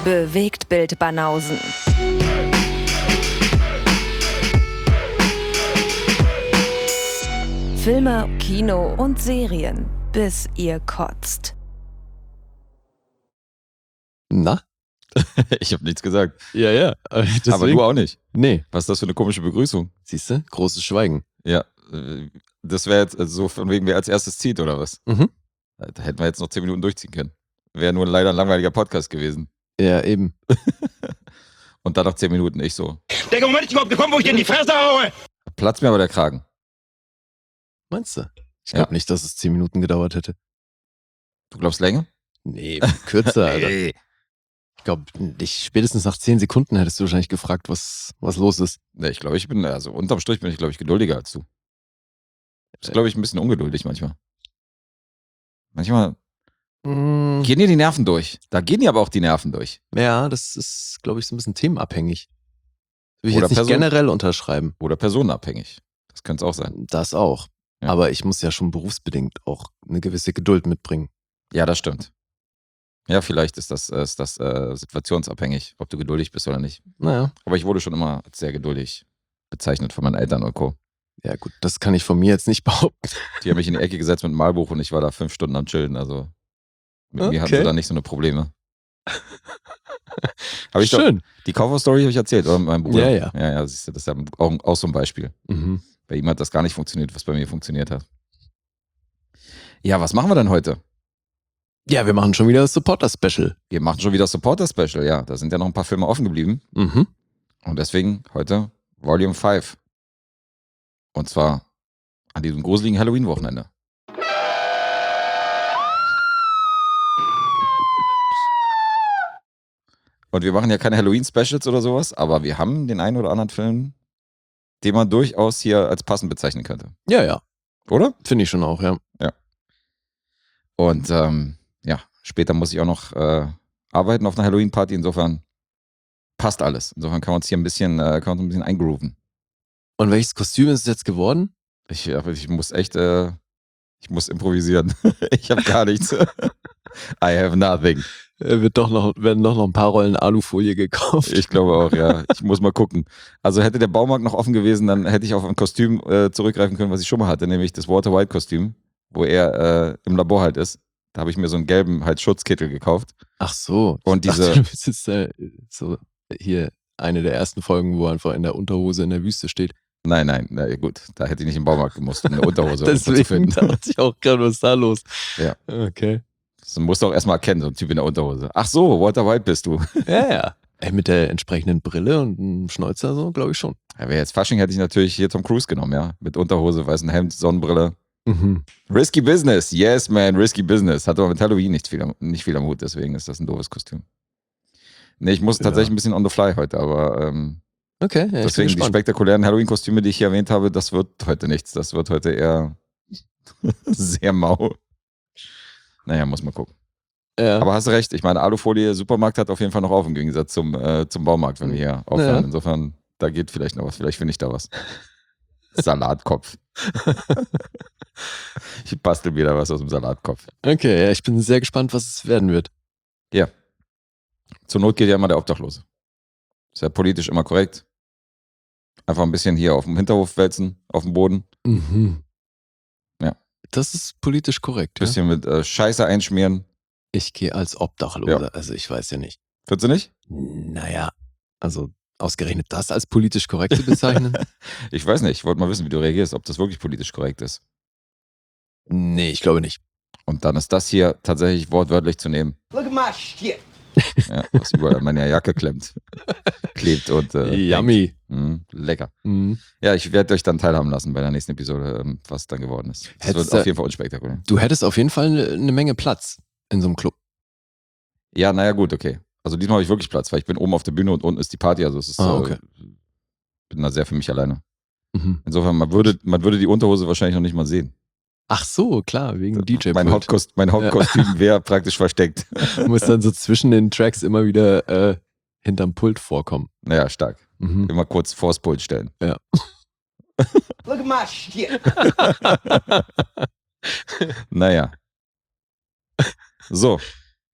Bewegtbild Banausen. Filme, Kino und Serien, bis ihr kotzt. Na? Ich habe nichts gesagt. Ja. Deswegen, aber du auch nicht. Nee. Was ist das für eine komische Begrüßung? Siehst du? Großes Schweigen. Ja, das wäre jetzt so von wegen, wer als erstes zieht oder was? Mhm. Da hätten wir jetzt noch 10 Minuten durchziehen können. Wäre nur leider ein langweiliger Podcast gewesen. Ja, eben. Und dann nach 10 Minuten ich so. Der Moment ist überhaupt gekommen, wo ich dir in die Fresse haue. Platzt mir aber der Kragen. Meinst du? Ich glaube nicht, dass es 10 Minuten gedauert hätte. Du glaubst länger? Nee, kürzer, Alter. Ey. Ich glaube, spätestens nach 10 Sekunden hättest du wahrscheinlich gefragt, was los ist. Nee, ich glaube, also unterm Strich bin ich, glaube ich, geduldiger als du. Ich bin, glaube ich, ein bisschen ungeduldig manchmal. Manchmal gehen dir die Nerven durch. Da gehen dir aber auch die Nerven durch. Ja, das ist, glaube ich, so ein bisschen themenabhängig. Will ich Oder jetzt nicht generell unterschreiben. Oder personenabhängig. Das könnte es auch sein. Das auch. Ja. Aber ich muss ja schon berufsbedingt auch eine gewisse Geduld mitbringen. Ja, das stimmt. Ja, vielleicht ist das situationsabhängig, ob du geduldig bist oder nicht. Naja. Aber ich wurde schon immer als sehr geduldig bezeichnet von meinen Eltern und Co. Ja gut, das kann ich von mir jetzt nicht behaupten. Die haben mich in die Ecke gesetzt mit einem Malbuch und ich war da 5 Stunden am Chillen. Also mit mir hatten sie da nicht so eine Probleme. Schön. Die Kaufhaus-Story habe ich erzählt, oder? Mit meinem Bruder. Ja. Ja, siehst du, das ist ja auch so ein Beispiel. Mhm. Bei ihm hat das gar nicht funktioniert, was bei mir funktioniert hat. Ja, was machen wir denn heute? Ja, wir machen schon wieder das Supporter-Special. Wir machen schon wieder das Supporter-Special, ja. Da sind ja noch ein paar Filme offen geblieben. Mhm. Und deswegen heute Volume 5. Und zwar an diesem gruseligen Halloween-Wochenende. Und wir machen ja keine Halloween-Specials oder sowas, aber wir haben den einen oder anderen Film, den man durchaus hier als passend bezeichnen könnte. Ja. Oder? Finde ich schon auch, ja. Ja. Und später muss ich auch noch arbeiten auf einer Halloween-Party. Insofern passt alles. Insofern kann man uns hier ein bisschen eingrooven. Und welches Kostüm ist es jetzt geworden? Ich muss echt, ich muss improvisieren. Ich habe gar nichts. I have nothing. Werden doch noch ein paar Rollen Alufolie gekauft. Ich glaube auch, ja. Ich muss mal gucken. Also hätte der Baumarkt noch offen gewesen, dann hätte ich auf ein Kostüm zurückgreifen können, was ich schon mal hatte, nämlich das Walter White-Kostüm, wo er im Labor halt ist. Da habe ich mir so einen gelben halt Schutzkittel gekauft. Ach so. Und du bist jetzt so hier eine der ersten Folgen, wo er einfach in der Unterhose in der Wüste steht. Nein, gut, da hätte ich nicht im Baumarkt gemusst, um eine Unterhose zu Deswegen finden. dachte ich auch gerade, was ist da los? Ja. Okay. Das musst du auch erstmal erkennen, so ein Typ in der Unterhose. Ach so, Walter White bist du. Ja. Ey, mit der entsprechenden Brille und einem Schnäuzer so, glaube ich schon. Ja, wäre jetzt Fasching, hätte ich natürlich hier Tom Cruise genommen, ja. Mit Unterhose, weißem Hemd, Sonnenbrille. Mhm. Risky Business, yes man, risky business. Hat aber mit Halloween nicht viel am Hut, deswegen ist das ein doofes Kostüm. Nee, ich muss tatsächlich ein bisschen on the fly heute, aber okay, ja, deswegen die spektakulären Halloween-Kostüme, die ich hier erwähnt habe, das wird heute nichts. Das wird heute eher sehr mau. Naja, muss man gucken. Ja. Aber hast du recht, ich meine, Alufolie, Supermarkt hat auf jeden Fall noch auf, im Gegensatz zum Baumarkt, wenn wir hier aufhören. Ja. Insofern, da geht vielleicht noch was, vielleicht finde ich da was. Salatkopf. Ich bastel wieder was aus dem Salatkopf. Okay, ja, ich bin sehr gespannt, was es werden wird. Ja. Zur Not geht ja immer der Obdachlose. Ist ja politisch immer korrekt. Einfach ein bisschen hier auf dem Hinterhof wälzen, auf dem Boden. Mhm. Ja. Das ist politisch korrekt. Bisschen mit Scheiße einschmieren. Ich gehe als Obdachloser, Ja. also ich weiß ja nicht. Findest du nicht? Naja, also ausgerechnet das als politisch korrekt zu bezeichnen? Ich weiß nicht, ich wollte mal wissen, wie du reagierst, ob das wirklich politisch korrekt ist. Nee, ich glaube nicht. Und dann ist das hier tatsächlich wortwörtlich zu nehmen. Look at my shit. Ja, was überall an meiner Jacke klebt und Yummy. lecker. Mhm. Ja, ich werde euch dann teilhaben lassen bei der nächsten Episode, was dann geworden ist. Das Hättest wird auf jeden Fall unspektakulär. Du hättest auf jeden Fall eine Menge Platz in so einem Club. Ja, naja, gut, okay. Also diesmal habe ich wirklich Platz, weil ich bin oben auf der Bühne und unten ist die Party, also es ist okay. bin da sehr für mich alleine. Mhm. Insofern, man würde die Unterhose wahrscheinlich noch nicht mal sehen. Ach so, klar, wegen DJ. Mein Hauptkostüm wäre praktisch versteckt. Du musst dann so zwischen den Tracks immer wieder hinterm Pult vorkommen. Naja, stark. Mhm. Immer kurz vors Pult stellen. Ja. Look at my shit. Naja. So.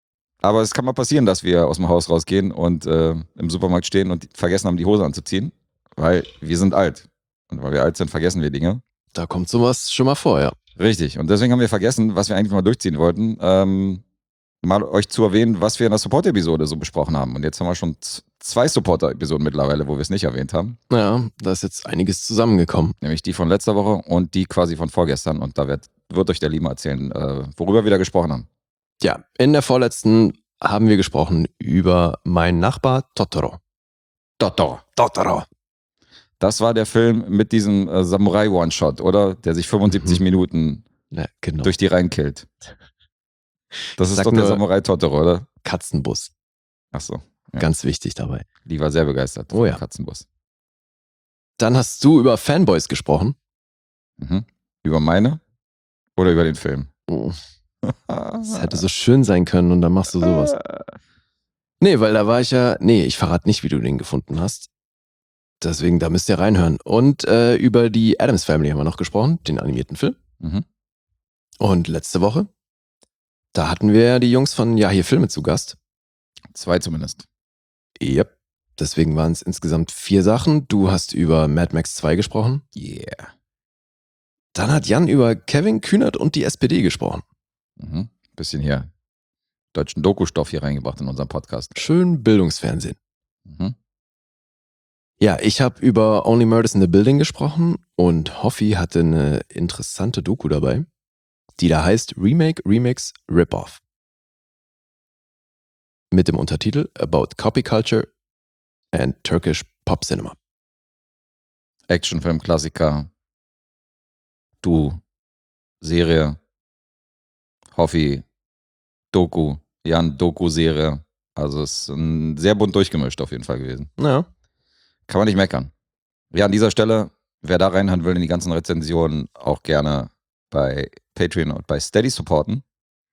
Aber es kann mal passieren, dass wir aus dem Haus rausgehen und im Supermarkt stehen und vergessen haben, die Hose anzuziehen, weil wir sind alt. Und weil wir alt sind, vergessen wir Dinge. Da kommt sowas schon mal vor, ja. Richtig. Und deswegen haben wir vergessen, was wir eigentlich mal durchziehen wollten, mal euch zu erwähnen, was wir in der Support-Episode so besprochen haben. Und jetzt haben wir schon 2 Supporter-Episoden mittlerweile, wo wir es nicht erwähnt haben. Ja, da ist jetzt einiges zusammengekommen. Nämlich die von letzter Woche und die quasi von vorgestern. Und da wird euch der Lima erzählen, worüber wir da gesprochen haben. Ja, in der vorletzten haben wir gesprochen über meinen Nachbar Totoro. Totoro. Das war der Film mit diesem Samurai-One-Shot, oder? Der sich 75 Minuten Ja, genau. durch die Reihen killt. Das ist Sag doch der nur- Samurai Totoro, oder? Katzenbus. Ach so. Ja. Ganz wichtig dabei. Die war sehr begeistert Oh vom ja. Katzenbus. Dann hast du über Fanboys gesprochen. Mhm. Über meine oder über den Film? Oh, das hätte so schön sein können und dann machst du sowas. Nee, weil da war ich ja... Nee, ich verrate nicht, wie du den gefunden hast. Deswegen, da müsst ihr reinhören. Und über die Addams Family haben wir noch gesprochen, den animierten Film. Mhm. Und letzte Woche, da hatten wir die Jungs von Ja, hier Filme zu Gast. 2 zumindest. Yep. Deswegen waren es insgesamt 4 Sachen. Du hast über Mad Max 2 gesprochen. Yeah. Dann hat Jan über Kevin Kühnert und die SPD gesprochen. Mhm. Bisschen hier deutschen Doku-Stoff hier reingebracht in unserem Podcast. Schön Bildungsfernsehen. Mhm. Ja, ich habe über Only Murders in the Building gesprochen und Hoffi hatte eine interessante Doku dabei, die da heißt Remake, Remix, Rip-Off. Mit dem Untertitel About Copy Culture and Turkish Pop Cinema. Actionfilm-Klassiker. Du. Serie. Hoffi. Doku. Jan, Doku-Serie. Also es ist sehr bunt durchgemischt auf jeden Fall gewesen. Ja. Kann man nicht meckern. Ja, an dieser Stelle, wer da reinhören will in die ganzen Rezensionen, auch gerne bei Patreon und bei Steady supporten.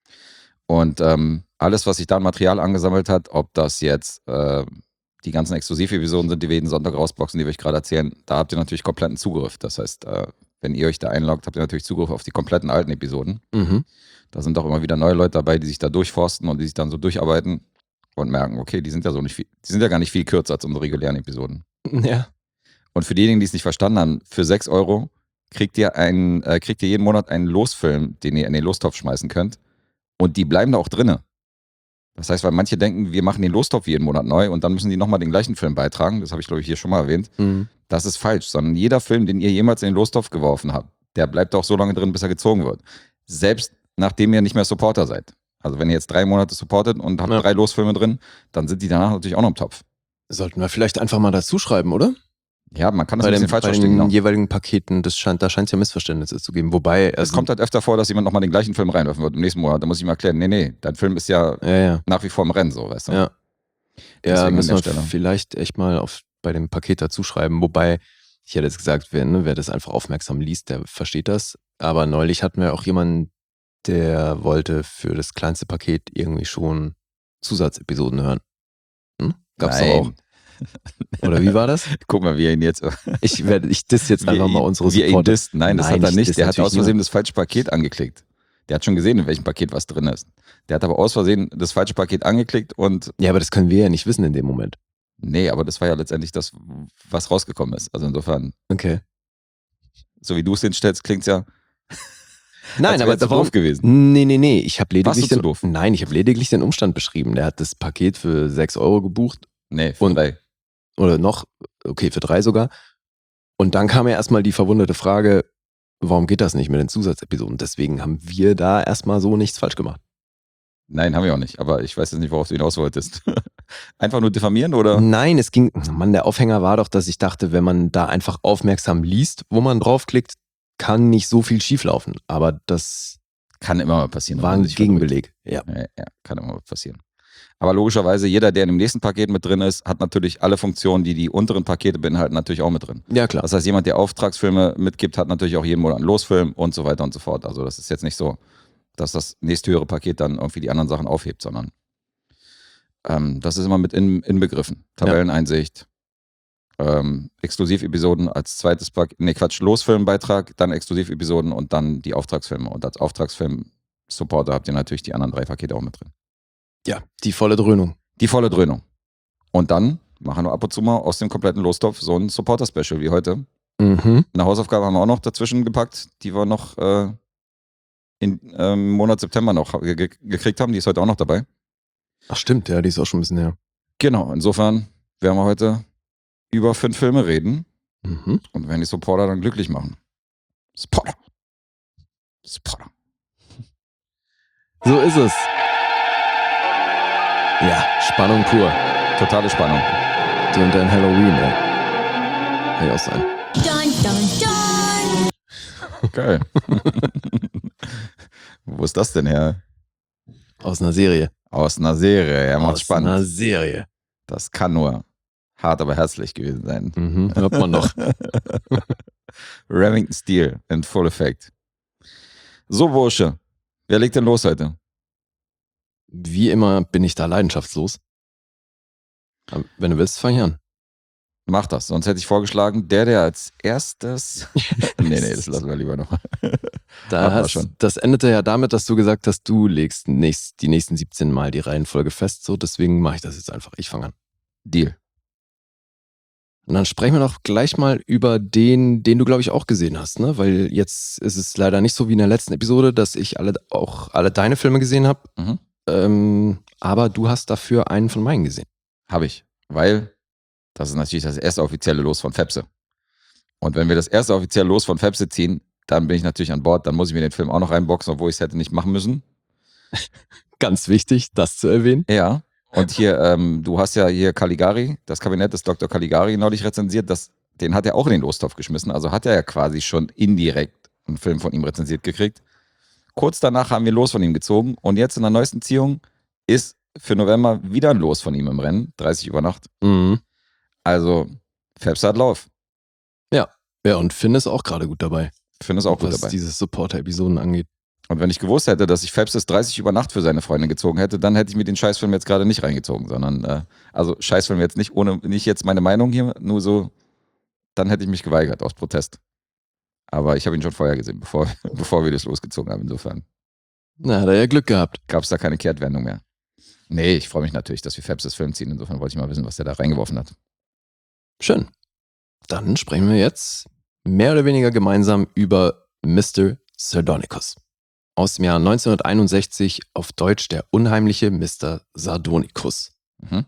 Und alles, was sich da an Material angesammelt hat, ob das jetzt die ganzen Exklusiv-Episoden sind, die wir jeden Sonntag rausboxen, die wir euch gerade erzählen, da habt ihr natürlich kompletten Zugriff. Das heißt, wenn ihr euch da einloggt, habt ihr natürlich Zugriff auf die kompletten alten Episoden. Mhm. Da sind auch immer wieder neue Leute dabei, die sich da durchforsten und die sich dann so durcharbeiten und merken, okay, die sind ja gar nicht viel kürzer als unsere regulären Episoden. Ja. Und für diejenigen, die es nicht verstanden haben, für 6 € kriegt ihr jeden Monat einen Losfilm, den ihr in den Lostopf schmeißen könnt. Und die bleiben da auch drinne. Das heißt, weil manche denken, wir machen den Lostopf jeden Monat neu und dann müssen die nochmal den gleichen Film beitragen. Das habe ich, glaube ich, hier schon mal erwähnt. Mhm. Das ist falsch, sondern jeder Film, den ihr jemals in den Lostopf geworfen habt, der bleibt auch so lange drin, bis er gezogen wird. Selbst nachdem ihr nicht mehr Supporter seid. Also wenn ihr jetzt 3 Monate supportet und habt 3 Losfilme drin, dann sind die danach natürlich auch noch im Topf. Sollten wir vielleicht einfach mal dazu schreiben, oder? Ja, man kann das Bei ein den, bisschen falsch bei verstehen. den Genau. jeweiligen Paketen, da scheint es ja Missverständnisse zu geben. Wobei, Es kommt halt öfter vor, dass jemand nochmal den gleichen Film reinwerfen wird im nächsten Monat. Da muss ich ihm erklären, nee, dein Film ist ja ja. nach wie vor im Rennen, so, weißt du? Ja. Deswegen Ja, an müssen der wir Stelle. vielleicht echt mal bei dem Paket dazu schreiben. Wobei, ich hätte jetzt gesagt, wer das einfach aufmerksam liest, der versteht das. Aber neulich hatten wir auch jemanden, der wollte für das kleinste Paket irgendwie schon Zusatzepisoden hören. Gab's doch Nein. auch. Oder wie war das? Guck mal, wie er ihn jetzt. Ich diss jetzt einfach mal unsere wie er ihn Supporter. disst. Nein, das Nein, hat er ich nicht. diss Der hat natürlich aus Versehen das falsche Paket angeklickt. Der hat schon gesehen, in welchem Paket was drin ist. Der hat aber aus Versehen das falsche Paket angeklickt und Ja, aber das können wir ja nicht wissen in dem Moment. nee, aber das war ja letztendlich das, was rausgekommen ist. Also insofern, Okay. so wie du es hinstellst, klingt es ja Nein, als aber wär's warum? doof gewesen. Nee. Ich habe Warst lediglich du zu doof? Nein, ich habe lediglich den Umstand beschrieben. Der hat das Paket für 6 € gebucht. Nee, Und- 3. Oder noch, okay, für 3 sogar. Und dann kam ja erstmal die verwunderte Frage, warum geht das nicht mit den Zusatzepisoden? Deswegen haben wir da erstmal so nichts falsch gemacht. Nein, haben wir auch nicht. Aber ich weiß jetzt nicht, worauf du hinaus wolltest. Einfach nur diffamieren oder? Nein, es ging, Mann, der Aufhänger war doch, dass ich dachte, wenn man da einfach aufmerksam liest, wo man draufklickt, kann nicht so viel schieflaufen. Aber das Kann immer mal passieren. war wenn man ein sich verrückt. Gegenbeleg. Ja. Ja, kann immer mal passieren. Aber logischerweise, jeder, der in dem nächsten Paket mit drin ist, hat natürlich alle Funktionen, die die unteren Pakete beinhalten, natürlich auch mit drin. Ja, klar. Das heißt, jemand, der Auftragsfilme mitgibt, hat natürlich auch jeden Monat einen Losfilm und so weiter und so fort. Also das ist jetzt nicht so, dass das nächsthöhere Paket dann irgendwie die anderen Sachen aufhebt, sondern das ist immer mit inbegriffen. Tabelleneinsicht, Exklusivepisoden als zweites Paket, Losfilmbeitrag, dann Exklusivepisoden und dann die Auftragsfilme. Und als Auftragsfilm-Supporter habt ihr natürlich die anderen 3 Pakete auch mit drin. Ja, die volle Dröhnung. Die volle Dröhnung. Und dann machen wir ab und zu mal aus dem kompletten Lostopf so ein Supporter-Special wie heute. Mhm. Eine Hausaufgabe haben wir auch noch dazwischen gepackt, die wir noch im Monat September noch gekriegt haben. Die ist heute auch noch dabei. Ach stimmt, ja, die ist auch schon ein bisschen her. Genau, insofern werden wir heute über 5 Filme reden Mhm. und werden die Supporter dann glücklich machen. Supporter. So ist es. Ja, Spannung pur. Totale Spannung. Du und dein Halloween, ey. Kann ja auch sein. Dun, dun, dun. Geil. Wo ist das denn her? Aus einer Serie. Aus einer Serie. Ja, macht Aus spannend. einer Serie. Das kann nur hart, aber herzlich gewesen sein. Mhm, hört man noch. Remington Steel in Full Effect. So, Bursche. Wer legt denn los heute? Wie immer bin ich da leidenschaftslos. Aber wenn du willst, fang ich an. Mach das. Sonst hätte ich vorgeschlagen, der als erstes. nee, das lassen wir lieber noch. Hatten wir schon. Das endete ja damit, dass du gesagt hast, du legst die nächsten 17 Mal die Reihenfolge fest. So, deswegen mache ich das jetzt einfach. Ich fange an. Deal. Und dann sprechen wir doch gleich mal über den du, glaube ich, auch gesehen hast, ne? Weil jetzt ist es leider nicht so wie in der letzten Episode, dass ich alle deine Filme gesehen habe. Mhm. Aber du hast dafür einen von meinen gesehen. Habe ich. Weil das ist natürlich das erste offizielle Los von Fepse. Und wenn wir das erste offizielle Los von Fepse ziehen, dann bin ich natürlich an Bord. Dann muss ich mir den Film auch noch reinboxen, obwohl ich es hätte nicht machen müssen. Ganz wichtig, das zu erwähnen. Ja. Und hier, du hast ja hier Caligari, das Kabinett des Dr. Caligari neulich rezensiert. Den hat er auch in den Lostopf geschmissen. Also hat er ja quasi schon indirekt einen Film von ihm rezensiert gekriegt. Kurz danach haben wir Los von ihm gezogen. Und jetzt in der neuesten Ziehung ist für November wieder ein Los von ihm im Rennen. 30 über Nacht. Mhm. Also, Fepse hat Lauf. Ja, und Finn ist auch gerade gut dabei, Ich finde es auch gut was dabei. diese Supporter-Episoden angeht. Und wenn ich gewusst hätte, dass ich Fepses 30 über Nacht für seine Freundin gezogen hätte, dann hätte ich mir den Scheißfilm jetzt gerade nicht reingezogen, sondern, also Scheißfilm jetzt nicht jetzt meine Meinung hier, nur so, dann hätte ich mich geweigert aus Protest. Aber ich habe ihn schon vorher gesehen, bevor wir das losgezogen haben. Insofern Na, hat er ja Glück gehabt. gab es da keine Kehrtwendung mehr. Nee, ich freue mich natürlich, dass wir Fepses Film ziehen. Insofern wollte ich mal wissen, was der da reingeworfen hat. Schön. Dann sprechen wir jetzt mehr oder weniger gemeinsam über Mr. Sardonicus. Aus dem Jahr 1961, auf Deutsch der unheimliche Mr. Sardonicus. Mhm.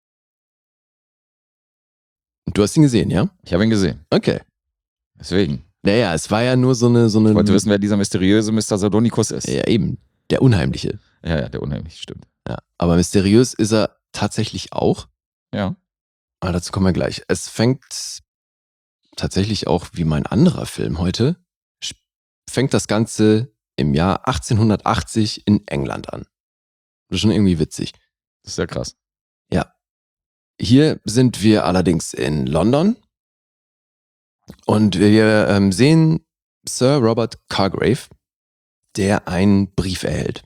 Und du hast ihn gesehen, ja? Ich habe ihn gesehen. Okay. Deswegen. Naja, es war ja nur so eine Ich wollte wissen, wer dieser mysteriöse Mr. Sardonicus ist. Ja, eben. Der Unheimliche. Ja, der unheimlich, stimmt. Ja. Aber mysteriös ist er tatsächlich auch. Ja. Aber dazu kommen wir gleich. Es fängt tatsächlich auch wie mein anderer Film heute, fängt das Ganze im Jahr 1880 in England an. Das ist schon irgendwie witzig. Das ist ja krass. Ja. Hier sind wir allerdings in London und wir sehen Sir Robert Cargrave, der einen Brief erhält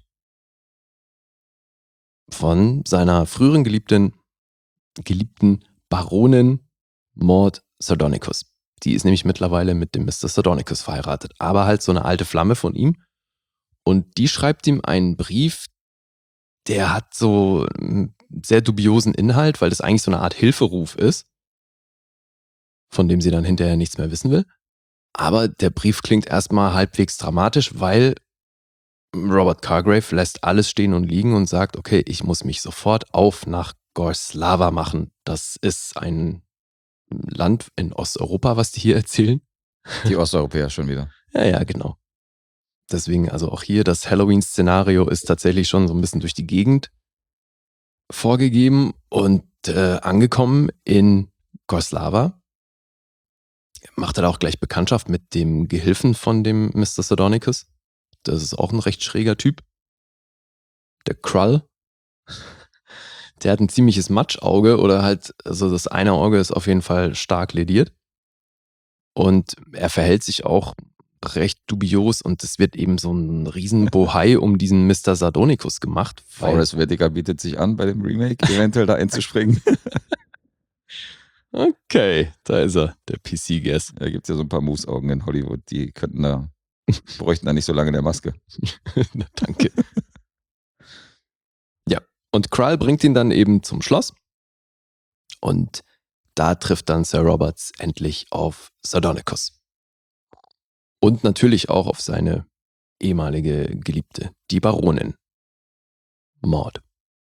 von seiner früheren geliebten Baronin Maud Sardonicus. Die ist nämlich mittlerweile mit dem Mr. Sardonicus verheiratet, aber halt so eine alte Flamme von ihm. Und die schreibt ihm einen Brief, der hat so einen sehr dubiosen Inhalt, weil das eigentlich so eine Art Hilferuf ist, von dem sie dann hinterher nichts mehr wissen will. Aber der Brief klingt erstmal halbwegs dramatisch, weil Robert Cargrave lässt alles stehen und liegen und sagt, okay, ich muss mich sofort auf nach Gorslava machen. Das ist ein Land in Osteuropa, was die hier erzählen. Die Osteuropäer schon wieder. Ja, genau. Deswegen, also auch hier, das Halloween-Szenario ist tatsächlich schon so ein bisschen durch die Gegend vorgegeben und angekommen in Gorslava. Macht er da auch gleich Bekanntschaft mit dem Gehilfen von dem Mr. Sardonicus. Das ist auch ein recht schräger Typ. Der Krull. Der hat ein ziemliches Matschauge oder halt, also das eine Auge ist auf jeden Fall stark lediert. Und er verhält sich auch recht dubios und es wird eben so ein riesen Bohai um diesen Mr. Sardonicus gemacht. Forrest Whitaker bietet sich an, bei dem Remake eventuell da einzuspringen. Okay, da ist er, der PC-Guess. Da gibt es ja so ein paar Moose-Augen in Hollywood, die bräuchten da nicht so lange in der Maske. Danke. Ja, Und Krull bringt ihn dann eben zum Schloss. Und da trifft dann Sir Roberts endlich auf Sardonicus. Und natürlich auch auf seine ehemalige Geliebte, die Baronin. Maud.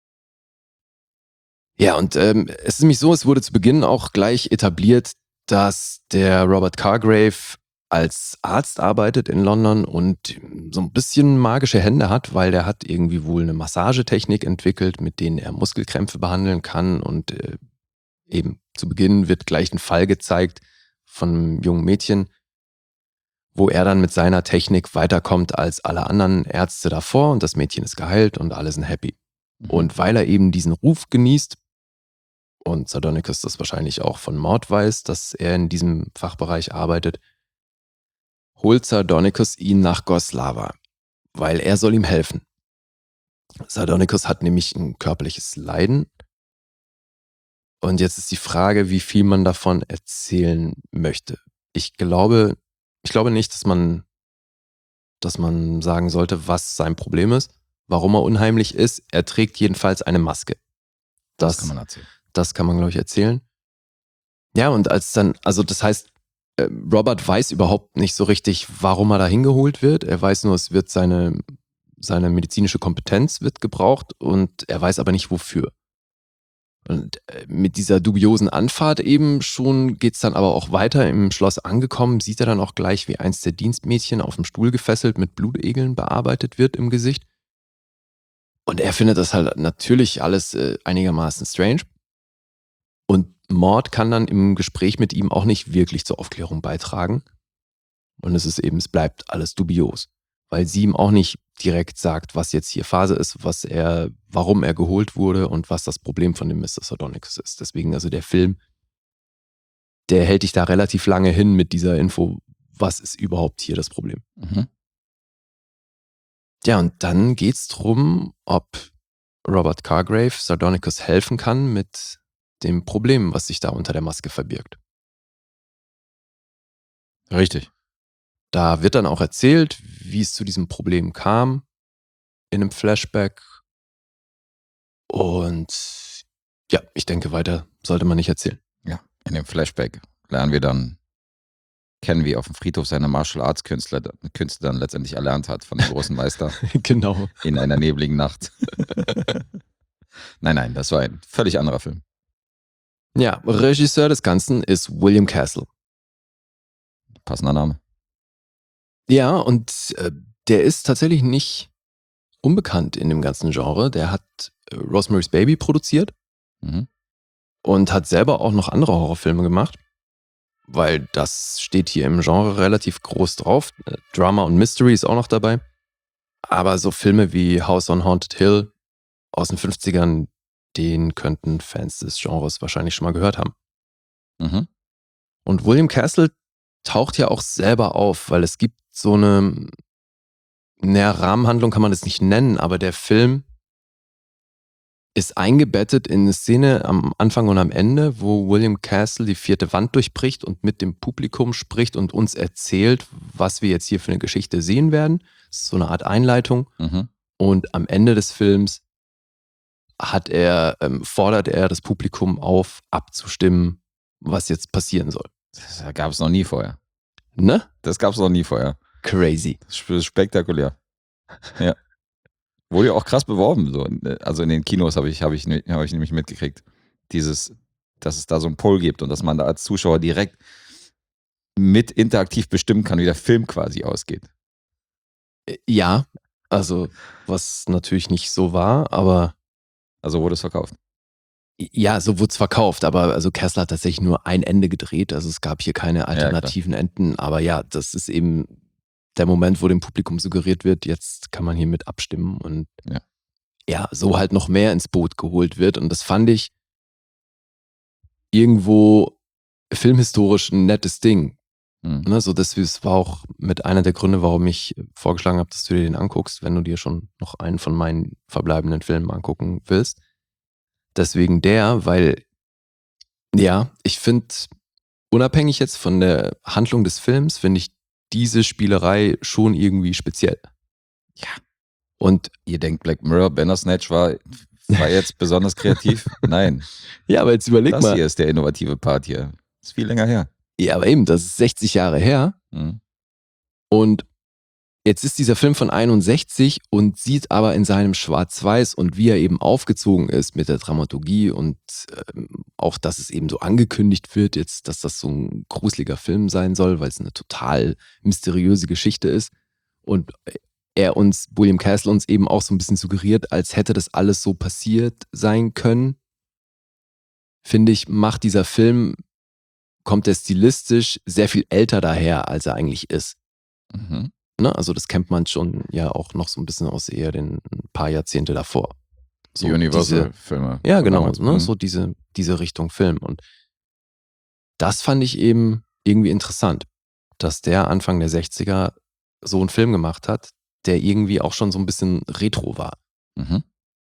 Ja, und es ist nämlich so, es wurde zu Beginn auch gleich etabliert, dass der Robert Cargrave als Arzt arbeitet in London und so ein bisschen magische Hände hat, weil der hat irgendwie wohl eine Massagetechnik entwickelt, mit denen er Muskelkrämpfe behandeln kann. Und eben zu Beginn wird gleich ein Fall gezeigt von einem jungen Mädchen, wo er dann mit seiner Technik weiterkommt als alle anderen Ärzte davor und das Mädchen ist geheilt und alle sind happy. Und weil er eben diesen Ruf genießt und Sardonicus das wahrscheinlich auch von Maud weiß, dass er in diesem Fachbereich arbeitet, holt Sardonicus ihn nach Goslava, weil er soll ihm helfen. Sardonicus hat nämlich ein körperliches Leiden. Und jetzt ist die Frage, wie viel man davon erzählen möchte. Ich glaube nicht, dass man sagen sollte, was sein Problem ist, warum er unheimlich ist. Er trägt jedenfalls eine Maske. Das kann man erzählen. Das kann man, glaube ich, erzählen. Ja, und das heißt, Robert weiß überhaupt nicht so richtig, warum er da hingeholt wird. Er weiß nur, es wird seine medizinische Kompetenz wird gebraucht und er weiß aber nicht, wofür. Und mit dieser dubiosen Anfahrt eben schon geht's dann aber auch weiter. Im Schloss angekommen, sieht er dann auch gleich, wie eins der Dienstmädchen auf dem Stuhl gefesselt mit Blutegeln bearbeitet wird im Gesicht. Und er findet das halt natürlich alles einigermaßen strange. Und Maud kann dann im Gespräch mit ihm auch nicht wirklich zur Aufklärung beitragen. Und es bleibt alles dubios. Weil sie ihm auch nicht direkt sagt, was jetzt hier Phase ist, warum er geholt wurde und was das Problem von dem Mr. Sardonicus ist. Deswegen, also der Film, der hält dich da relativ lange hin mit dieser Info, was ist überhaupt hier das Problem. Mhm. Ja, und dann geht's drum, ob Robert Cargrave Sardonicus helfen kann mit dem Problem, was sich da unter der Maske verbirgt. Richtig. Da wird dann auch erzählt, wie es zu diesem Problem kam, in einem Flashback. Und ja, ich denke, weiter sollte man nicht erzählen. Ja, in dem Flashback lernen wir dann kennen, wie auf dem Friedhof seine Martial Arts Künste dann letztendlich erlernt hat von dem großen Meister Genau. in einer nebligen Nacht. Nein, das war ein völlig anderer Film. Ja, Regisseur des Ganzen ist William Castle. Passender Name. Ja, und der ist tatsächlich nicht unbekannt in dem ganzen Genre. Der hat Rosemary's Baby produziert Mhm. und hat selber auch noch andere Horrorfilme gemacht, weil das steht hier im Genre relativ groß drauf. Drama und Mystery ist auch noch dabei. Aber so Filme wie House on Haunted Hill aus den 50ern, den könnten Fans des Genres wahrscheinlich schon mal gehört haben. Mhm. Und William Castle taucht ja auch selber auf, weil es gibt so eine Rahmenhandlung kann man das nicht nennen, aber der Film ist eingebettet in eine Szene am Anfang und am Ende, wo William Castle die 4. Wand durchbricht und mit dem Publikum spricht und uns erzählt, was wir jetzt hier für eine Geschichte sehen werden. Das ist so eine Art Einleitung. Mhm. Und am Ende des Films fordert er das Publikum auf, abzustimmen, was jetzt passieren soll. Das gab es noch nie vorher. Ne? Das gab es noch nie vorher. Crazy. Das ist spektakulär. Ja. Wurde ja auch krass beworben. So. Also in den Kinos habe ich nämlich mitgekriegt, dass es da so einen Poll gibt und dass man da als Zuschauer direkt mit interaktiv bestimmen kann, wie der Film quasi ausgeht. Ja, also was natürlich nicht so war, aber Also wurde es verkauft. ja, so wurde es verkauft, aber also Kessler hat tatsächlich nur ein Ende gedreht, also es gab hier keine alternativen Enden, aber ja, das ist eben der Moment, wo dem Publikum suggeriert wird, jetzt kann man hier mit abstimmen und ja, so halt noch mehr ins Boot geholt wird und das fand ich irgendwo filmhistorisch ein nettes Ding. Mhm. Ne, so das war auch mit einer der Gründe, warum ich vorgeschlagen habe, dass du dir den anguckst, wenn du dir schon noch einen von meinen verbleibenden Filmen angucken willst. Deswegen weil, ja, ich finde, unabhängig jetzt von der Handlung des Films, finde ich diese Spielerei schon irgendwie speziell. Ja. Und Ihr denkt, Black Mirror, Bandersnatch war war jetzt besonders kreativ? Nein. Ja, aber jetzt überleg Das mal. hier ist der innovative Part hier. Ist viel länger her. Ja, aber eben, das ist 60 Jahre her. Mhm. Und jetzt ist dieser Film von 61 und sieht aber in seinem Schwarz-Weiß und wie er eben aufgezogen ist mit der Dramaturgie und auch, dass es eben so angekündigt wird jetzt, dass das so ein gruseliger Film sein soll, weil es eine total mysteriöse Geschichte ist. Und William Castle uns eben auch so ein bisschen suggeriert, als hätte das alles so passiert sein können. Finde ich, kommt der stilistisch sehr viel älter daher, als er eigentlich ist. Mhm. Ne? Also das kennt man schon ja auch noch so ein bisschen aus eher den paar Jahrzehnte davor. So Die Universal-Filme. Ja, von genau, damals. ne? Mhm. So diese Richtung Film. Und das fand ich eben irgendwie interessant, dass der Anfang der 60er so einen Film gemacht hat, der irgendwie auch schon so ein bisschen retro war. Mhm.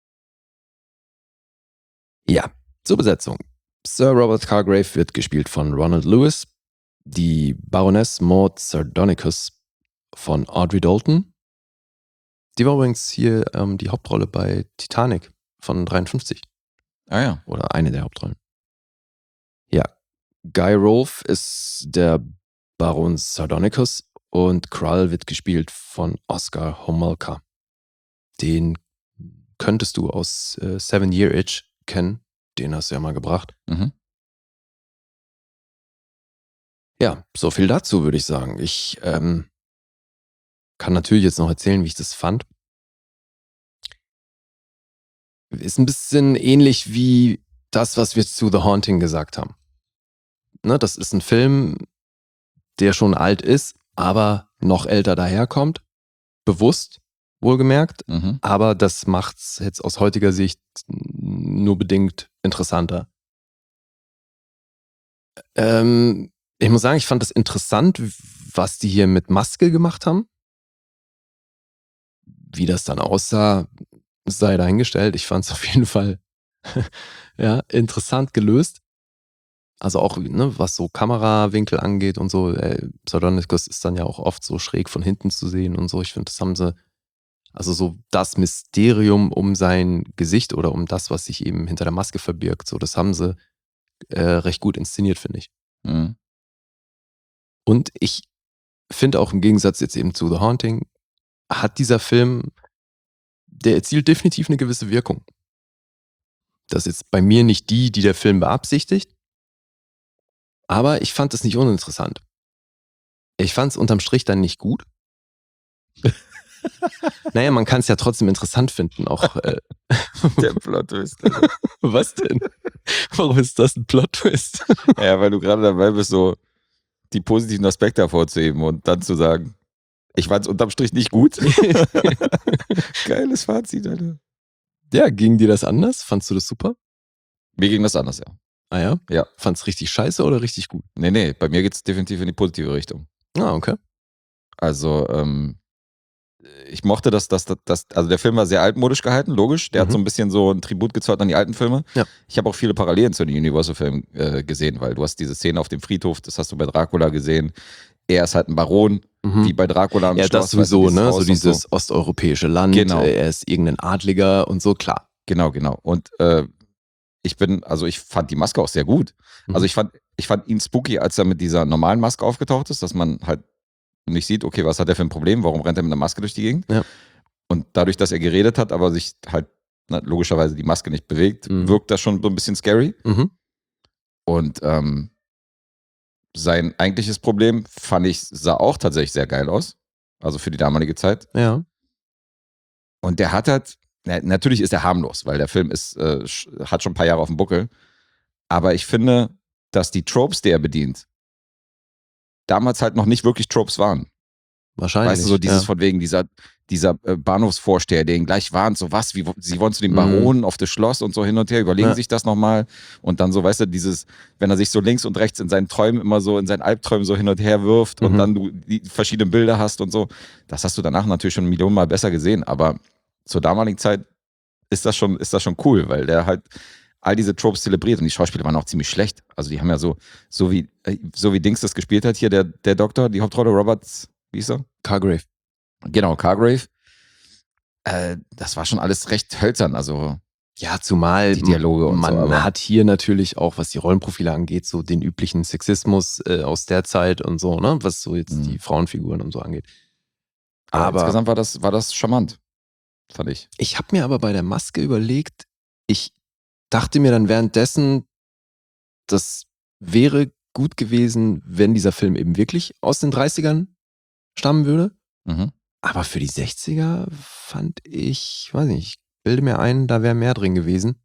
Ja, zur Besetzung. Sir Robert Cargrave wird gespielt von Ronald Lewis, die Baroness Maud Sardonicus von Audrey Dalton. Die war übrigens hier die Hauptrolle bei Titanic von 53 Ah ja. oder eine der Hauptrollen. Ja, Guy Rolfe ist der Baron Sardonicus und Krull wird gespielt von Oscar Homolka. Den könntest du aus 7 Year Itch kennen. Den hast du ja mal gebracht. Mhm. Ja, so viel dazu, würde ich sagen. Ich kann natürlich jetzt noch erzählen, wie ich das fand. Ist ein bisschen ähnlich wie das, was wir zu The Haunting gesagt haben. Ne, das ist ein Film, der schon alt ist, aber noch älter daherkommt. Bewusst, wohlgemerkt. Mhm. Aber das macht's jetzt aus heutiger Sicht nur bedingt interessanter. Ich muss sagen, ich fand das interessant, was die hier mit Maske gemacht haben. Wie das dann aussah, sei dahingestellt. Ich fand es auf jeden Fall ja, interessant gelöst. Also auch, ne, was so Kamerawinkel angeht und so. Sardonicus ist dann ja auch oft so schräg von hinten zu sehen und so. Ich finde, das haben sie, also so das Mysterium um sein Gesicht oder um das, was sich eben hinter der Maske verbirgt, so, das haben sie recht gut inszeniert, finde ich. Mhm. Und ich finde auch im Gegensatz jetzt eben zu The Haunting, hat dieser Film, der erzielt definitiv eine gewisse Wirkung. Das ist jetzt bei mir nicht die der Film beabsichtigt, aber ich fand es nicht uninteressant. Ich fand es unterm Strich dann nicht gut. Naja, man kann es ja trotzdem interessant finden, auch. Der Plot-Twist. Was denn? Warum ist das ein Plot-Twist? Ja, weil du gerade dabei bist, so die positiven Aspekte hervorzuheben und dann zu sagen, ich fand es unterm Strich nicht gut. Geiles Fazit, Alter. Ja, ging dir das anders? Fandst du das super? Mir ging das anders, ja. Ah ja? Ja. Fand's richtig scheiße oder richtig gut? Nee, bei mir geht es definitiv in die positive Richtung. Ah, okay. Also, ich mochte also der Film war sehr altmodisch gehalten, logisch. Der hat so ein bisschen so ein Tribut gezollt an die alten Filme. Ja. Ich habe auch viele Parallelen zu den Universal-Filmen gesehen, weil du hast diese Szene auf dem Friedhof, das hast du bei Dracula gesehen. Er ist halt ein Baron, wie bei Dracula am Ja, Schloss. das sowieso, weißt du, ne? Haus So und dieses osteuropäische Land. Genau. Er ist irgendein Adliger und so, klar. Genau. Und ich fand die Maske auch sehr gut. Also ich fand ihn spooky, als er mit dieser normalen Maske aufgetaucht ist, dass man halt nicht sieht, okay, was hat er für ein Problem, warum rennt er mit einer Maske durch die Gegend? Ja. Und dadurch, dass er geredet hat, aber sich halt logischerweise die Maske nicht bewegt, wirkt das schon so ein bisschen scary. Mhm. Und sein eigentliches Problem, fand ich, sah auch tatsächlich sehr geil aus. Also für die damalige Zeit. Ja. Und der hat halt, natürlich ist er harmlos, weil der Film hat schon ein paar Jahre auf dem Buckel. Aber ich finde, dass die Tropes, die er bedient, damals halt noch nicht wirklich Tropes waren. Wahrscheinlich. Weißt du, so dieses von wegen dieser Bahnhofsvorsteher, der ihn gleich warnt, so was, sie wollen zu dem Baron auf das Schloss und so hin und her, überlegen sich das nochmal und dann so, weißt du, wenn er sich so links und rechts in seinen Träumen immer so, in seinen Albträumen so hin und her wirft und dann du die verschiedenen Bilder hast und so, das hast du danach natürlich schon Millionenmal besser gesehen, aber zur damaligen Zeit ist das schon cool, weil der halt all diese Tropes zelebriert und die Schauspieler waren auch ziemlich schlecht. Also die haben ja so wie Dings das gespielt hat hier, der Doktor, die Hauptrolle, Roberts, wie hieß er? Cargrave. Genau, Cargrave. Das war schon alles recht hölzern. Also Ja, zumal Die Dialoge und man so, aber- hat hier natürlich auch, was die Rollenprofile angeht, so den üblichen Sexismus aus der Zeit und so, ne? Was so jetzt die Frauenfiguren und so angeht. Aber insgesamt war das charmant, fand ich. Ich habe mir aber bei der Maske überlegt, ich dachte mir dann währenddessen, das wäre gut gewesen, wenn dieser Film eben wirklich aus den 30ern stammen würde. Mhm. Aber für die 60er fand ich, weiß nicht, ich bilde mir ein, da wäre mehr drin gewesen.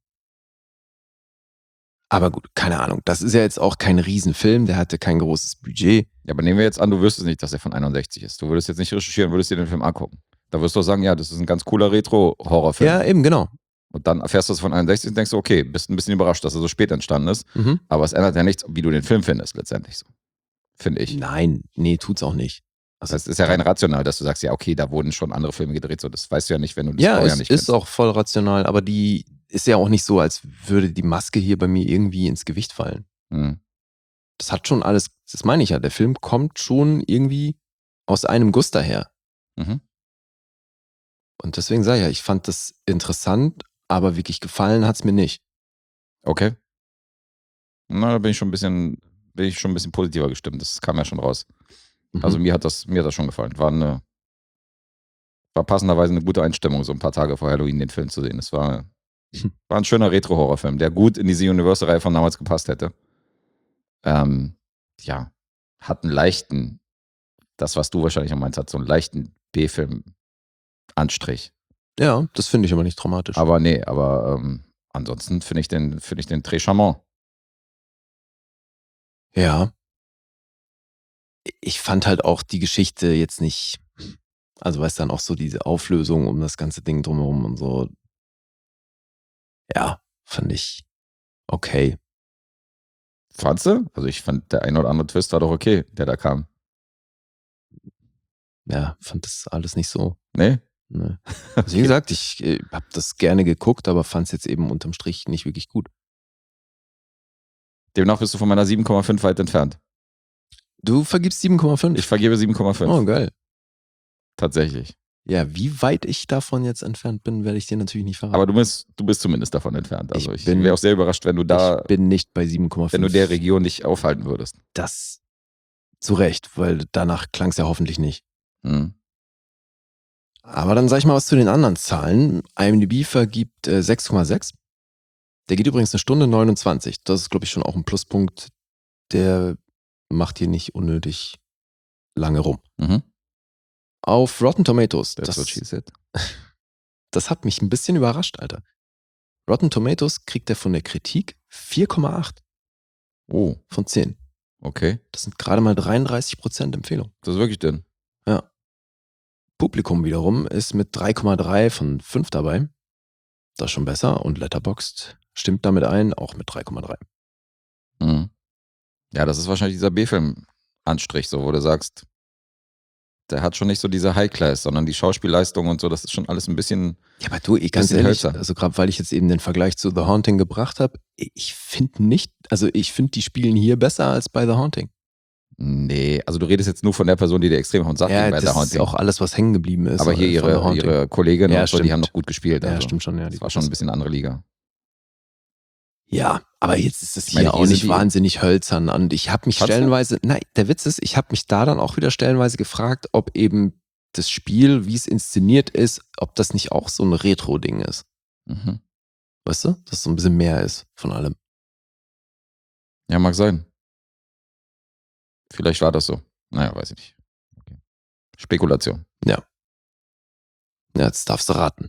Aber gut, keine Ahnung. Das ist ja jetzt auch kein Riesenfilm, der hatte kein großes Budget. Ja, aber nehmen wir jetzt an, du wüsstest nicht, dass er von 61 ist. Du würdest jetzt nicht recherchieren, würdest dir den Film angucken. Da wirst du auch sagen, ja, das ist ein ganz cooler Retro-Horrorfilm. Ja, eben, genau. Und dann erfährst du es von 61 und denkst du, okay, bist ein bisschen überrascht, dass er so spät entstanden ist. Mhm. Aber es ändert ja nichts, wie du den Film findest, letztendlich so. Finde ich. Nein, nee, tut's auch nicht. Also, Das ist ja rein rational, dass du sagst, ja, okay, da wurden schon andere Filme gedreht. So, das weißt du ja nicht, wenn du das ja, vorher es nicht ist kennst. auch voll rational, aber die ist ja auch nicht so, als würde die Maske hier bei mir irgendwie ins Gewicht fallen. Mhm. Das hat schon alles, das meine ich ja, der Film kommt schon irgendwie aus einem Guss daher. Mhm. Und deswegen sage ich ja, ich fand das interessant, aber wirklich gefallen hat's mir nicht. Okay. Na, da bin ich schon ein bisschen positiver gestimmt. Das kam ja schon raus. Mhm. Also mir hat das schon gefallen. War passenderweise eine gute Einstimmung, so ein paar Tage vor Halloween den Film zu sehen. Es war ein schöner Retro-Horrorfilm, der gut in diese Universal-Reihe von damals gepasst hätte. Ja, hat einen leichten, das, was du wahrscheinlich auch meinst, hat so einen leichten B-Film-Anstrich. Ja, das finde ich aber nicht traumatisch. Aber ansonsten finde ich den très charmant. Ja. Ich fand halt auch die Geschichte jetzt nicht, also weißt dann auch so diese Auflösung um das ganze Ding drumherum und so. Ja, fand ich okay. Fandst du? Also ich fand, der ein oder andere Twist war doch okay, der da kam. Ja, fand das alles nicht so. Nee? Ne. Also wie gesagt, ich habe das gerne geguckt, aber fand es jetzt eben unterm Strich nicht wirklich gut. Demnach bist du von meiner 7,5 weit entfernt. Du vergibst 7,5? Ich vergebe 7,5. Oh, geil. Tatsächlich. Ja, wie weit ich davon jetzt entfernt bin, werde ich dir natürlich nicht verraten. Aber du bist zumindest davon entfernt. Also ich bin- wäre auch sehr überrascht, wenn du ich bin nicht bei 7,5. wenn du der Region nicht aufhalten würdest. Das zu Recht, weil danach klang es ja hoffentlich nicht. Mhm. Aber dann sag ich mal was zu den anderen Zahlen. IMDb vergibt 6,6. Der geht übrigens 1 Stunde 29. Das ist, glaube ich, schon auch ein Pluspunkt. Der macht hier nicht unnötig lange rum. Mhm. Auf Rotten Tomatoes. That's what she said. Das hat mich ein bisschen überrascht, Alter. Rotten Tomatoes kriegt er von der Kritik 4,8 Oh, von 10. okay. Das sind gerade mal 33% Empfehlung. Das ist wirklich dünn. Ja. Publikum wiederum ist mit 3,3 von 5 dabei. Das ist schon besser. Und Letterboxd stimmt damit ein, auch mit 3,3. Mhm. Ja, das ist wahrscheinlich dieser B-Film-Anstrich, so, wo du sagst, der hat schon nicht so diese High-Class, sondern die Schauspielleistung und so, das ist schon alles ein bisschen. Ja, aber du, ganz Bisschen ehrlich, hölzer. also gerade weil ich jetzt eben den Vergleich zu The Haunting gebracht habe, ich finde nicht, also ich finde, die spielen hier besser als bei The Haunting. Nee, also du redest jetzt nur von der Person, die dir extrem und sagt Ja, bei das der ist Haunting. auch alles, was hängen geblieben ist. Aber hier von The Haunting. ihre Kollegin Ja, und so, die stimmt. haben noch gut gespielt. Ja, Also. stimmt schon. Ja, Das war schon ein bisschen eine andere Liga. Ja, aber jetzt ist es Ich meine, hier hier auch sind nicht die- wahnsinnig hölzern. Und ich habe mich Fandst du? stellenweise, nein, der Witz ist, ich habe mich da dann auch wieder stellenweise gefragt, ob eben das Spiel, wie es inszeniert ist, ob das nicht auch so ein Retro-Ding ist. Mhm. Weißt du? Dass es so ein bisschen mehr ist von allem. Ja, mag sein. Vielleicht war das so. Naja, weiß ich nicht. Okay. Spekulation. Ja, jetzt darfst du raten.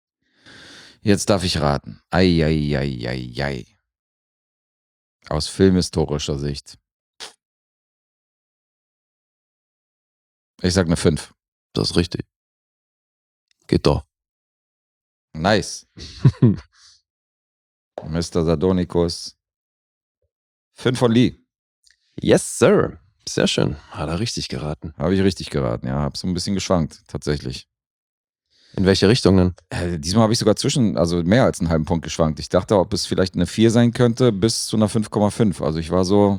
Jetzt darf ich raten. Ei. Aus filmhistorischer Sicht. Ich sag eine 5. Das ist richtig. Geht doch. Nice. Mr. Sardonicus. 5 von Lee. Yes, sir. Sehr schön. Hat er richtig geraten. Habe ich richtig geraten, ja. Hab so ein bisschen geschwankt, tatsächlich. In welche Richtung denn? Diesmal habe ich sogar also mehr als einen halben Punkt geschwankt. Ich dachte, ob es vielleicht eine 4 sein könnte, bis zu einer 5,5. Also ich war so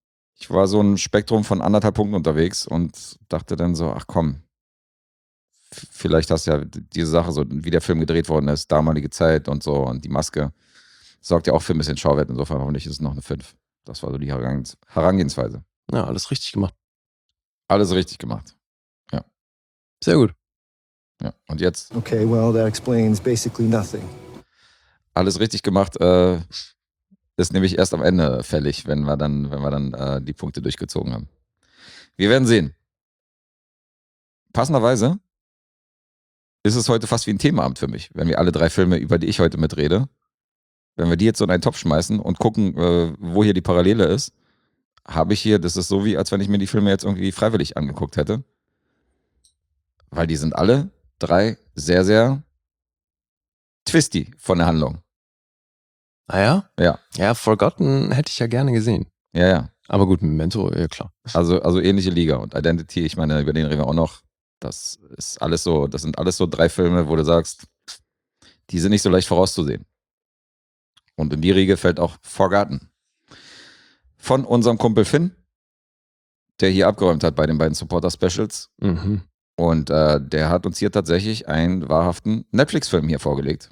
ein Spektrum von 1,5 Punkten unterwegs und dachte dann so, ach komm, vielleicht hast du ja diese Sache, so wie der Film gedreht worden ist, damalige Zeit und so und die Maske, sorgt ja auch für ein bisschen Schauwert. Insofern hoffentlich ist es noch eine 5. Das war so die Herangehensweise. Ja, alles richtig gemacht. Alles richtig gemacht. Sehr gut. Ja. Und jetzt Okay, well, that explains basically nothing. alles richtig gemacht, ist nämlich erst am Ende fällig, wenn wir dann die Punkte durchgezogen haben. Wir werden sehen. Passenderweise ist es heute fast wie ein Themaabend für mich, wenn wir alle 3 Filme, über die ich heute mitrede, wenn wir die jetzt so in einen Topf schmeißen und gucken, wo hier die Parallele ist, habe ich hier, das ist so wie, als wenn ich mir die Filme jetzt irgendwie freiwillig angeguckt hätte. Weil die sind alle 3 sehr, sehr twisty von der Handlung. Ah ja? Ja. Ja, Forgotten hätte ich ja gerne gesehen. Ja, ja. Aber gut, Memento, ja klar. Also ähnliche Liga. Und Identity, ich meine, über den reden wir auch noch. Das sind alles so 3 Filme, wo du sagst, die sind nicht so leicht vorauszusehen. Und in die Riege fällt auch Forgotten. Von unserem Kumpel Finn, der hier abgeräumt hat bei den beiden Supporter-Specials. Mhm. Und der hat uns hier tatsächlich einen wahrhaften Netflix-Film hier vorgelegt.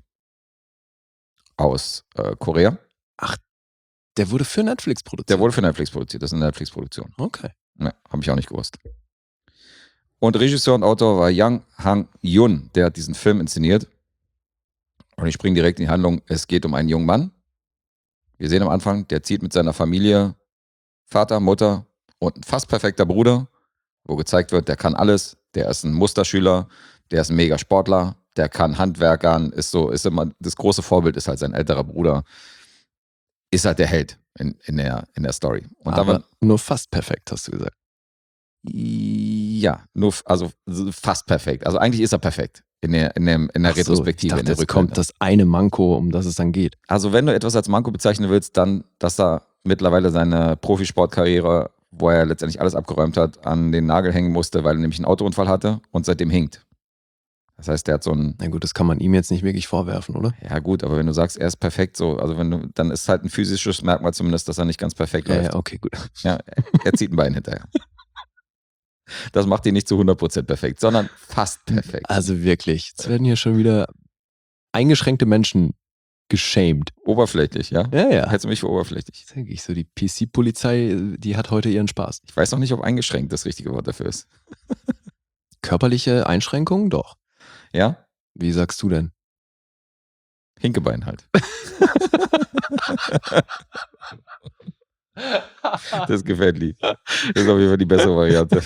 Aus Korea. Der wurde für Netflix produziert. Der wurde für Netflix produziert. Das ist eine Netflix-Produktion. Okay. Ja, habe ich auch nicht gewusst. Und Regisseur und Autor war Yang Hang-Yun. Der hat diesen Film inszeniert. Und ich springe direkt in die Handlung. Es geht um einen jungen Mann. Wir sehen am Anfang, der zieht mit seiner Familie, Vater, Mutter und ein fast perfekter Bruder, wo gezeigt wird, der kann alles. Der ist ein Musterschüler, der ist ein Mega-Sportler, der kann Handwerkern, ist immer, das große Vorbild ist halt sein älterer Bruder. Ist halt der Held in der Story. Und Aber nur fast perfekt, hast du gesagt. Ja, also fast perfekt. Also eigentlich ist er perfekt in der Retrospektive. Ich dachte, es kommt das eine Manko, um das es dann geht. Also wenn du etwas als Manko bezeichnen willst, dann, dass er mittlerweile seine Profisportkarriere, wo er letztendlich alles abgeräumt hat, an den Nagel hängen musste, weil er nämlich einen Autounfall hatte und seitdem hinkt. Das heißt, der hat so ein... Na gut, das kann man ihm jetzt nicht wirklich vorwerfen, oder? Ja gut, aber wenn du sagst, er ist perfekt, so, also dann ist halt ein physisches Merkmal zumindest, dass er nicht ganz perfekt läuft. Ja, okay, gut. Ja, er zieht ein Bein hinterher. Das macht ihn nicht zu 100% perfekt, sondern fast perfekt. Also wirklich, jetzt werden hier schon wieder eingeschränkte Menschen geshamed. Oberflächlich, ja? Ja. Hältst du mich für oberflächlich? Denke ich so, die PC-Polizei, die hat heute ihren Spaß. Ich weiß noch nicht, ob eingeschränkt das richtige Wort dafür ist. Körperliche Einschränkungen? Doch. Ja? Wie sagst du denn? Hinkebein halt. Das gefällt mir. Das ist auf jeden Fall die bessere Variante.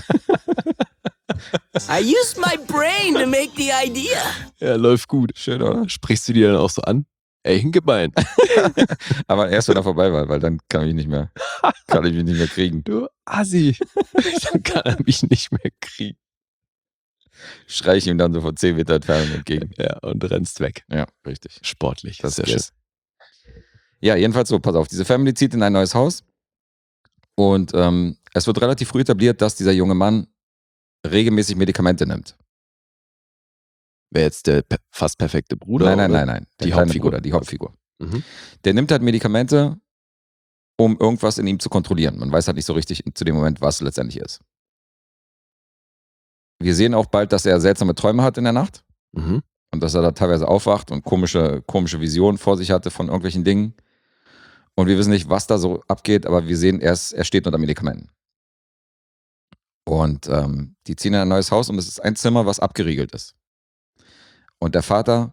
I used my brain to make the idea. Ja, läuft gut. Schön, oder? Sprichst du die dann auch so an? Ey, Hinkebein. Aber erst, wenn er vorbei war, weil dann kann ich mich nicht mehr kriegen. Du Assi. Dann kann er mich nicht mehr kriegen. Schrei ich ihm dann so von 10 Meter Entfernung entgegen. Ja, und rennst weg. Ja, richtig. Sportlich. Das Sehr ist schön. Guess. Ja, jedenfalls so, pass auf, diese Family zieht in ein neues Haus und es wird relativ früh etabliert, dass dieser junge Mann regelmäßig Medikamente nimmt. Wer jetzt der fast perfekte Bruder? Nein. oder? Der Die kleine Hauptfigur. Bruder, die Hauptfigur. Mhm. Der nimmt halt Medikamente, um irgendwas in ihm zu kontrollieren. Man weiß halt nicht so richtig zu dem Moment, was letztendlich ist. Wir sehen auch bald, dass er seltsame Träume hat in der Nacht Mhm. und dass er da teilweise aufwacht und komische Visionen vor sich hatte von irgendwelchen Dingen. Und wir wissen nicht, was da so abgeht, aber wir sehen, er steht unter Medikamenten. Und die ziehen in ein neues Haus und es ist ein Zimmer, was abgeriegelt ist. Und der Vater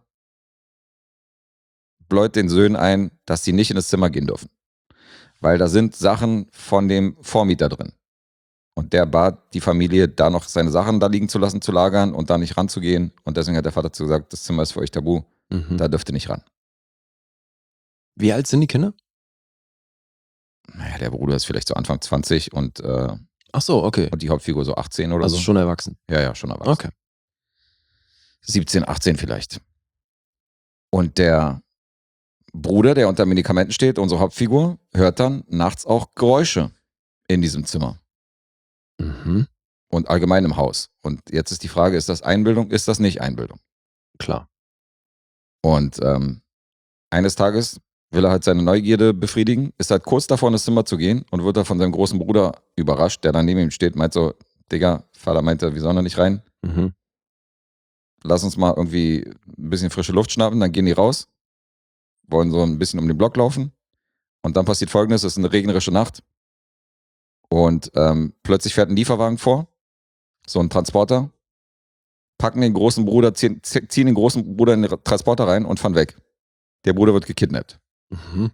bläut den Söhnen ein, dass sie nicht in das Zimmer gehen dürfen. Weil da sind Sachen von dem Vormieter drin. Und der bat die Familie, da noch seine Sachen da liegen zu lassen, zu lagern und da nicht ranzugehen. Und deswegen hat der Vater gesagt, das Zimmer ist für euch tabu, Mhm. da dürft ihr nicht ran. Wie alt sind die Kinder? Naja, der Bruder ist vielleicht so Anfang 20 und Ach so, okay. die Hauptfigur so 18 oder Also so. schon erwachsen. Ja, schon erwachsen. Okay. 17, 18 vielleicht. Und der Bruder, der unter Medikamenten steht, unsere Hauptfigur, hört dann nachts auch Geräusche in diesem Zimmer Mhm. und allgemein im Haus. Und jetzt ist die Frage, ist das Einbildung, ist das nicht Einbildung? Klar. Und eines Tages will er halt seine Neugierde befriedigen, ist halt kurz davor, in das Zimmer zu gehen und wird da von seinem großen Bruder überrascht, der dann neben ihm steht, meint so, Digga, Vater meinte, wir sollen da nicht rein. Mhm. lass uns mal irgendwie ein bisschen frische Luft schnappen. Dann gehen die raus, wollen so ein bisschen um den Block laufen. Und dann passiert Folgendes, es ist eine regnerische Nacht. Und plötzlich fährt ein Lieferwagen vor, so ein Transporter, packen den großen Bruder, ziehen den großen Bruder in den Transporter rein und fahren weg. Der Bruder wird gekidnappt. Mhm.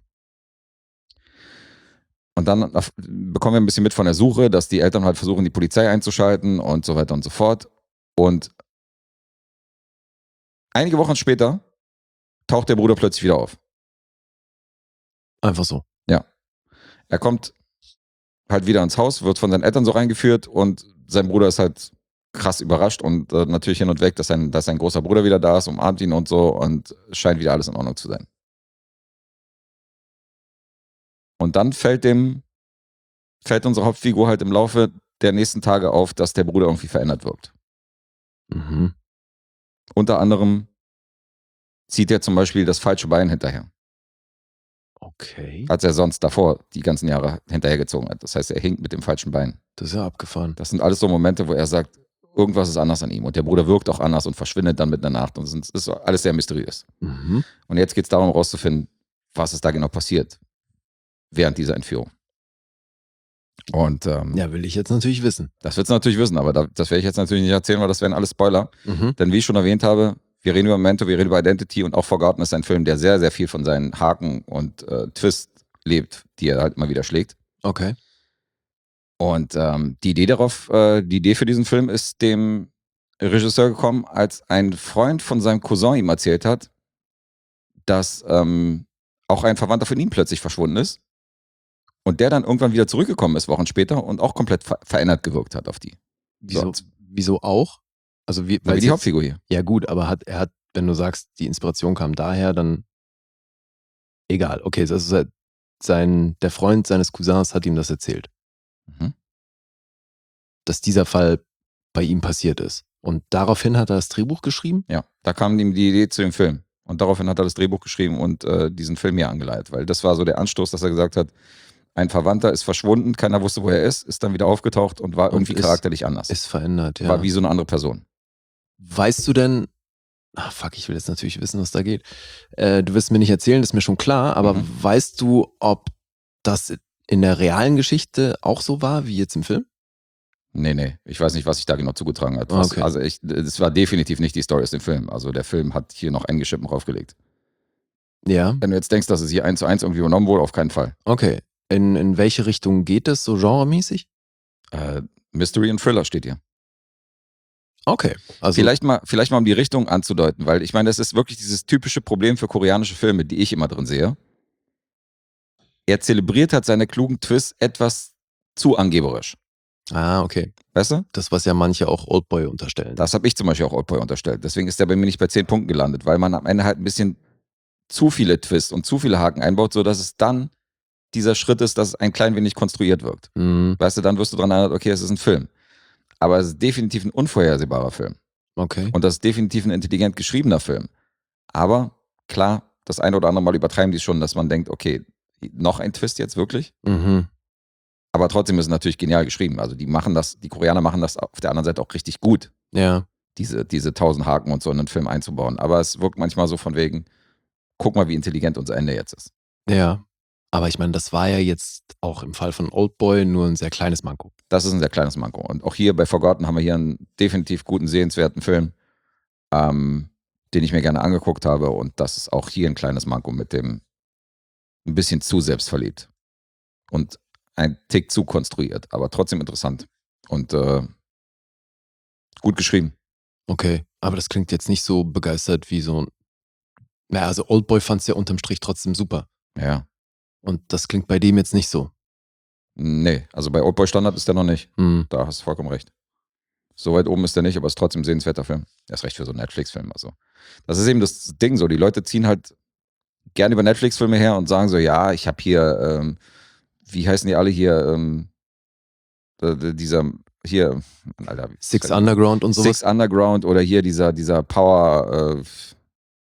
Und dann bekommen wir ein bisschen mit von der Suche, dass die Eltern halt versuchen, die Polizei einzuschalten und so weiter und so fort. Und einige Wochen später taucht der Bruder plötzlich wieder auf. Einfach so. Ja. Er kommt halt wieder ins Haus, wird von seinen Eltern so reingeführt und sein Bruder ist halt krass überrascht und natürlich hin und weg, dass sein großer Bruder wieder da ist, umarmt ihn und so und scheint wieder alles in Ordnung zu sein. Und dann fällt unsere Hauptfigur halt im Laufe der nächsten Tage auf, dass der Bruder irgendwie verändert wirkt. Mhm. Unter anderem zieht er zum Beispiel das falsche Bein hinterher, Okay. als er sonst davor die ganzen Jahre hinterhergezogen hat. Das heißt, er hinkt mit dem falschen Bein. Das ist ja abgefahren. Das sind alles so Momente, wo er sagt, irgendwas ist anders an ihm. Und der Bruder wirkt auch anders und verschwindet dann mit einer Nacht. Und es ist alles sehr mysteriös. Mhm. Und jetzt geht es darum, herauszufinden, was ist da genau passiert während dieser Entführung. Und Ja, will ich jetzt natürlich wissen. das wird es natürlich wissen, aber das werde ich jetzt natürlich nicht erzählen, weil das wären alles Spoiler. Mhm. Denn wie ich schon erwähnt habe, wir reden über Memento, wir reden über Identity und auch Forgotten ist ein Film, der sehr, sehr viel von seinen Haken und Twist lebt, die er halt immer wieder schlägt. Okay. Und die Idee für diesen Film ist dem Regisseur gekommen, als ein Freund von seinem Cousin ihm erzählt hat, dass auch ein Verwandter von ihm plötzlich verschwunden ist. Und der dann irgendwann wieder zurückgekommen ist, Wochen später, und auch komplett verändert gewirkt hat auf die. Wieso auch? Also Wie weil die Hauptfigur hier. Ja gut, aber er hat, wenn du sagst, die Inspiration kam daher, dann egal. Okay, das ist der Freund seines Cousins hat ihm das erzählt, Mhm. dass dieser Fall bei ihm passiert ist. Und daraufhin hat er das Drehbuch geschrieben? Ja, da kam ihm die Idee zu dem Film. Und daraufhin hat er das Drehbuch geschrieben und diesen Film hier angeleitet. Weil das war so der Anstoß, dass er gesagt hat, ein Verwandter ist verschwunden, keiner wusste, wo er ist dann wieder aufgetaucht und war irgendwie charakterlich anders. Ist verändert, ja. War wie so eine andere Person. Weißt du denn, ich will jetzt natürlich wissen, was da geht. Du wirst mir nicht erzählen, das ist mir schon klar, aber weißt du, ob das in der realen Geschichte auch so war, wie jetzt im Film? Nee. Ich weiß nicht, was sich da genau zugetragen hat. Okay. Also es war definitiv nicht die Story aus dem Film. Also der Film hat hier noch einige Schippen draufgelegt. Ja. Wenn du jetzt denkst, dass es hier 1:1 irgendwie übernommen wurde, auf keinen Fall. Okay. In welche Richtung geht es, so genremäßig? Mystery und Thriller steht hier. Okay. Also Vielleicht mal um die Richtung anzudeuten, weil ich meine, das ist wirklich dieses typische Problem für koreanische Filme, die ich immer drin sehe. Er zelebriert halt seine klugen Twists etwas zu angeberisch. okay. Weißt du? Das, was ja manche auch Oldboy unterstellen. Das habe ich zum Beispiel auch Oldboy unterstellt. Deswegen ist der bei mir nicht bei 10 Punkten gelandet, weil man am Ende halt ein bisschen zu viele Twists und zu viele Haken einbaut, sodass es dann dieser Schritt ist, dass es ein klein wenig konstruiert wirkt. Mhm. Weißt du, dann wirst du dran erinnert, okay, es ist ein Film. Aber es ist definitiv ein unvorhersehbarer Film. Okay. Und das ist definitiv ein intelligent geschriebener Film. Aber klar, das eine oder andere Mal übertreiben die es schon, dass man denkt, okay, noch ein Twist jetzt wirklich? Mhm. Aber trotzdem ist es natürlich genial geschrieben. Also die Koreaner machen das auf der anderen Seite auch richtig gut, Ja. diese 1000 Haken und so in einen Film einzubauen. Aber es wirkt manchmal so von wegen, guck mal, wie intelligent unser Ende jetzt ist. Ja. Aber ich meine, das war ja jetzt auch im Fall von Oldboy nur ein sehr kleines Manko. Das ist ein sehr kleines Manko. Und auch hier bei Forgotten haben wir hier einen definitiv guten, sehenswerten Film, den ich mir gerne angeguckt habe. Und das ist auch hier ein kleines Manko mit dem ein bisschen zu selbstverliebt. Und ein Tick zu konstruiert, aber trotzdem interessant. Und gut geschrieben. Okay. Aber das klingt jetzt nicht so begeistert wie so ein. Naja, also Oldboy fand es ja unterm Strich trotzdem super. Ja. Und das klingt bei dem jetzt nicht so. Nee, also bei Oldboy Standard ist der noch nicht. Mhm. Da hast du vollkommen recht. So weit oben ist der nicht, aber ist trotzdem ein sehenswerter Film. Er ist recht für so einen Netflix-Film. Also. Das ist eben das Ding so. Die Leute ziehen halt gerne über Netflix-Filme her und sagen so, ja, ich habe hier, wie heißen die alle hier, dieser, hier, Alter. Six Underground und sowas. Six Underground oder hier dieser Power,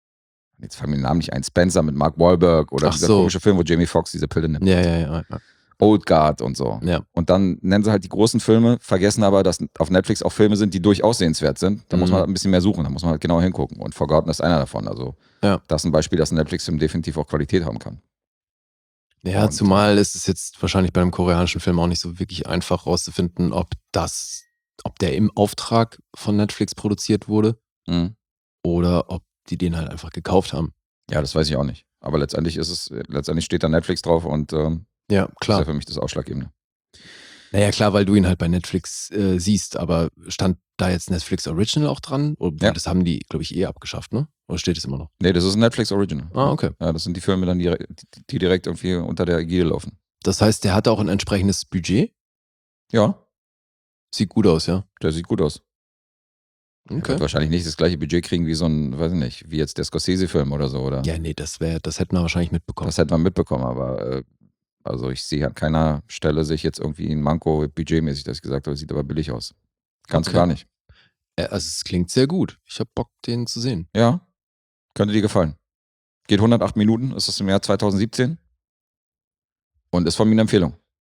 jetzt fallen mir den Namen nicht ein, Spencer mit Mark Wahlberg oder Ach dieser so. komische Film, wo Jamie Foxx diese Pille nimmt. Ja. Old Guard und so. Ja. Und dann nennen sie halt die großen Filme, vergessen aber, dass auf Netflix auch Filme sind, die durchaus sehenswert sind. Da muss man halt ein bisschen mehr suchen, da muss man halt genau hingucken. Und Forgotten ist einer davon. Also das ist ein Beispiel, dass ein Netflix-Film definitiv auch Qualität haben kann. Ja, Und- zumal ist es jetzt wahrscheinlich bei einem koreanischen Film auch nicht so wirklich einfach rauszufinden, ob der im Auftrag von Netflix produziert wurde Mhm. oder ob die den halt einfach gekauft haben. Ja, das weiß ich auch nicht. Aber letztendlich steht da Netflix drauf und Ja, das ist klar. ja für mich das Ausschlaggebende. Naja, klar, weil du ihn halt bei Netflix siehst, aber stand da jetzt Netflix Original auch dran? Oder Ja. das haben die, glaube ich, abgeschafft, ne? Oder steht es immer noch? Nee, das ist ein Netflix Original. Ah, okay. Ja, das sind die Filme dann, die direkt irgendwie unter der Ägide laufen. Das heißt, der hat auch ein entsprechendes Budget? Ja, Sieht gut aus, ja? der sieht gut aus. Er Okay. wird wahrscheinlich nicht das gleiche Budget kriegen wie so ein, weiß ich nicht, wie jetzt der Scorsese-Film oder so, oder? Ja, nee, das hätten wir wahrscheinlich mitbekommen. Das hätte man mitbekommen, aber also ich sehe an keiner Stelle sich jetzt irgendwie ein Manko budgetmäßig, dass ich gesagt habe, sieht aber billig aus. Kannst du Okay. gar nicht. Also es klingt sehr gut. Ich habe Bock, den zu sehen. Ja, könnte dir gefallen. Geht 108 Minuten, ist das im Jahr 2017 und ist von mir eine Empfehlung.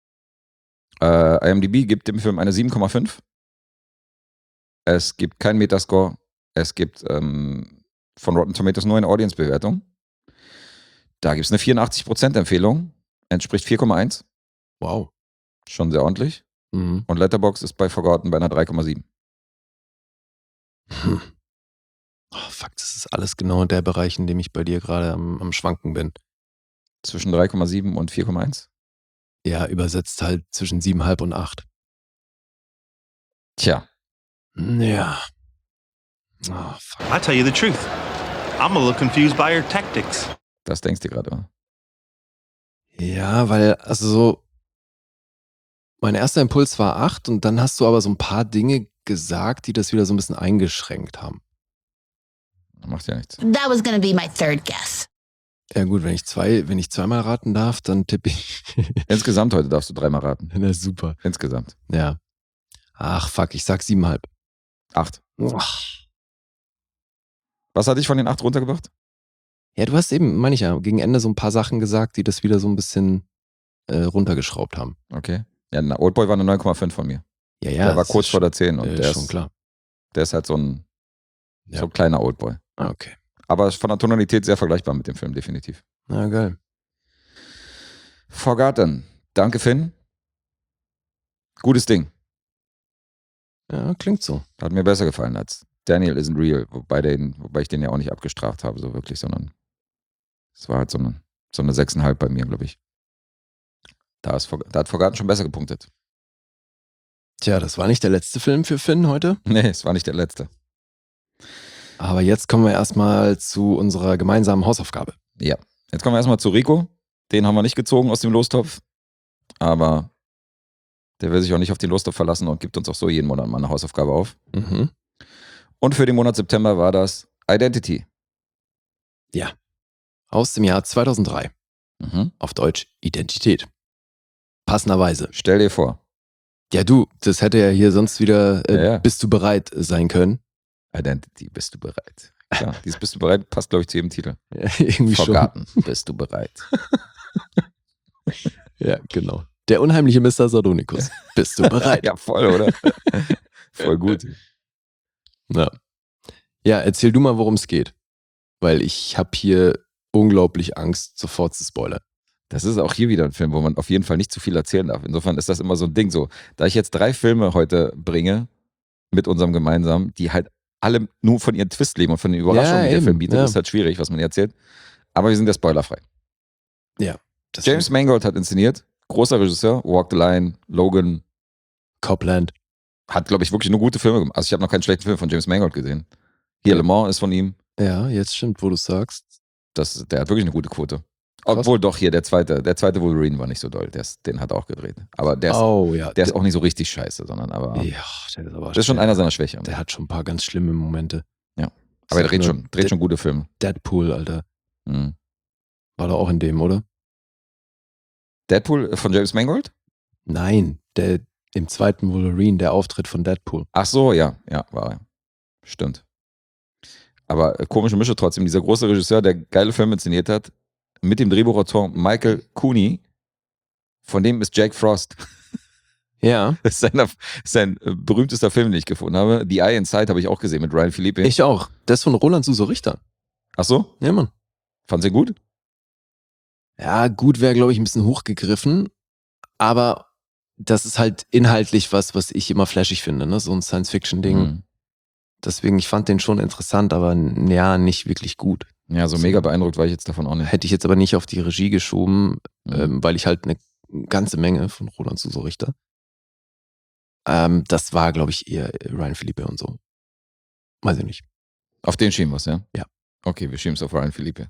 IMDb gibt dem Film eine 7,5. Es gibt keinen Metascore. Es gibt von Rotten Tomatoes nur eine Audience-Bewertung. Da gibt es eine 84% Empfehlung. Entspricht 4,1. Wow. Schon sehr ordentlich. Mhm. Und Letterboxd ist bei Forgotten bei einer 3,7. Oh, fuck, das ist alles genau der Bereich, in dem ich bei dir gerade am Schwanken bin. Zwischen 3,7 und 4,1. Ja, übersetzt halt zwischen 7,5 und 8. Tja, Ja. Oh, fuck. I tell you the truth. I'm a little confused by your tactics. das denkst du gerade. Oder? Ja, weil, also so, mein erster Impuls war 8 und dann hast du aber so ein paar Dinge gesagt, die das wieder so ein bisschen eingeschränkt haben. Macht ja nichts. That was gonna be my third guess. Ja gut, wenn ich zweimal raten darf, dann tippe ich. Insgesamt heute darfst du 3-mal raten. Na super. Insgesamt. Ja. Ach fuck, ich sag 7,5. 8. Ach. Was hatte ich von den 8 runtergebracht? Ja, du hast eben, meine ich ja, gegen Ende so ein paar Sachen gesagt, die das wieder so ein bisschen runtergeschraubt haben. Okay. Ja, Oldboy war eine 9,5 von mir. Ja, ja. Der war das kurz ist vor der 10 und schon, der schon ist, klar. der ist halt so ein Ja. kleiner Oldboy. Ah, okay. Aber ist von der Tonalität sehr vergleichbar mit dem Film, definitiv. Na geil. Forgotten. Danke, Finn. Gutes Ding. Ja, klingt so. Hat mir besser gefallen als Daniel Isn't Real, wobei ich den ja auch nicht abgestraft habe, so wirklich, sondern es war halt so eine 6,5 bei mir, glaube ich. Da hat Forgotten schon besser gepunktet. Tja, das war nicht der letzte Film für Finn heute. Nee, es war nicht der letzte. Aber jetzt kommen wir erstmal zu unserer gemeinsamen Hausaufgabe. Ja. Jetzt kommen wir erstmal zu Rico. Den haben wir nicht gezogen aus dem Lostopf. Aber der will sich auch nicht auf den Lostopf verlassen und gibt uns auch so jeden Monat mal eine Hausaufgabe auf. Mhm. Und für den Monat September war das Identity. Aus dem Jahr 2003. Mhm. Auf Deutsch Identität. Passenderweise. Stell dir vor. Ja, du, das hätte ja hier sonst wieder Ja. Bist du bereit sein können. Identity, bist du bereit? Klar, dieses Bist du bereit passt, glaube ich, zu jedem Titel. Ja, irgendwie Forgotten, bist du bereit? schon. Ja, genau. Der unheimliche Mr. Sardonicus. Bist du bereit? Ja, voll, oder? Voll gut. Ja. Ja, erzähl du mal, worum es geht. Weil ich habe hier unglaublich Angst, sofort zu spoilern. Das ist auch hier wieder ein Film, wo man auf jeden Fall nicht zu viel erzählen darf. Insofern ist das immer so ein Ding so. Da ich jetzt 3 Filme heute bringe, mit unserem gemeinsamen, die halt alle nur von ihren Twist leben und von den Überraschungen, Ja, die der eben, Film bietet, ja. ist halt schwierig, was man hier erzählt. Aber wir sind ja spoilerfrei. Das James Mangold hat inszeniert, großer Regisseur, Walk the Line, Logan, Copland. hat, glaube ich, wirklich nur gute Filme gemacht. Also ich habe noch keinen schlechten Film von James Mangold gesehen. Hier Le Mans ist von ihm. Ja, jetzt stimmt, wo du sagst. Der hat wirklich eine gute Quote. Obwohl doch hier der zweite Wolverine war nicht so doll. Den hat er auch gedreht. Aber der ist auch nicht so richtig scheiße, sondern aber Ja, der ist aber das ist schon einer seiner Schwächen. Der hat schon ein paar ganz schlimme Momente. Ja. Aber er Sag nur, dreht schon gute Filme. Deadpool, Alter. Mhm. War doch auch in dem, oder? Deadpool von James Mangold? Nein, im zweiten Wolverine, der Auftritt von Deadpool. Ach so, ja, war er. Stimmt. Aber komische Mische trotzdem. Dieser große Regisseur, der geile Filme inszeniert hat, mit dem Drehbuchautor Michael Cooney, Von dem ist Jake Frost. Ja, Das ist sein berühmtester Film, den ich gefunden habe. The Eye Inside habe ich auch gesehen mit Ryan Philippe. ich auch. Das ist von Roland Suso Richter. Ach so? Ja, Mann. Fand sie gut? Ja, gut wäre, glaube ich, ein bisschen hochgegriffen. Aber das ist halt inhaltlich was ich immer flashig finde, ne? So ein Science-Fiction-Ding. Mhm. Deswegen, ich fand den schon interessant, aber ja, nicht wirklich gut. Ja, so mega beeindruckt war ich jetzt davon auch nicht. Hätte ich jetzt aber nicht auf die Regie geschoben, Mhm. weil ich halt eine ganze Menge von Roland Suso Richter. Das war, glaube ich, eher Ryan Philippe und so. Weiß ich nicht. Auf den schieben wir es, ja? Ja. Okay, wir schieben es auf Ryan Philippe.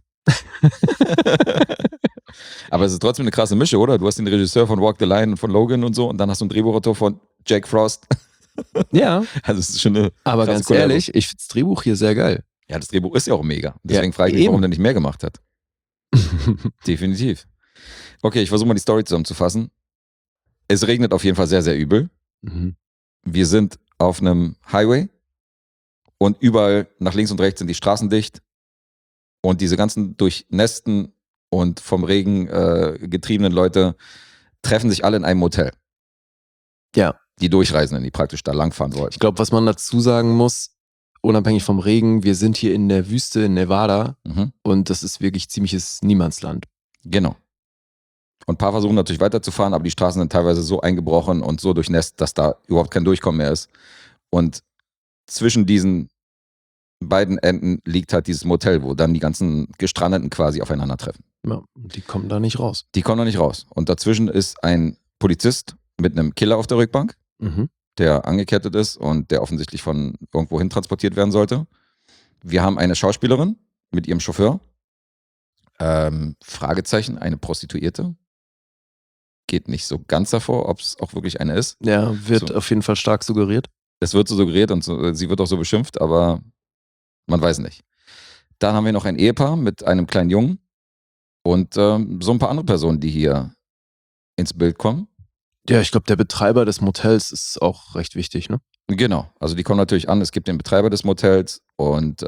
Aber es ist trotzdem eine krasse Mische, oder? Du hast den Regisseur von Walk the Line und von Logan und so und dann hast du einen Drehbuchautor von Jack Frost. Ja, Also es ist schon eine aber krasse ganz Kollabo. ehrlich, ich finde das Drehbuch hier sehr geil. Ja, das Drehbuch ist ja auch mega. Deswegen frage ich mich, eben. warum der nicht mehr gemacht hat. Definitiv. Okay, ich versuche mal die Story zusammenzufassen. Es regnet auf jeden Fall sehr, sehr übel. Mhm. Wir sind auf einem Highway und überall nach links und rechts sind die Straßen dicht und diese ganzen durchnässten und vom Regen getriebenen Leute treffen sich alle in einem Motel. Ja. Die Durchreisenden, die praktisch da langfahren wollten. Ich glaube, was man dazu sagen muss, unabhängig vom Regen, wir sind hier in der Wüste in Nevada Mhm. und das ist wirklich ziemliches Niemandsland. Genau. Und ein paar versuchen natürlich weiterzufahren, aber die Straßen sind teilweise so eingebrochen und so durchnässt, dass da überhaupt kein Durchkommen mehr ist. Und zwischen diesen beiden Enden liegt halt dieses Motel, wo dann die ganzen Gestrandeten quasi aufeinandertreffen. Ja, die kommen da nicht raus. Die kommen noch nicht raus. Und dazwischen ist ein Polizist mit einem Killer auf der Rückbank, Mhm. der angekettet ist und der offensichtlich von irgendwo hin transportiert werden sollte. Wir haben eine Schauspielerin mit ihrem Chauffeur. Fragezeichen, eine Prostituierte. Geht nicht so ganz davor, ob es auch wirklich eine ist. Ja, wird So. auf jeden Fall stark suggeriert. Es wird so suggeriert und so, sie wird auch so beschimpft, aber man weiß nicht. Dann haben wir noch ein Ehepaar mit einem kleinen Jungen und so ein paar andere Personen, die hier ins Bild kommen. Ja, ich glaube, der Betreiber des Motels ist auch recht wichtig, ne? Genau, also die kommen natürlich an, es gibt den Betreiber des Motels und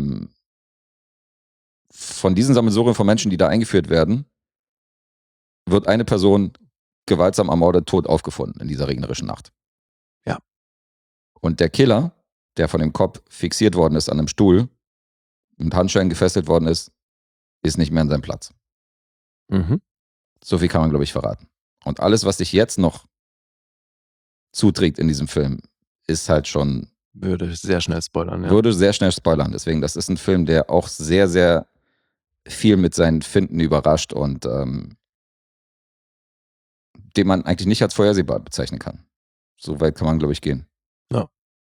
von diesen Sammelsurium von Menschen, die da eingeführt werden, wird eine Person gewaltsam ermordet, tot aufgefunden in dieser regnerischen Nacht. Ja. Und der Killer, der von dem Cop fixiert worden ist an einem Stuhl, mit Handschellen gefesselt worden ist nicht mehr an seinem Platz. Mhm. So viel kann man, glaube ich, verraten. Und alles, was sich jetzt noch zuträgt in diesem Film, ist halt schon, Würde sehr schnell spoilern, ja. würde sehr schnell spoilern. Deswegen, das ist ein Film, der auch sehr, sehr viel mit seinen Finden überrascht und den man eigentlich nicht als vorhersehbar bezeichnen kann. So weit kann man, glaube ich, gehen. Ja.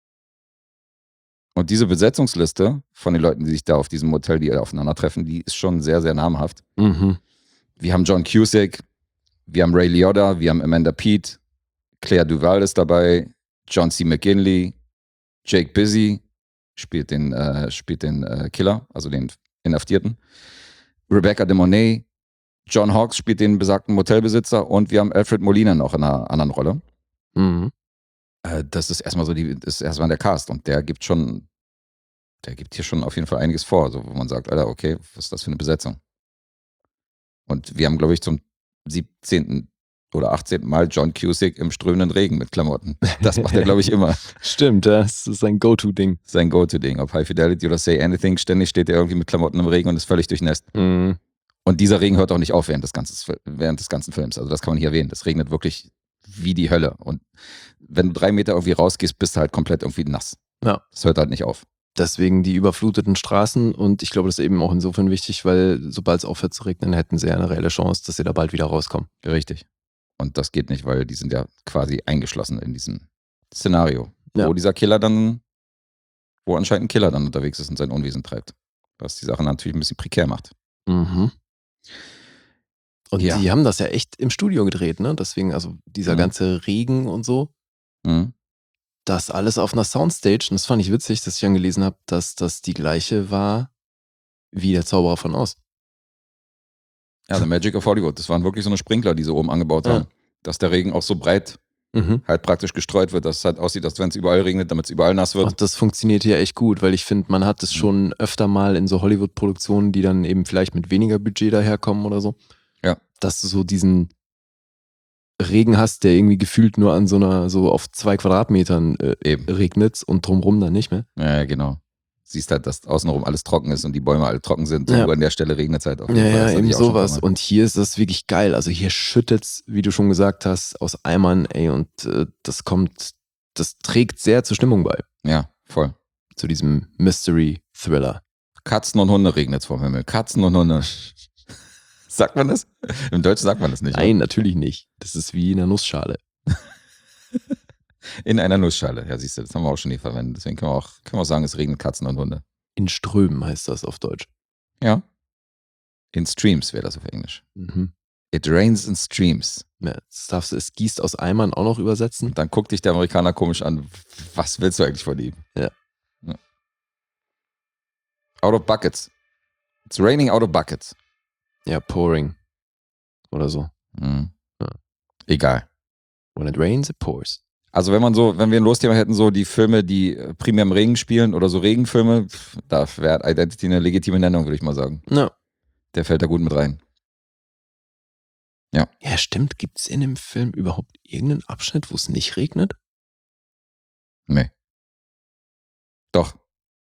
Und diese Besetzungsliste von den Leuten, die sich da auf diesem Motel, die aufeinandertreffen, die ist schon sehr, sehr namhaft. Mhm. Wir haben John Cusack, wir haben Ray Liotta, wir haben Amanda Peet, Claire Duval ist dabei, John C. McGinley, Jake Busy spielt den Killer, also den Inhaftierten, Rebecca De Mornay, John Hawkes spielt den besagten Motelbesitzer und wir haben Alfred Molina noch in einer anderen Rolle. Mhm. Das ist erstmal der Cast und der gibt hier schon auf jeden Fall einiges vor, so, wo man sagt, Alter, okay, was ist das für eine Besetzung? Und wir haben, glaube ich, zum 17. oder 18. Mal John Cusack im strömenden Regen mit Klamotten. Das macht er, glaube ich, immer. Stimmt, das ist sein Go-To-Ding. Sein Go-To-Ding. Ob High Fidelity oder Say Anything, ständig steht er irgendwie mit Klamotten im Regen und ist völlig durchnässt. Mhm. Und dieser Regen hört auch nicht auf während des ganzen Films. Also das kann man hier erwähnen. Das regnet wirklich wie die Hölle. Und wenn du 3 Meter irgendwie rausgehst, bist du halt komplett irgendwie nass. Ja. Das hört halt nicht auf. Deswegen die überfluteten Straßen und ich glaube, das ist eben auch insofern wichtig, weil sobald es aufhört zu regnen, hätten sie ja eine reelle Chance, dass sie da bald wieder rauskommen. Richtig. Und das geht nicht, weil die sind ja quasi eingeschlossen in diesem Szenario, Ja. wo anscheinend ein Killer dann unterwegs ist und sein Unwesen treibt. Was die Sache natürlich ein bisschen prekär macht. Mhm. Und Ja. die haben das ja echt im Studio gedreht, ne? Deswegen, also dieser Mhm. ganze Regen und so, Mhm. das alles auf einer Soundstage. Und das fand ich witzig, dass ich dann gelesen habe, dass das die gleiche war wie der Zauberer von Oz. Ja, The Magic of Hollywood. Das waren wirklich so eine Sprinkler, die sie oben angebaut Ja. haben. Dass der Regen auch so breit Mhm. halt praktisch gestreut wird, dass es halt aussieht, als wenn es überall regnet, damit es überall nass wird. Und das funktioniert hier echt gut, weil ich finde, man hat es schon öfter mal in so Hollywood-Produktionen, die dann eben vielleicht mit weniger Budget daherkommen oder so. Ja. Dass du so diesen Regen hast, der irgendwie gefühlt nur an so auf 2 Quadratmetern regnet und drumrum dann nicht mehr. Ja, genau. Siehst halt, dass außenrum alles trocken ist und die Bäume alle trocken sind. Ja. Nur an der Stelle regnet es halt auf jeden Fall. Ja, Das hatte eben ich auch schon sowas. mal. Und hier ist das wirklich geil. Also hier schüttet's, wie du schon gesagt hast, aus Eimern, und das trägt sehr zur Stimmung bei. Ja, voll. Zu diesem Mystery-Thriller. Katzen und Hunde regnet es vom Himmel. Katzen und Hunde. Sagt man das? Im Deutschen sagt man das nicht. Nein, natürlich nicht. Das ist wie in einer Nussschale. In einer Nussschale. Ja, siehst du, das haben wir auch schon nie verwendet. Deswegen können wir auch sagen, es regnet Katzen und Hunde. In Strömen heißt das auf Deutsch. Ja. In Streams wäre das auf Englisch. Mhm. It rains in streams. Ja, das darfst du, es gießt aus Eimern auch noch übersetzen. Und dann guckt dich der Amerikaner komisch an. Was willst du eigentlich von ihm? Ja. Out of buckets. It's raining out of buckets. Ja, pouring. Oder so. Mhm. Ja. Egal. When it rains, it pours. Also wenn wir ein Losthema hätten, so die Filme, die primär im Regen spielen oder so Regenfilme, da wäre Identity eine legitime Nennung, würde ich mal sagen. Ja. Der fällt da gut mit rein. Ja. Ja, stimmt. Gibt es in dem Film überhaupt irgendeinen Abschnitt, wo es nicht regnet? Nee. Doch,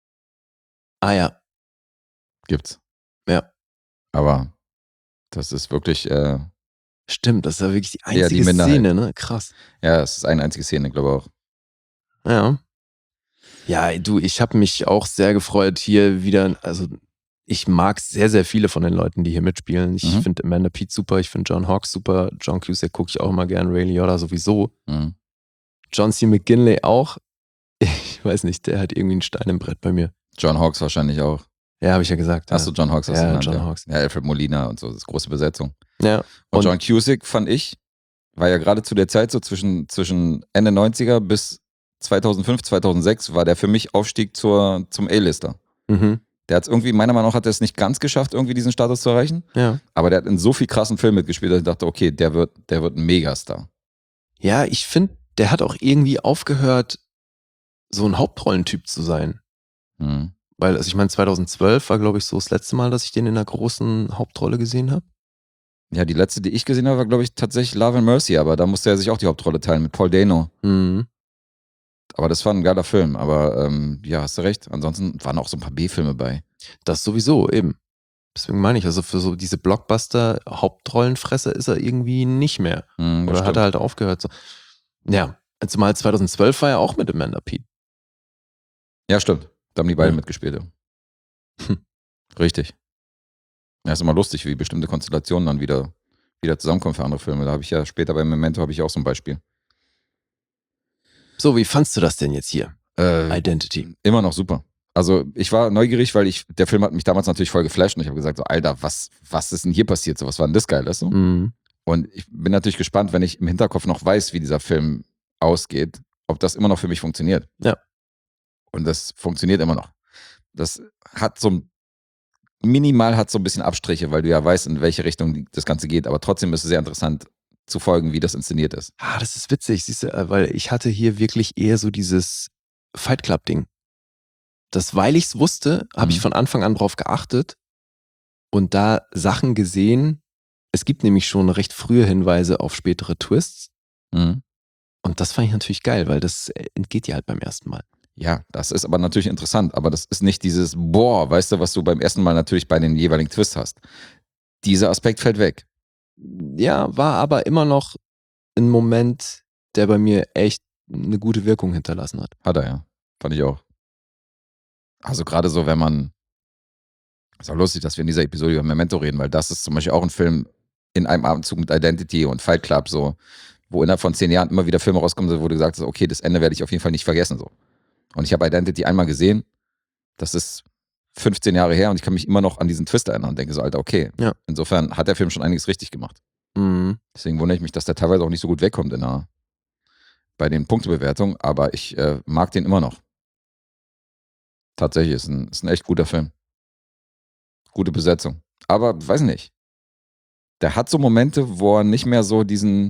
Ah ja. gibt's. Ja. Aber das ist wirklich, Stimmt, das ist ja wirklich die Ja, die einzige Minderheit. Szene, ne? Krass. ja, es ist eine einzige Szene, glaube ich auch. Ja. Ja, du, ich habe mich auch sehr gefreut, hier wieder, also ich mag sehr, sehr viele von den Leuten, die hier mitspielen. Ich Mhm. finde Amanda Peet super, ich finde John Hawkes super, John Cusack gucke ich auch immer gern, Ray Liotta sowieso. Mhm. John C. McGinley auch. Ich weiß nicht, der hat irgendwie einen Stein im Brett bei mir. John Hawkes wahrscheinlich auch. Ja, habe ich ja gesagt. Achso, John Hawkes hast du Ja, genannt, John Hawkes. Ja, Alfred Molina und so, das ist große Besetzung. Ja. Und Und- John Cusack, fand ich, war ja gerade zu der Zeit so zwischen Ende 90er bis 2005, 2006 war der für mich Aufstieg zum A-Lister. Mhm. Der hat es irgendwie, meiner Meinung nach, hat er es nicht ganz geschafft, irgendwie diesen Status zu erreichen. Ja. Aber der hat in so viel krassen Filmen mitgespielt, dass ich dachte, okay, der wird ein Megastar. Ja, ich finde, der hat auch irgendwie aufgehört, so ein Hauptrollentyp zu sein. Mhm. Weil, also ich meine, 2012 war, glaube ich, so das letzte Mal, dass ich den in einer großen Hauptrolle gesehen habe. Ja, die letzte, die ich gesehen habe, war, glaube ich, tatsächlich Love and Mercy, aber da musste er sich auch die Hauptrolle teilen mit Paul Dano. Mhm. Aber das war ein geiler Film. Aber ja, hast du recht. Ansonsten waren auch so ein paar B-Filme bei. Das sowieso, eben. Deswegen meine ich, also für so diese Blockbuster-Hauptrollenfresser ist er irgendwie nicht mehr. Mhm, Oder hat er halt aufgehört. So. Ja, zumal 2012 war er auch mit Amanda Peet. Ja, stimmt. Da haben die beiden Ja. mitgespielt. Ja. Hm. Richtig. Ja, ist immer lustig, wie bestimmte Konstellationen dann wieder zusammenkommen für andere Filme. Da habe ich ja später bei Memento habe ich auch so ein Beispiel. So, wie fandst du das denn jetzt hier? Identity. Immer noch super. Also ich war neugierig, weil der Film hat mich damals natürlich voll geflasht und ich habe gesagt, so Alter, was ist denn hier passiert? So, was war denn das geil? Weißt du? Mhm. Und ich bin natürlich gespannt, wenn ich im Hinterkopf noch weiß, wie dieser Film ausgeht, ob das immer noch für mich funktioniert. Ja. Und das funktioniert immer noch. Das hat so minimal hat so ein bisschen Abstriche, weil du ja weißt, in welche Richtung das Ganze geht, aber trotzdem ist es sehr interessant zu folgen, wie das inszeniert ist. Ah, das ist witzig, siehst du, weil ich hatte hier wirklich eher so dieses Fight Club-Ding. Das, weil ich es wusste, habe ich von Anfang an drauf geachtet und da Sachen gesehen. Es gibt nämlich schon recht frühe Hinweise auf spätere Twists. Mhm. Und das fand ich natürlich geil, weil das entgeht dir halt beim ersten Mal. Ja, das ist aber natürlich interessant, aber das ist nicht dieses Boah, weißt du, was du beim ersten Mal natürlich bei den jeweiligen Twists hast. Dieser Aspekt fällt weg. Ja, war aber immer noch ein Moment, der bei mir echt eine gute Wirkung hinterlassen hat. Hat er, ja. Fand ich auch. Also gerade so, wenn man, ist auch lustig, dass wir in dieser Episode über Memento reden, weil das ist zum Beispiel auch ein Film in einem Abendzug mit Identity und Fight Club, so, wo innerhalb von 10 Jahren immer wieder Filme rauskommen, wo du gesagt hast, okay, das Ende werde ich auf jeden Fall nicht vergessen, so. Und ich habe Identity einmal gesehen, das ist 15 Jahre her und ich kann mich immer noch an diesen Twist erinnern und denke so, Alter, okay. Ja. Insofern hat der Film schon einiges richtig gemacht. Mhm. Deswegen wundere ich mich, dass der teilweise auch nicht so gut wegkommt bei den Punktebewertungen, aber ich mag den immer noch. Tatsächlich, ist ein echt guter Film. Gute Besetzung. Aber, weiß nicht. Der hat so Momente, wo er nicht mehr so diesen,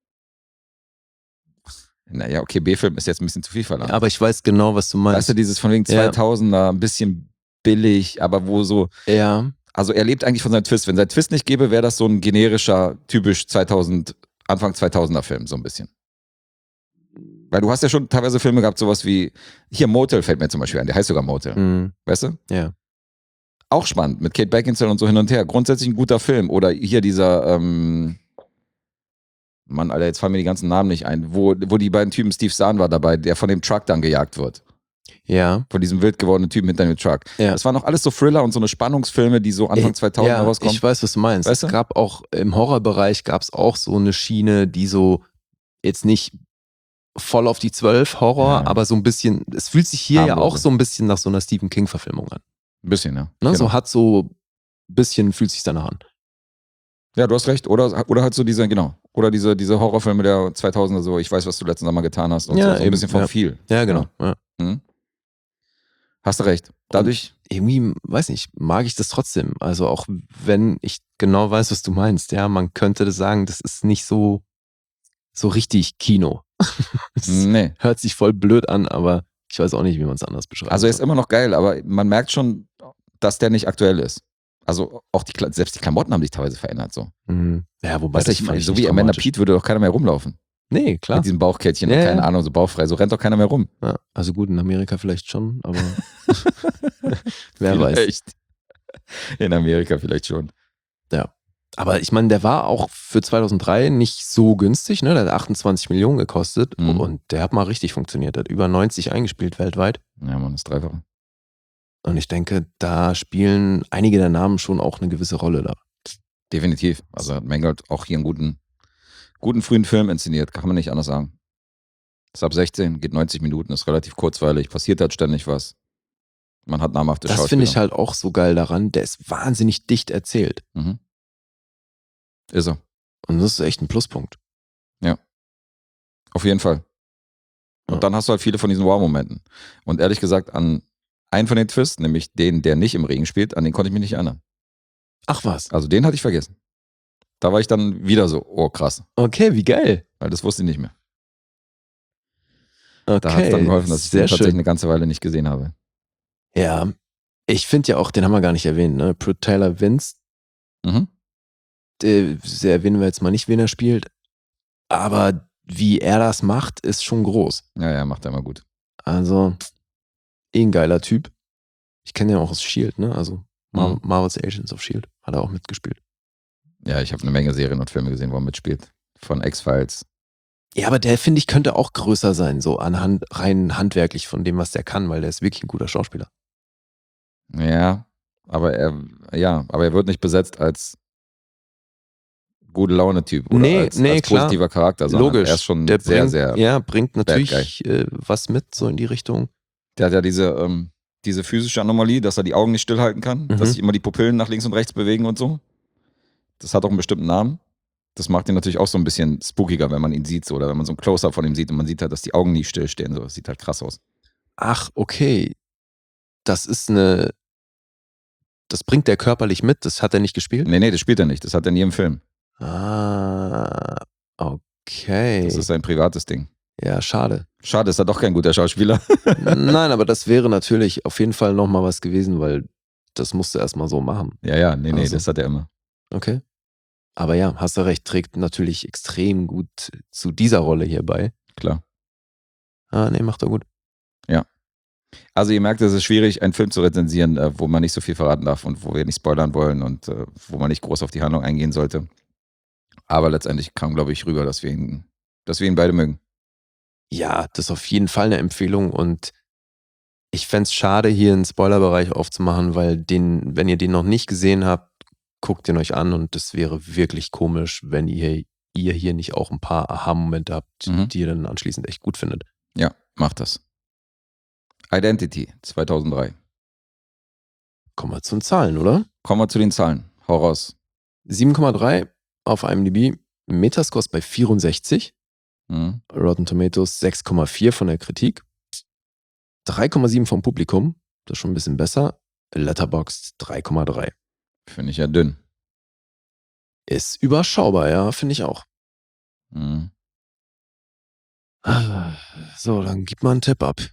naja, okay, B-Film ist jetzt ein bisschen zu viel verlangt. Aber ich weiß genau, was du meinst. Weißt du, dieses von wegen Ja. 2000er, ein bisschen billig, aber wo so, Ja. also er lebt eigentlich von seinem Twist. Wenn sein Twist nicht gäbe, wäre das so ein generischer, typisch 2000 Anfang 2000er Film, so ein bisschen. Weil du hast ja schon teilweise Filme gehabt, sowas wie, hier Motel fällt mir zum Beispiel ein, der heißt sogar Motel, Mhm. weißt du? Ja. Auch spannend, mit Kate Beckinsale und so hin und her. Grundsätzlich ein guter Film. Oder hier dieser, Mann, Alter, jetzt fallen mir die ganzen Namen nicht ein, wo die beiden Typen, Steve Zahn war dabei, der von dem Truck dann gejagt wird. Ja. Von diesem wild gewordenen Typen hinter dem Truck. Ja. Das waren noch alles so Thriller und so eine Spannungsfilme, die so Anfang 2000 ja, rauskommen. ich weiß, was du meinst. Weißt du? Es gab auch im Horrorbereich gab es auch so eine Schiene, die so jetzt nicht voll auf die 12 Horror, Ja. aber so ein bisschen, es fühlt sich hier ja Harmlose. auch so ein bisschen nach so einer Stephen King-Verfilmung an. Ein bisschen, ja. Ne? Genau. So hat so ein bisschen, fühlt sich danach an. Ja, du hast recht. Oder halt so diese, genau. Oder diese Horrorfilme der 2000er, so, ich weiß, was du letzten Sommer getan hast und Ja, so ein eben, bisschen von ja. viel. Ja, genau. Ja. Mhm. Hast du recht. Dadurch, Irgendwie, weiß nicht, mag ich das trotzdem. Also auch wenn ich genau weiß, was du meinst, ja, man könnte das sagen, das ist nicht so richtig Kino. Es nee. hört sich voll blöd an, aber ich weiß auch nicht, wie man es anders beschreibt. Also er ist immer noch geil, aber man merkt schon, dass der nicht aktuell ist. Also auch selbst die Klamotten haben sich teilweise verändert. So. Ja, wobei Weißt du, das fand ich so nicht wie Amanda dramatisch. Peet würde doch keiner mehr rumlaufen. Nee, klar. Mit diesem Bauchkettchen Ja, und keine ja. Ahnung, so bauchfrei. So rennt doch keiner mehr rum. Ja, also gut, in Amerika vielleicht schon, aber wer weiß. Vielleicht. In Amerika vielleicht schon. Ja. Aber ich meine, der war auch für 2003 nicht so günstig, ne? Der hat 28 Millionen gekostet Mhm. und der hat mal richtig funktioniert. Der hat über 90 eingespielt weltweit. Ja, Mann, das Dreifache. Und ich denke, da spielen einige der Namen schon auch eine gewisse Rolle da. Definitiv. Also hat Mangold auch hier einen guten frühen Film inszeniert, kann man nicht anders sagen. Ist ab 16, geht 90 Minuten, ist relativ kurzweilig, passiert halt ständig was. Man hat namhafte Das Schauspieler. finde ich halt auch so geil daran. Der ist wahnsinnig dicht erzählt. Mhm. Ist er. Und das ist echt ein Pluspunkt. Auf jeden Fall. Und Ja. dann hast du halt viele von diesen Wow-Momenten. Und ehrlich gesagt, an einen von den Twists, nämlich den, der nicht im Regen spielt, an den konnte ich mich nicht erinnern. Ach was. Also den hatte ich vergessen. Da war ich dann wieder so, oh krass, Okay, wie geil. weil das wusste ich nicht mehr. Okay, Da hat es dann geholfen, dass ich den sehr tatsächlich schön. eine ganze Weile nicht gesehen habe. Ja, ich finde ja auch, den haben wir gar nicht erwähnt, ne? Pruitt Taylor Vince, Mhm. erwähnen wir jetzt mal nicht, wen er spielt. Aber wie er das macht, ist schon groß. Ja, macht er immer gut. Also, ein geiler Typ. Ich kenne ihn auch aus S.H.I.E.L.D., ne? Also Mhm. Marvel's Agents of S.H.I.E.L.D. hat er auch mitgespielt. Ja, ich habe eine Menge Serien und Filme gesehen, wo er mitspielt. Von X-Files. Ja, aber der, finde ich, könnte auch größer sein, so rein handwerklich von dem, was der kann, weil der ist wirklich ein guter Schauspieler. Ja, aber er wird nicht besetzt als gute Laune-Typ oder Nee, als klar. positiver Charakter, sondern Logisch. er ist schon der sehr, bringt, sehr. Ja, bringt bad natürlich was mit, so in die Richtung. Der hat ja diese physische Anomalie, dass er die Augen nicht stillhalten kann, Mhm. dass sich immer die Pupillen nach links und rechts bewegen und so. Das hat auch einen bestimmten Namen. Das macht ihn natürlich auch so ein bisschen spookiger, wenn man ihn sieht, so, oder wenn man so ein Close-Up von ihm sieht und man sieht halt, dass die Augen nie stillstehen. So. Das sieht halt krass aus. Ach, okay. Das bringt der körperlich mit, das hat er nicht gespielt? Nee, das spielt er nicht. Das hat er nie im Film. Ah, okay. Das ist sein privates Ding. Ja, schade. Schade, ist er doch kein guter Schauspieler. Nein, aber das wäre natürlich auf jeden Fall nochmal was gewesen, weil das musst du erstmal so machen. Ja, nee, Also. das hat er immer. Okay. Aber ja, hast du recht, trägt natürlich extrem gut zu dieser Rolle hier bei. Klar. Ah, nee, macht er gut. Also ihr merkt, es ist schwierig, einen Film zu rezensieren, wo man nicht so viel verraten darf und wo wir nicht spoilern wollen und wo man nicht groß auf die Handlung eingehen sollte. Aber letztendlich kam, glaube ich, rüber, dass wir ihn beide mögen. Ja, das ist auf jeden Fall eine Empfehlung und ich fände es schade, hier einen Spoilerbereich aufzumachen, weil wenn ihr den noch nicht gesehen habt, guckt ihn euch an und das wäre wirklich komisch, wenn ihr hier nicht auch ein paar Aha-Momente habt, Mhm. die ihr dann anschließend echt gut findet. Ja, macht das. Identity 2003. Kommen wir zu den Zahlen, oder? Kommen wir zu den Zahlen. Hau raus. 7,3 auf IMDb, Metascore bei 64, Mhm. Rotten Tomatoes 6,4 von der Kritik, 3,7 vom Publikum, das ist schon ein bisschen besser, Letterboxd 3,3. Finde ich ja dünn. Ist überschaubar, ja, finde ich auch. Mhm. So, dann gib mal einen Tipp ab.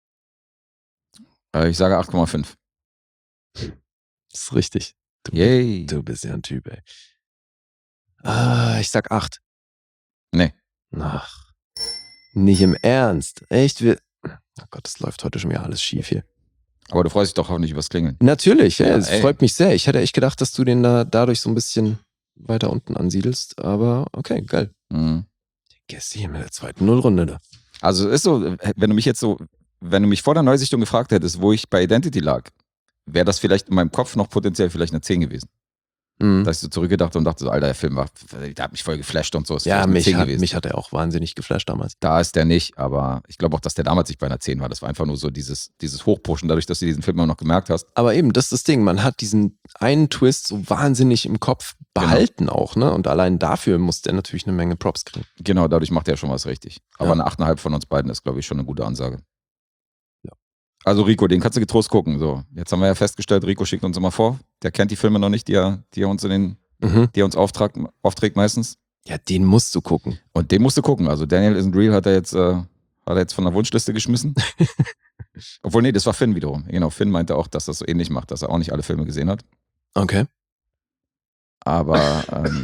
Ich sage 8,5. Das ist richtig. Yay. Du bist ja ein Typ, ey. Ich sag 8. Nee. Ach, nicht im Ernst. Echt? Oh Gott, das läuft heute schon wieder alles schief hier. Aber du freust dich doch hoffentlich übers Klingeln. Natürlich, ja, es ey. freut mich sehr. Ich hätte echt gedacht, dass du den da dadurch so ein bisschen weiter unten ansiedelst, aber okay, geil. Mhm. Gehst hier mit der zweiten Nullrunde da. Also es ist so, wenn du mich vor der Neusichtung gefragt hättest, wo ich bei Identity lag, wäre das vielleicht in meinem Kopf noch potenziell vielleicht eine 10 gewesen. Mhm. Dass ich so zurückgedacht und dachte so, Alter, der Film der hat mich voll geflasht und so. Ist Ja, vielleicht eine 10 gewesen. mich hat er auch wahnsinnig geflasht damals. Da ist der nicht, aber ich glaube auch, dass der damals nicht bei einer 10 war. Das war einfach nur so dieses Hochpushen, dadurch, dass du diesen Film immer noch gemerkt hast. Aber eben, das ist das Ding. Man hat diesen einen Twist so wahnsinnig im Kopf behalten auch, ne? Und allein dafür muss der natürlich eine Menge Props kriegen. Genau, dadurch macht er schon was richtig. Aber Ja. eine 8,5 von uns beiden ist, glaube ich, schon eine gute Ansage. Ja. Also Rico, den kannst du getrost gucken. So, jetzt haben wir ja festgestellt, Rico schickt uns immer vor. Der kennt die Filme noch nicht, die er uns die er uns aufträgt meistens. Ja, den musst du gucken. Und den musst du gucken. Also Daniel Isn't Real hat er jetzt von der Wunschliste geschmissen. Obwohl, nee, das war Finn wiederum. Genau, Finn meinte auch, dass das so ähnlich macht, dass er auch nicht alle Filme gesehen hat. Okay. Aber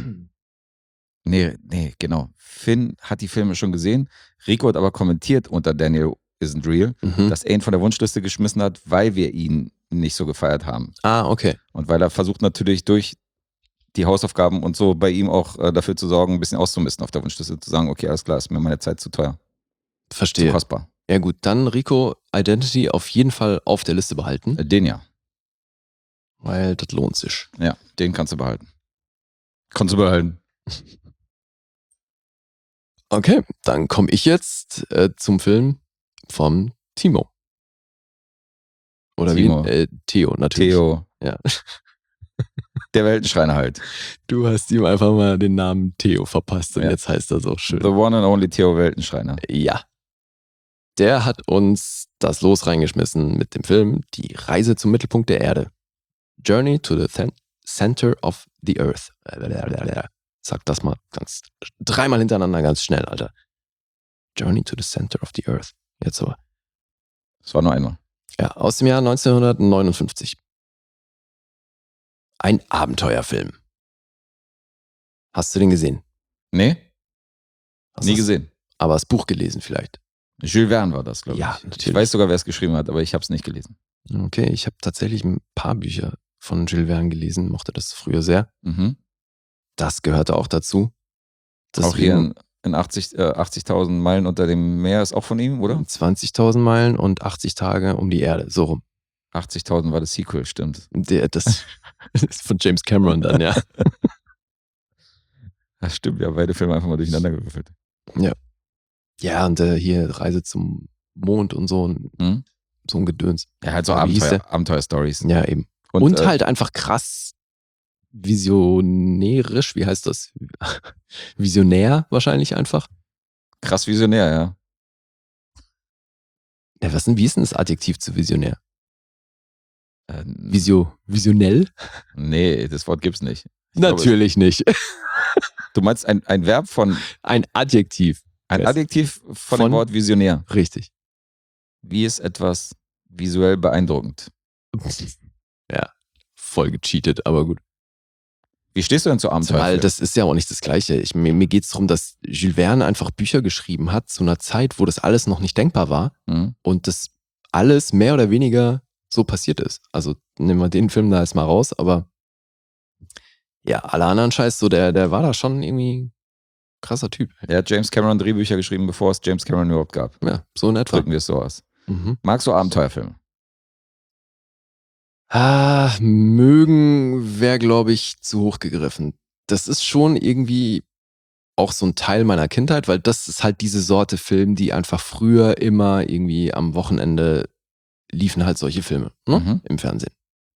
nee, genau. Finn hat die Filme schon gesehen. Rico hat aber kommentiert unter Daniel Isn't Real, dass er ihn von der Wunschliste geschmissen hat, weil wir ihn nicht so gefeiert haben. Ah, okay. Und weil er versucht natürlich durch die Hausaufgaben und so bei ihm auch dafür zu sorgen, ein bisschen auszumisten auf der Wunschliste, zu sagen, okay, alles klar, ist mir meine Zeit zu teuer, zu Verstehe. kostbar. Ja gut, dann Rico, Identity auf jeden Fall auf der Liste behalten, Den ja. weil das lohnt sich. Ja, den kannst du behalten. Kannst du behalten. Okay, dann komme ich jetzt zum Film vom Timo. Oder Timo. wie? Theo, natürlich. Theo, Ja. der Weltenschreiner halt. Du hast ihm einfach mal den Namen Theo verpasst und Ja. jetzt heißt er so schön. The one and only Theo Weltenschreiner. Ja. Der hat uns das Los reingeschmissen mit dem Film Die Reise zum Mittelpunkt der Erde. Journey to the Center of the Earth. Sag das mal dreimal hintereinander ganz schnell, Alter. Journey to the Center of the Earth. Jetzt aber. Das war nur einmal. Ja, aus dem Jahr 1959. Ein Abenteuerfilm. Hast du den gesehen? Nee, Hast nie du's- gesehen. Aber das Buch gelesen vielleicht. Jules Verne war das, glaube ich. Ja, natürlich. Ich weiß sogar, wer es geschrieben hat, aber ich habe es nicht gelesen. Okay, ich habe tatsächlich ein paar Bücher von Jules Verne gelesen, mochte das früher sehr. Mhm. Das gehörte auch dazu. Auch hier in 80.000 Meilen unter dem Meer ist auch von ihm, oder? 20.000 Meilen und 80 Tage um die Erde, so rum. 80.000 war das Sequel, stimmt. Das ist von James Cameron dann, ja. Das stimmt, wir haben beide Filme einfach mal durcheinander gewürfelt. Ja, und hier Reise zum Mond und so, Mhm. so ein Gedöns. Ja, halt so Wie hieß der? Abenteuer-Stories. Ja, eben. Und halt einfach krass visionärisch, wie heißt das? Visionär wahrscheinlich einfach. krass visionär, ja. Ja, wie ist denn das Adjektiv zu visionär? Ähm, Visionell? Nee, das Wort gibt's nicht. Ich glaube, Natürlich nicht. du meinst ein Verb von, Ein Adjektiv. ein Yes. Adjektiv von dem Von- Wort visionär. Richtig. Wie ist etwas visuell beeindruckend? Ja, voll gecheatet, aber gut. Wie stehst du denn zu Abenteuer? Weil das ist ja auch nicht das Gleiche. Mir geht es darum, dass Jules Verne einfach Bücher geschrieben hat zu einer Zeit, wo das alles noch nicht denkbar war und das alles mehr oder weniger so passiert ist. Also nehmen wir den Film da jetzt mal raus, aber ja, alle anderen Scheiß, so der war da schon irgendwie ein krasser Typ. Er hat James Cameron Drehbücher geschrieben, bevor es James Cameron überhaupt gab. Ja, so in etwa. Drücken wir es so aus. Mhm. Magst du Abenteuerfilme? Mögen wäre, glaube ich, zu hoch gegriffen. Das ist schon irgendwie auch so ein Teil meiner Kindheit, weil das ist halt diese Sorte Film, die einfach früher immer irgendwie am Wochenende liefen halt solche Filme, ne? Mhm. Im Fernsehen.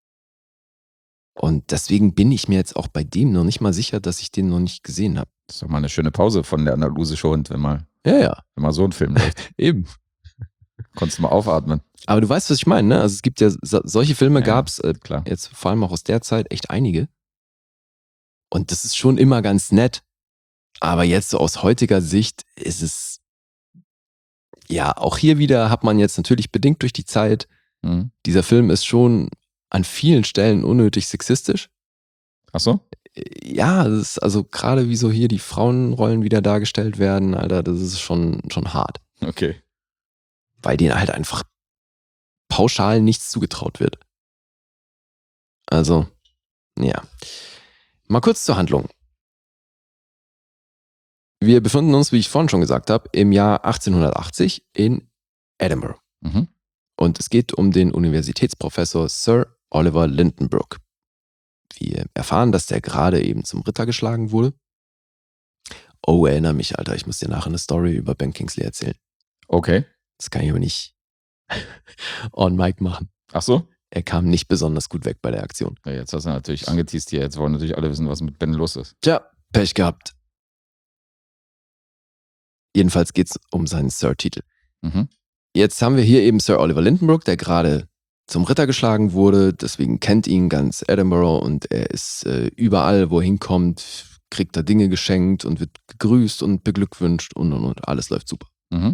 Und deswegen bin ich mir jetzt auch bei dem noch nicht mal sicher, dass ich den noch nicht gesehen habe. Das ist doch mal eine schöne Pause von der andalusische Hund, wenn mal Ja, so ein Film läuft. eben. Konntest du mal aufatmen. Aber du weißt, was ich meine, ne? Also es gibt ja solche Filme, Ja, gab's klar. jetzt vor allem auch aus der Zeit echt einige. Und das ist schon immer ganz nett. Aber jetzt so aus heutiger Sicht ist es, ja, auch hier wieder hat man jetzt natürlich bedingt durch die Zeit, Mhm. dieser Film ist schon an vielen Stellen unnötig sexistisch. Ach so? Ja, das ist also gerade wie so hier die Frauenrollen wieder dargestellt werden, Alter, das ist schon hart. Okay. Weil denen halt einfach pauschal nichts zugetraut wird. Also, ja. Mal kurz zur Handlung. Wir befinden uns, wie ich vorhin schon gesagt habe, im Jahr 1880 in Edinburgh. Mhm. Und es geht um den Universitätsprofessor Sir Oliver Lindenbrook. Wir erfahren, dass der gerade eben zum Ritter geschlagen wurde. Oh, erinnere mich, Alter, ich muss dir nachher eine Story über Ben Kingsley erzählen. Okay. Das kann ich aber nicht on mic machen. Ach so? Er kam nicht besonders gut weg bei der Aktion. Ja, jetzt hast du natürlich angeteased hier. Jetzt wollen natürlich alle wissen, was mit Ben los ist. Tja, Pech gehabt. Jedenfalls geht's um seinen Sir-Titel. Mhm. Jetzt haben wir hier eben Sir Oliver Lindenbrook, der gerade zum Ritter geschlagen wurde. Deswegen kennt ihn ganz Edinburgh und er ist überall, wo er hinkommt, kriegt er Dinge geschenkt und wird gegrüßt und beglückwünscht und alles läuft super. Mhm.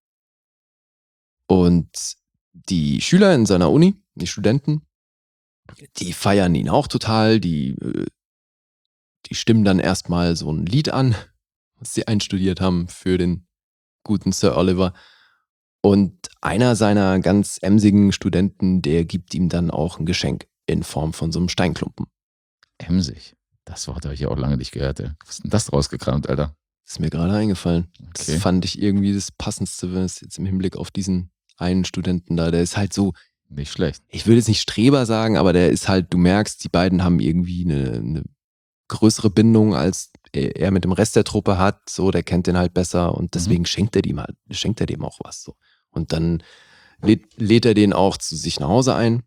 Und die Schüler in seiner Uni, die Studenten, die feiern ihn auch total. Die stimmen dann erstmal so ein Lied an, was sie einstudiert haben für den guten Sir Oliver. Und einer seiner ganz emsigen Studenten, der gibt ihm dann auch ein Geschenk in Form von so einem Steinklumpen. Emsig. Das Wort habe ich ja auch lange nicht gehört. Ey. Was ist denn das rausgekramt, Alter? Das ist mir gerade eingefallen. Okay. Das fand ich irgendwie das Passendste, wenn es jetzt im Hinblick auf diesen einen Studenten da, der ist halt so, Nicht schlecht. ich würde jetzt nicht Streber sagen, aber der ist halt, du merkst, die beiden haben irgendwie eine größere Bindung, als er mit dem Rest der Truppe hat. So, der kennt den halt besser und deswegen schenkt er dem auch was. So. Und dann lädt er den auch zu sich nach Hause ein.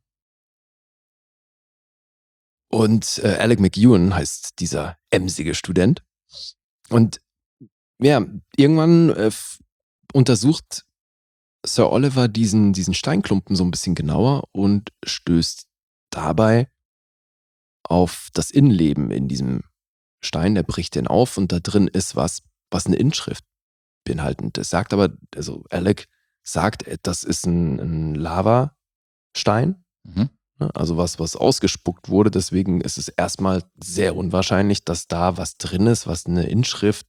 Und Alec McEwan heißt dieser emsige Student. Und ja, irgendwann untersucht Sir Oliver diesen Steinklumpen so ein bisschen genauer und stößt dabei auf das Innenleben in diesem Stein. Der bricht den auf und da drin ist was eine Inschrift beinhaltet. Das sagt aber, also Alec sagt, das ist ein Lavastein, Mhm. also was ausgespuckt wurde. Deswegen ist es erstmal sehr unwahrscheinlich, dass da was drin ist, was eine Inschrift,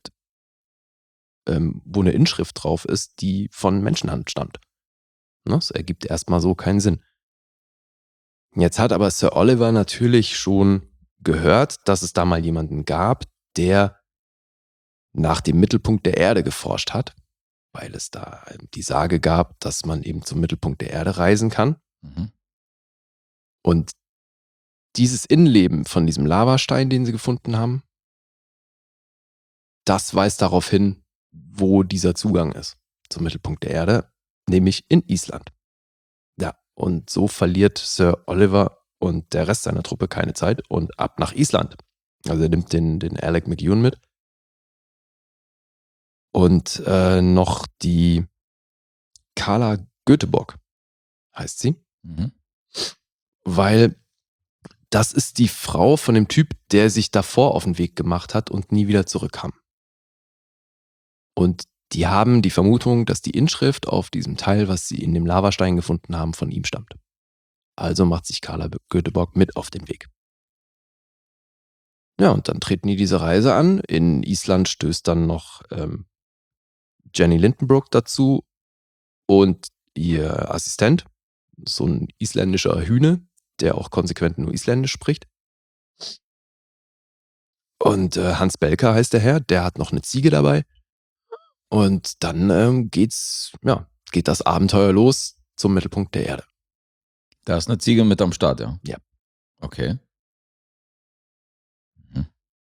wo eine Inschrift drauf ist, die von Menschenhand stammt. Das ergibt erstmal so keinen Sinn. Jetzt hat aber Sir Oliver natürlich schon gehört, dass es da mal jemanden gab, der nach dem Mittelpunkt der Erde geforscht hat, weil es da die Sage gab, dass man eben zum Mittelpunkt der Erde reisen kann. Mhm. Und dieses Innenleben von diesem Lavastein, den sie gefunden haben, das weist darauf hin, wo dieser Zugang ist zum Mittelpunkt der Erde, nämlich in Island. Ja, und so verliert Sir Oliver und der Rest seiner Truppe keine Zeit und ab nach Island. Also er nimmt den Alec McEwan mit und noch die Carla Göteborg heißt sie, Mhm. weil das ist die Frau von dem Typ, der sich davor auf den Weg gemacht hat und nie wieder zurückkam. Und die haben die Vermutung, dass die Inschrift auf diesem Teil, was sie in dem Lavastein gefunden haben, von ihm stammt. Also macht sich Carla Göteborg mit auf den Weg. Ja, und dann treten die diese Reise an. In Island stößt dann noch Jenny Lindenbrook dazu und ihr Assistent, so ein isländischer Hühne, der auch konsequent nur Isländisch spricht. Und Hans Belker heißt der Herr, der hat noch eine Ziege dabei. Und dann geht das Abenteuer los zum Mittelpunkt der Erde. Da ist eine Ziege mit am Start, ja? Ja. Okay. Mhm.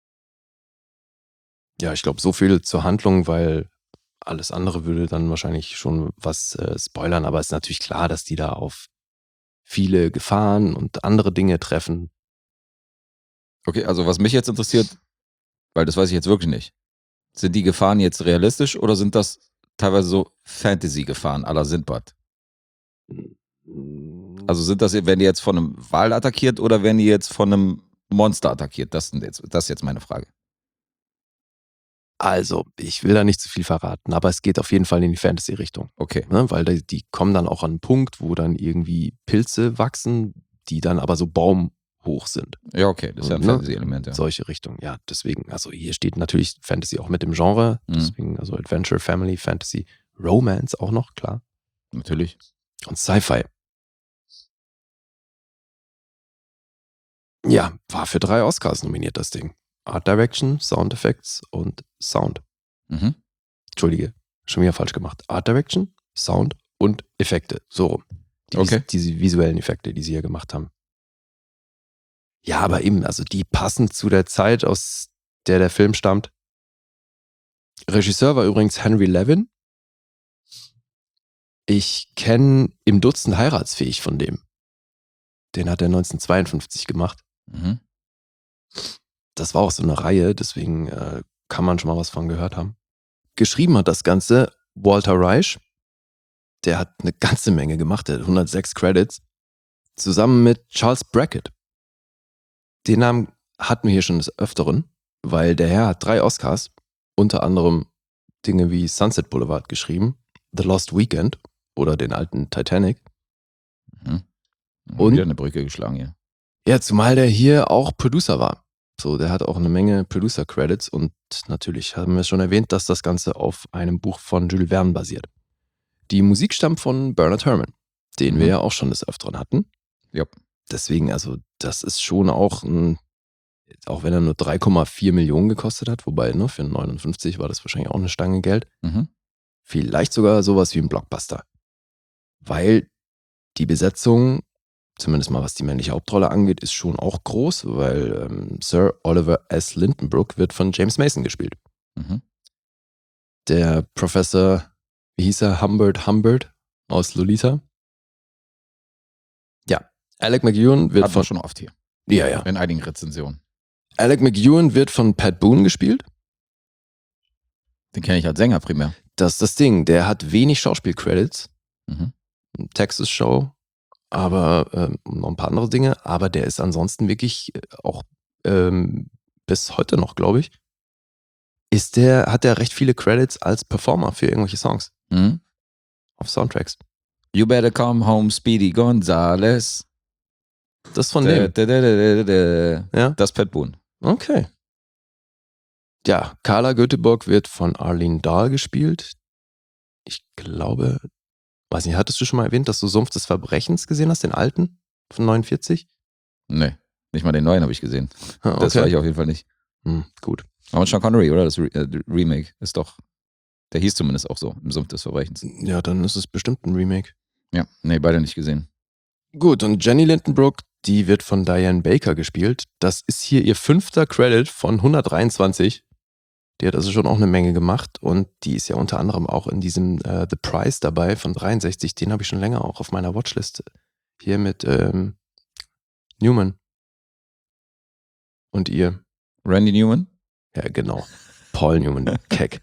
Ja, ich glaube, so viel zur Handlung, weil alles andere würde dann wahrscheinlich schon was spoilern. Aber es ist natürlich klar, dass die da auf viele Gefahren und andere Dinge treffen. Okay, also was mich jetzt interessiert, weil das weiß ich jetzt wirklich nicht. Sind die Gefahren jetzt realistisch oder sind das teilweise so Fantasy-Gefahren à la Sindbad? Also werden die jetzt von einem Wal attackiert oder werden die jetzt von einem Monster attackiert? Das ist jetzt meine Frage. Also, ich will da nicht zu viel verraten, aber es geht auf jeden Fall in die Fantasy-Richtung. Okay. Ne? Weil die kommen dann auch an einen Punkt, wo dann irgendwie Pilze wachsen, die dann aber so hoch sind. Ja, okay, das ist ja ein Und, ne, Fantasy-Element, ja. Solche Richtungen, ja. Deswegen, also hier steht natürlich Fantasy auch mit dem Genre. Deswegen, also Adventure, Family, Fantasy, Romance auch noch, klar. Natürlich. Und Sci-Fi. Ja, war für 3 Oscars nominiert, das Ding. Art Direction, Sound Effects und Sound. Mhm. Entschuldige, schon wieder falsch gemacht. Art Direction, Sound und Effekte. So rum. Okay. Diese visuellen Effekte, die sie hier gemacht haben. Ja, aber eben, also die passen zu der Zeit, aus der Film stammt. Regisseur war übrigens Henry Levin. Ich kenne Im Dutzend heiratsfähig von dem. Den hat er 1952 gemacht. Mhm. Das war auch so eine Reihe, deswegen kann man schon mal was von gehört haben. Geschrieben hat das Ganze Walter Reich. Der hat eine ganze Menge gemacht, der hat 106 Credits. Zusammen mit Charles Brackett. Den Namen hatten wir hier schon des Öfteren, weil der Herr hat 3 Oscars, unter anderem Dinge wie Sunset Boulevard geschrieben, The Lost Weekend oder den alten Titanic. Mhm. Und- Wieder eine Brücke geschlagen hier. Ja, zumal der hier auch Producer war. So, der hat auch eine Menge Producer-Credits und natürlich haben wir schon erwähnt, dass das Ganze auf einem Buch von Jules Verne basiert. Die Musik stammt von Bernard Herrmann, den wir ja auch schon des Öfteren hatten. Ja. Deswegen, also das ist schon auch auch wenn er nur 3,4 Millionen gekostet hat, wobei ne, für 59 war das wahrscheinlich auch eine Stange Geld, Mhm. vielleicht sogar sowas wie ein Blockbuster. Weil die Besetzung, zumindest mal was die männliche Hauptrolle angeht, ist schon auch groß, weil Sir Oliver S. Lindenbrook wird von James Mason gespielt. Mhm. Der Professor, wie hieß er, Humbert aus Lolita. Ja, Alec McEwan wird Hatten wir von... schon oft hier. Ja. In einigen Rezensionen. Alec McEwan wird von Pat Boone gespielt. Den kenne ich als Sänger primär. Das ist das Ding, der hat wenig Schauspielcredits. Mhm. Texas Show, aber noch ein paar andere Dinge, aber der ist ansonsten wirklich auch bis heute noch, glaube ich, hat er recht viele Credits als Performer für irgendwelche Songs Mhm. auf Soundtracks. You better come home, Speedy Gonzales. Das von dem. Ja? Das Pat Boone. Okay. Ja, Carla Göteborg wird von Arlene Dahl gespielt. Ich glaube, weiß nicht, hattest du schon mal erwähnt, dass du Sumpf des Verbrechens gesehen hast, den alten von 49? Nee, nicht mal den neuen habe ich gesehen. Ah, okay. Das war ich auf jeden Fall nicht. Gut. Aber Sean Connery, oder? Das Remake ist doch, der hieß zumindest auch so, im Sumpf des Verbrechens. Ja, dann ist es bestimmt ein Remake. Ja, nee, beide nicht gesehen. Gut, und Jenny Lindenbrook, die wird von Diane Baker gespielt. Das ist hier ihr 5. Credit von 123. Die hat also schon auch eine Menge gemacht und die ist ja unter anderem auch in diesem The Price dabei von 63. Den habe ich schon länger auch auf meiner Watchlist. Hier mit Newman. Und ihr. Randy Newman? Ja, genau. Paul Newman, Keck.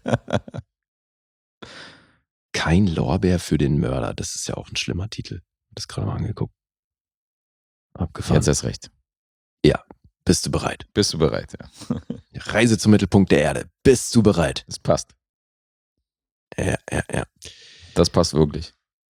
Kein Lorbeer für den Mörder. Das ist ja auch ein schlimmer Titel. Das gerade mal angeguckt. Abgefahren. Jetzt erst recht. Bist du bereit? Bist du bereit? Ja. Reise zum Mittelpunkt der Erde. Bist du bereit? Das passt. Ja. Das passt wirklich.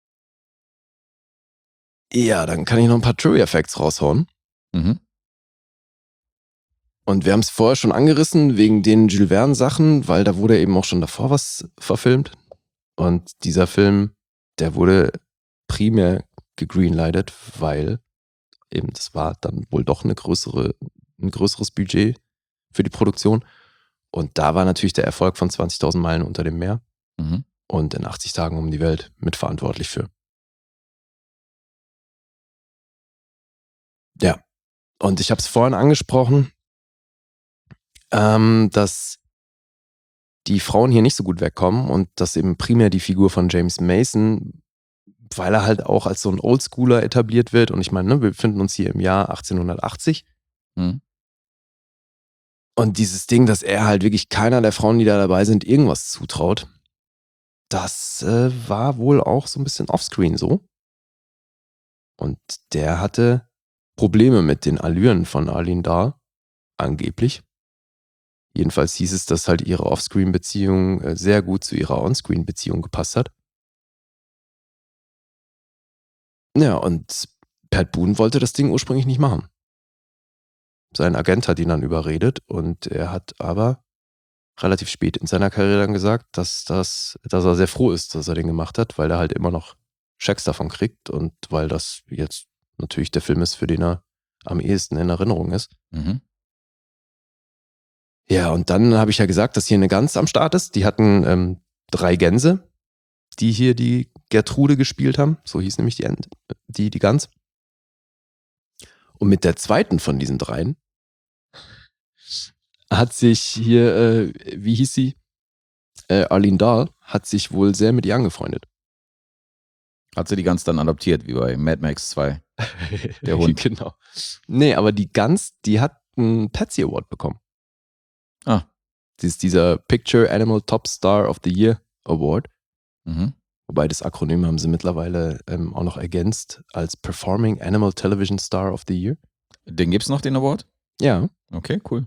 Ja, dann kann ich noch ein paar Trivia-Facts raushauen. Mhm. Und wir haben es vorher schon angerissen wegen den Jules Verne-Sachen, weil da wurde eben auch schon davor was verfilmt. Und dieser Film, der wurde primär gegreenlightet, weil eben das war dann wohl doch ein größeres Budget für die Produktion. Und da war natürlich der Erfolg von 20.000 Meilen unter dem Meer Mhm. und in 80 Tagen um die Welt mitverantwortlich für. Ja, und ich habe es vorhin angesprochen, dass die Frauen hier nicht so gut wegkommen und dass eben primär die Figur von James Mason, weil er halt auch als so ein Oldschooler etabliert wird. Und ich meine, ne, wir befinden uns hier im Jahr 1880. Mhm. Und dieses Ding, dass er halt wirklich keiner der Frauen, die da dabei sind, irgendwas zutraut, das war wohl auch so ein bisschen offscreen so. Und der hatte Probleme mit den Allüren von Arlene Dahl, angeblich. Jedenfalls hieß es, dass halt ihre Offscreen-Beziehung sehr gut zu ihrer Onscreen-Beziehung gepasst hat. Ja, und Pat Boone wollte das Ding ursprünglich nicht machen. Sein Agent hat ihn dann überredet und er hat aber relativ spät in seiner Karriere dann gesagt, dass er sehr froh ist, dass er den gemacht hat, weil er halt immer noch Schecks davon kriegt und weil das jetzt natürlich der Film ist, für den er am ehesten in Erinnerung ist. Mhm. Ja, und dann habe ich ja gesagt, dass hier eine Gans am Start ist. Die hatten 3 Gänse, die hier die Gertrude gespielt haben. So hieß nämlich die Gans. Und mit der zweiten von diesen 3 hat sich hier, wie hieß sie? Arlene Dahl hat sich wohl sehr mit ihr angefreundet. Hat sie die Gans dann adoptiert, wie bei Mad Max 2. Der Hund. Genau. Nee, aber die Gans, die hat einen Patsy Award bekommen. Ah. Das ist dieser Picture Animal Top Star of the Year Award. Mhm. Wobei das Akronym haben sie mittlerweile auch noch ergänzt als Performing Animal Television Star of the Year. Den gibt's noch, den Award? Ja. Okay, cool.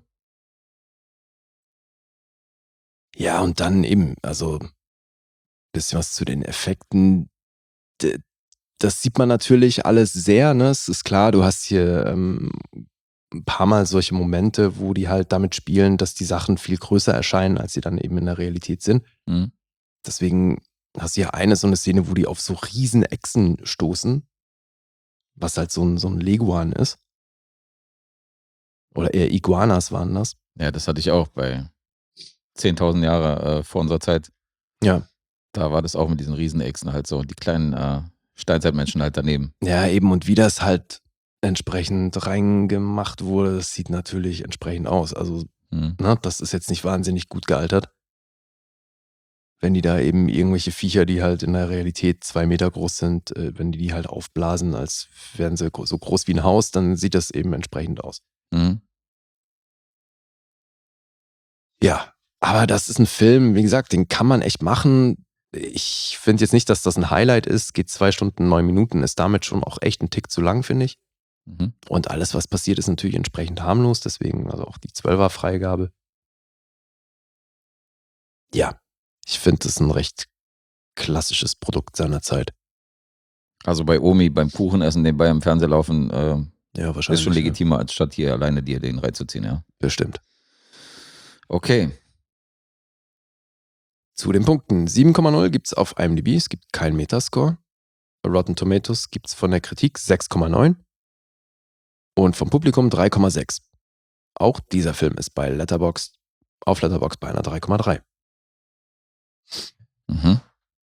Ja, und dann eben, also ein bisschen was zu den Effekten. Das sieht man natürlich alles sehr, ne? Es ist klar, du hast hier ein paar Mal solche Momente, wo die halt damit spielen, dass die Sachen viel größer erscheinen, als sie dann eben in der Realität sind. Mhm. Deswegen hast du ja so eine Szene, wo die auf so riesen Echsen stoßen, was halt so ein Leguan ist. Oder eher Iguanas waren das. Ja, das hatte ich auch bei 10.000 Jahre vor unserer Zeit. Ja. Da war das auch mit diesen Riesenechsen halt so. Die kleinen Steinzeitmenschen halt daneben. Ja, eben. Und wie das halt entsprechend reingemacht wurde, das sieht natürlich entsprechend aus. Also, ne, das ist jetzt nicht wahnsinnig gut gealtert. Wenn die da eben irgendwelche Viecher, die halt in der Realität 2 Meter groß sind, wenn die halt aufblasen, als wären sie so groß wie ein Haus, dann sieht das eben entsprechend aus. Mhm. Ja, aber das ist ein Film, wie gesagt, den kann man echt machen. Ich finde jetzt nicht, dass das ein Highlight ist. Geht 2 Stunden, 9 Minuten, ist damit schon auch echt ein Tick zu lang, finde ich. Mhm. Und alles, was passiert, ist natürlich entsprechend harmlos, deswegen also auch die 12er Freigabe. Ja, ich finde, das ist ein recht klassisches Produkt seiner Zeit. Also bei Omi beim Kuchenessen nebenbei im Fernsehen laufen, Ja, wahrscheinlich. ist schon legitimer, als statt hier alleine dir den reinzuziehen, ja. Bestimmt. Okay. Zu den Punkten. 7,0 gibt es auf IMDb, es gibt keinen Metascore. Rotten Tomatoes gibt es von der Kritik 6,9 und vom Publikum 3,6. Auch dieser Film ist bei Letterboxd bei einer 3,3. Mhm.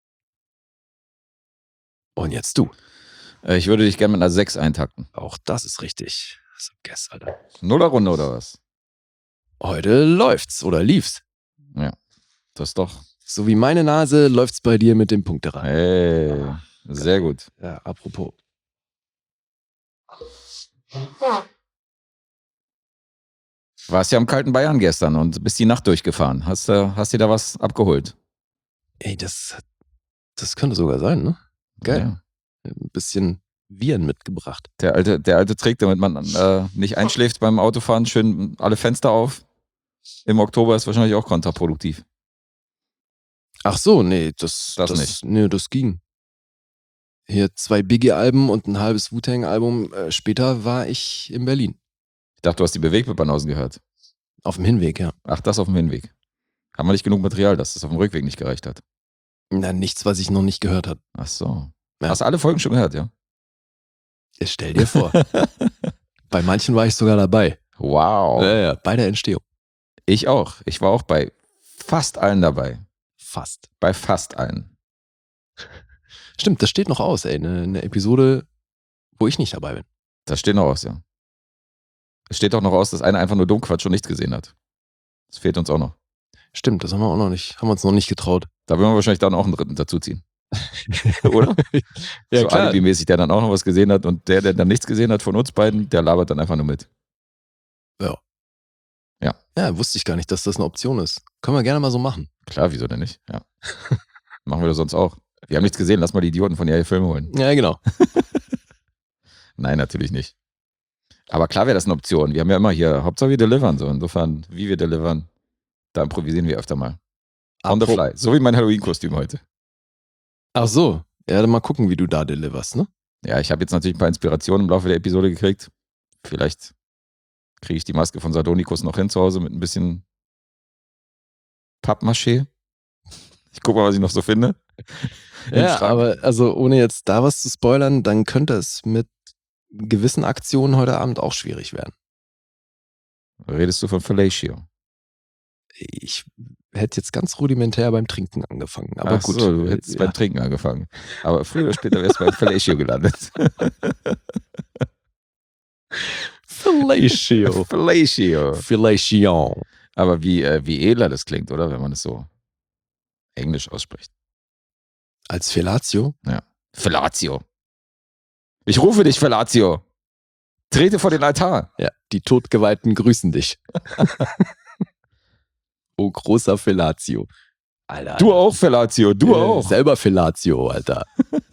Und jetzt du. Ich würde dich gerne mit einer 6 eintakten. Auch das ist richtig. Das ist ein Guess, Alter. Nullerrunde oder was? Heute läuft's oder lief's. Ja, das ist doch. So wie meine Nase läuft's bei dir mit dem Punkterein. Hey, sehr gut. Ja, apropos. Warst ja am kalten Bayern gestern und bist die Nacht durchgefahren. Hast dir da was abgeholt? Ey, das könnte sogar sein, ne? Geil. Ja. Ein bisschen Viren mitgebracht. Der alte Trick, damit man nicht einschläft beim Autofahren, schön alle Fenster auf. Im Oktober ist wahrscheinlich auch kontraproduktiv. Ach so, nee, das nicht. Nee, das ging. Hier 2 Biggie-Alben und ein halbes Wu-Tang-Album später war ich in Berlin. Ich dachte, du hast die Bewegtbanausen gehört. Auf dem Hinweg, ja. Ach, das auf dem Hinweg. Haben wir nicht genug Material, dass das auf dem Rückweg nicht gereicht hat? Na, nichts, was ich noch nicht gehört habe. Ach so. Ja. Hast du alle Folgen schon gehört, ja? Ja, stell dir vor. Bei manchen war ich sogar dabei. Wow. Ja, bei der Entstehung. Ich auch. Ich war auch bei fast allen dabei. Fast. Bei fast allen. Stimmt, das steht noch aus, ey. Eine Episode, wo ich nicht dabei bin. Das steht noch aus, ja. Es steht auch noch aus, dass einer einfach nur Dummquatsch und nichts gesehen hat. Das fehlt uns auch noch. Stimmt, das haben wir uns noch nicht getraut. Da will man wahrscheinlich dann auch einen dritten dazuziehen. Oder? Ja, so klar. alibimäßig, der dann auch noch was gesehen hat und der dann nichts gesehen hat von uns beiden, der labert dann einfach nur mit. Ja. Ja. Ja, wusste ich gar nicht, dass das eine Option ist. Können wir gerne mal so machen. Klar, wieso denn nicht? Ja. Machen wir das sonst auch. Wir haben nichts gesehen, lass mal die Idioten von ihre Filme holen. Ja, genau. Nein, natürlich nicht. Aber klar wäre das eine Option. Wir haben ja immer hier, Hauptsache wir delivern so. Insofern, wie wir delivern, da improvisieren wir öfter mal. On the fly. So wie mein Halloween-Kostüm heute. Ach so. Ja, dann mal gucken, wie du da deliverst, ne? Ja, ich habe jetzt natürlich ein paar Inspirationen im Laufe der Episode gekriegt. Vielleicht Kriege ich die Maske von Sardonicus noch hin zu Hause mit ein bisschen Pappmaché? Ich gucke mal, was ich noch so finde. Im Ja, Schrank. aber also ohne jetzt da was zu spoilern, dann könnte es mit gewissen Aktionen heute Abend auch schwierig werden. Redest du von Fellatio? Ich hätte jetzt ganz rudimentär beim Trinken angefangen, aber Ach gut. so, du hättest beim Trinken angefangen. Aber früher oder später wärst du beim Fellatio gelandet. Fellatio. Fellatio. Fellatio. Aber wie edler das klingt, oder? Wenn man es so englisch ausspricht. Als Fellatio? Fellatio. Ich rufe dich, Fellatio. Trete vor den Altar. Ja, die Todgeweihten grüßen dich. Oh, großer Fellatio. Alter. Du auch, Fellatio, du auch. Selber Fellatio, Alter.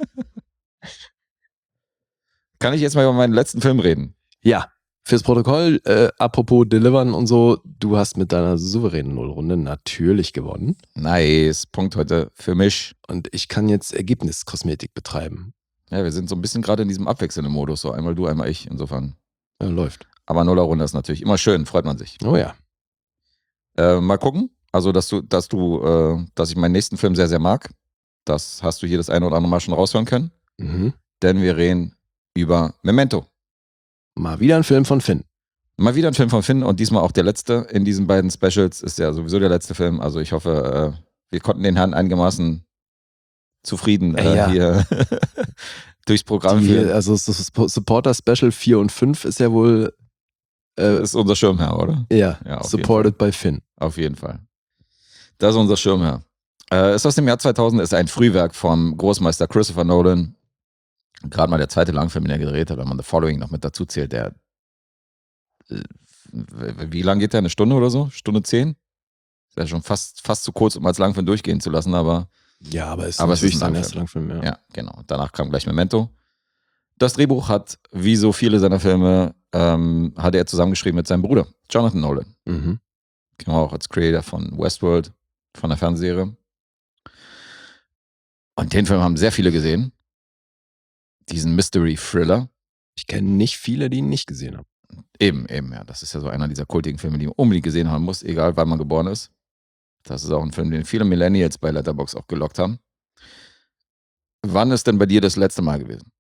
Kann ich jetzt mal über meinen letzten Film reden? Ja, fürs Protokoll, apropos Delivern und so, du hast mit deiner souveränen Nullrunde natürlich gewonnen. Nice, Punkt heute für mich. Und ich kann jetzt Ergebniskosmetik betreiben. Ja, wir sind so ein bisschen gerade in diesem abwechselnden Modus, so einmal du, einmal ich, insofern. Ja, läuft. Aber Nullerrunde ist natürlich immer schön, freut man sich. Oh ja. Mal gucken, also dass ich meinen nächsten Film sehr, sehr mag. Das hast du hier das eine oder andere Mal schon raushören können. Mhm. Denn wir reden über Memento. Mal wieder ein Film von Finn. Mal wieder ein Film von Finn und diesmal auch der letzte in diesen beiden Specials. Ist ja sowieso der letzte Film. Also ich hoffe, wir konnten den Herrn einigermaßen zufrieden Ja. hier durchs Programm führen. Also Supporter Special 4 und 5 ist ja wohl Ist unser Schirmherr, oder? ja, Ja, auf supported by Finn. Auf jeden Fall. Das ist unser Schirmherr. Ist aus dem Jahr 2000, ist ein Frühwerk vom Großmeister Christopher Nolan. Gerade mal der zweite Langfilm, den er gedreht hat, wenn man The Following noch mit dazu zählt, der wie lang geht der? Eine Stunde oder so? Stunde 10? Ist ja schon fast zu kurz, um als Langfilm durchgehen zu lassen, aber Ja, aber es ist Aber es natürlich ist ein sein erster Langfilm. Langfilm, ja. ja, genau. Danach kam gleich Memento. Das Drehbuch hat, wie so viele seiner Filme, hatte er zusammengeschrieben mit seinem Bruder, Jonathan Nolan. Mhm. Genau, auch als Creator von Westworld, von der Fernsehserie. Und den Film haben sehr viele gesehen. Diesen Mystery-Thriller. Ich kenne nicht viele, die ihn nicht gesehen haben. Eben, ja. Das ist ja so einer dieser kultigen Filme, die man unbedingt gesehen haben muss, egal wann man geboren ist. Das ist auch ein Film, den viele Millennials bei Letterboxd auch gelockt haben. Wann ist denn bei dir das letzte Mal gewesen?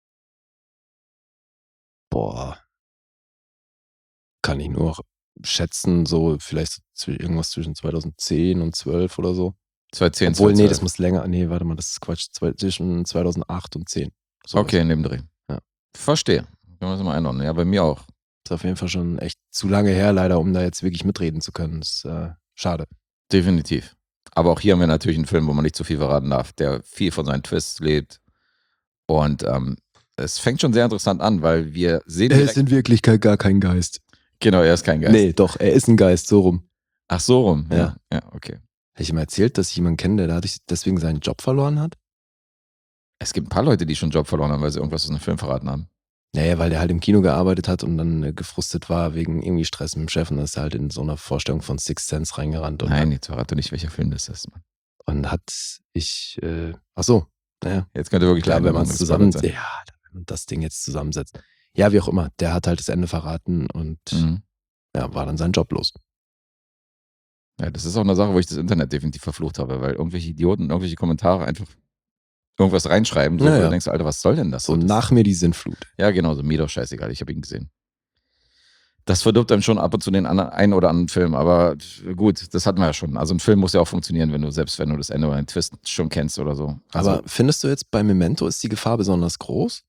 Boah. Kann ich nur schätzen, so vielleicht irgendwas zwischen 2010 und 12 oder so. 2010, Obwohl, nee, 2012. das muss länger. Nee, warte mal, das ist Quatsch. Zwischen 2008 und 10. Sowas. Okay, in dem Dreh. Ja. Verstehe. Können wir das mal einordnen. Ja, bei mir auch. Ist auf jeden Fall schon echt zu lange her, leider, um da jetzt wirklich mitreden zu können. Das ist schade. Definitiv. Aber auch hier haben wir natürlich einen Film, wo man nicht zu viel verraten darf, der viel von seinen Twists lebt. Und es fängt schon sehr interessant an, weil wir sehen Er direkt, ist in Wirklichkeit gar kein Geist. genau, er ist kein Geist. Nee, doch, er ist ein Geist, so rum. Ach, so rum. Ja. Ja, okay. Habe ich ihm erzählt, dass ich jemanden kenne, der dadurch deswegen seinen Job verloren hat? Es gibt ein paar Leute, die schon einen Job verloren haben, weil sie irgendwas aus einem Film verraten haben. Naja, weil der halt im Kino gearbeitet hat und dann gefrustet war wegen irgendwie Stress mit dem Chef und dann ist er halt in so einer Vorstellung von Sixth Sense reingerannt und, Nein, jetzt verrate nicht, welcher Film das ist. Mann. und hat ach so, naja, Jetzt könnte wirklich klar, wenn man es zusammen, sein. ja, wenn man das Ding jetzt zusammensetzt. Ja, wie auch immer, der hat halt das Ende verraten und Mhm. ja, war dann sein Job los. Ja, das ist auch eine Sache, wo ich das Internet definitiv verflucht habe, weil irgendwelche Idioten, irgendwelche Kommentare einfach irgendwas reinschreiben, so, Ja, wo ja. du denkst, Alter, was soll denn das? So das nach mir die Sinnflut. Ja, genau, so mir doch scheißegal, ich habe ihn gesehen. Das verdirbt einem schon ab und zu den einen oder anderen Film, aber gut, das hatten wir ja schon. Also ein Film muss ja auch funktionieren, selbst wenn du das Ende oder den Twist schon kennst oder so. Also, Aber findest du jetzt bei Memento, ist die Gefahr besonders groß?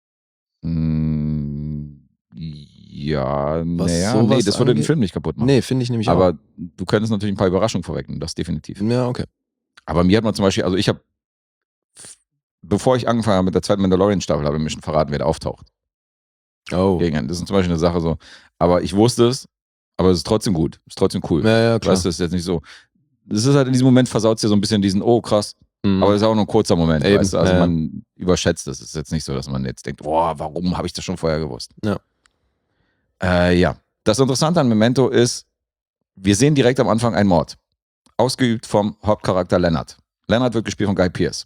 Ja, Was naja, sowas nee, das würde den angeht? Film nicht kaputt machen. Nee, finde ich nämlich Aber du könntest natürlich ein paar Überraschungen vorwegnehmen, das definitiv. auch. Ja, okay. Aber mir hat man zum Beispiel, also ich habe, bevor ich angefangen habe mit der zweiten Mandalorian-Staffel, habe ich mir schon verraten, wer da auftaucht. Oh. Das ist zum Beispiel eine Sache so. Aber ich wusste es, aber es ist trotzdem gut. Es ist trotzdem cool. Ja, ja, klar. Weißt du, es ist jetzt nicht so. Es ist halt in diesem Moment versaut es dir so ein bisschen diesen, oh krass, Mhm. aber es ist auch nur ein kurzer Moment, Eben, weißt du? Also ja, ja. man überschätzt das. Es ist jetzt nicht so, dass man jetzt denkt, boah, warum habe ich das schon vorher gewusst? Ja. Ja. Das Interessante an Memento ist, wir sehen direkt am Anfang einen Mord. Ausgeübt vom Hauptcharakter Leonard. Leonard wird gespielt von Guy Pearce.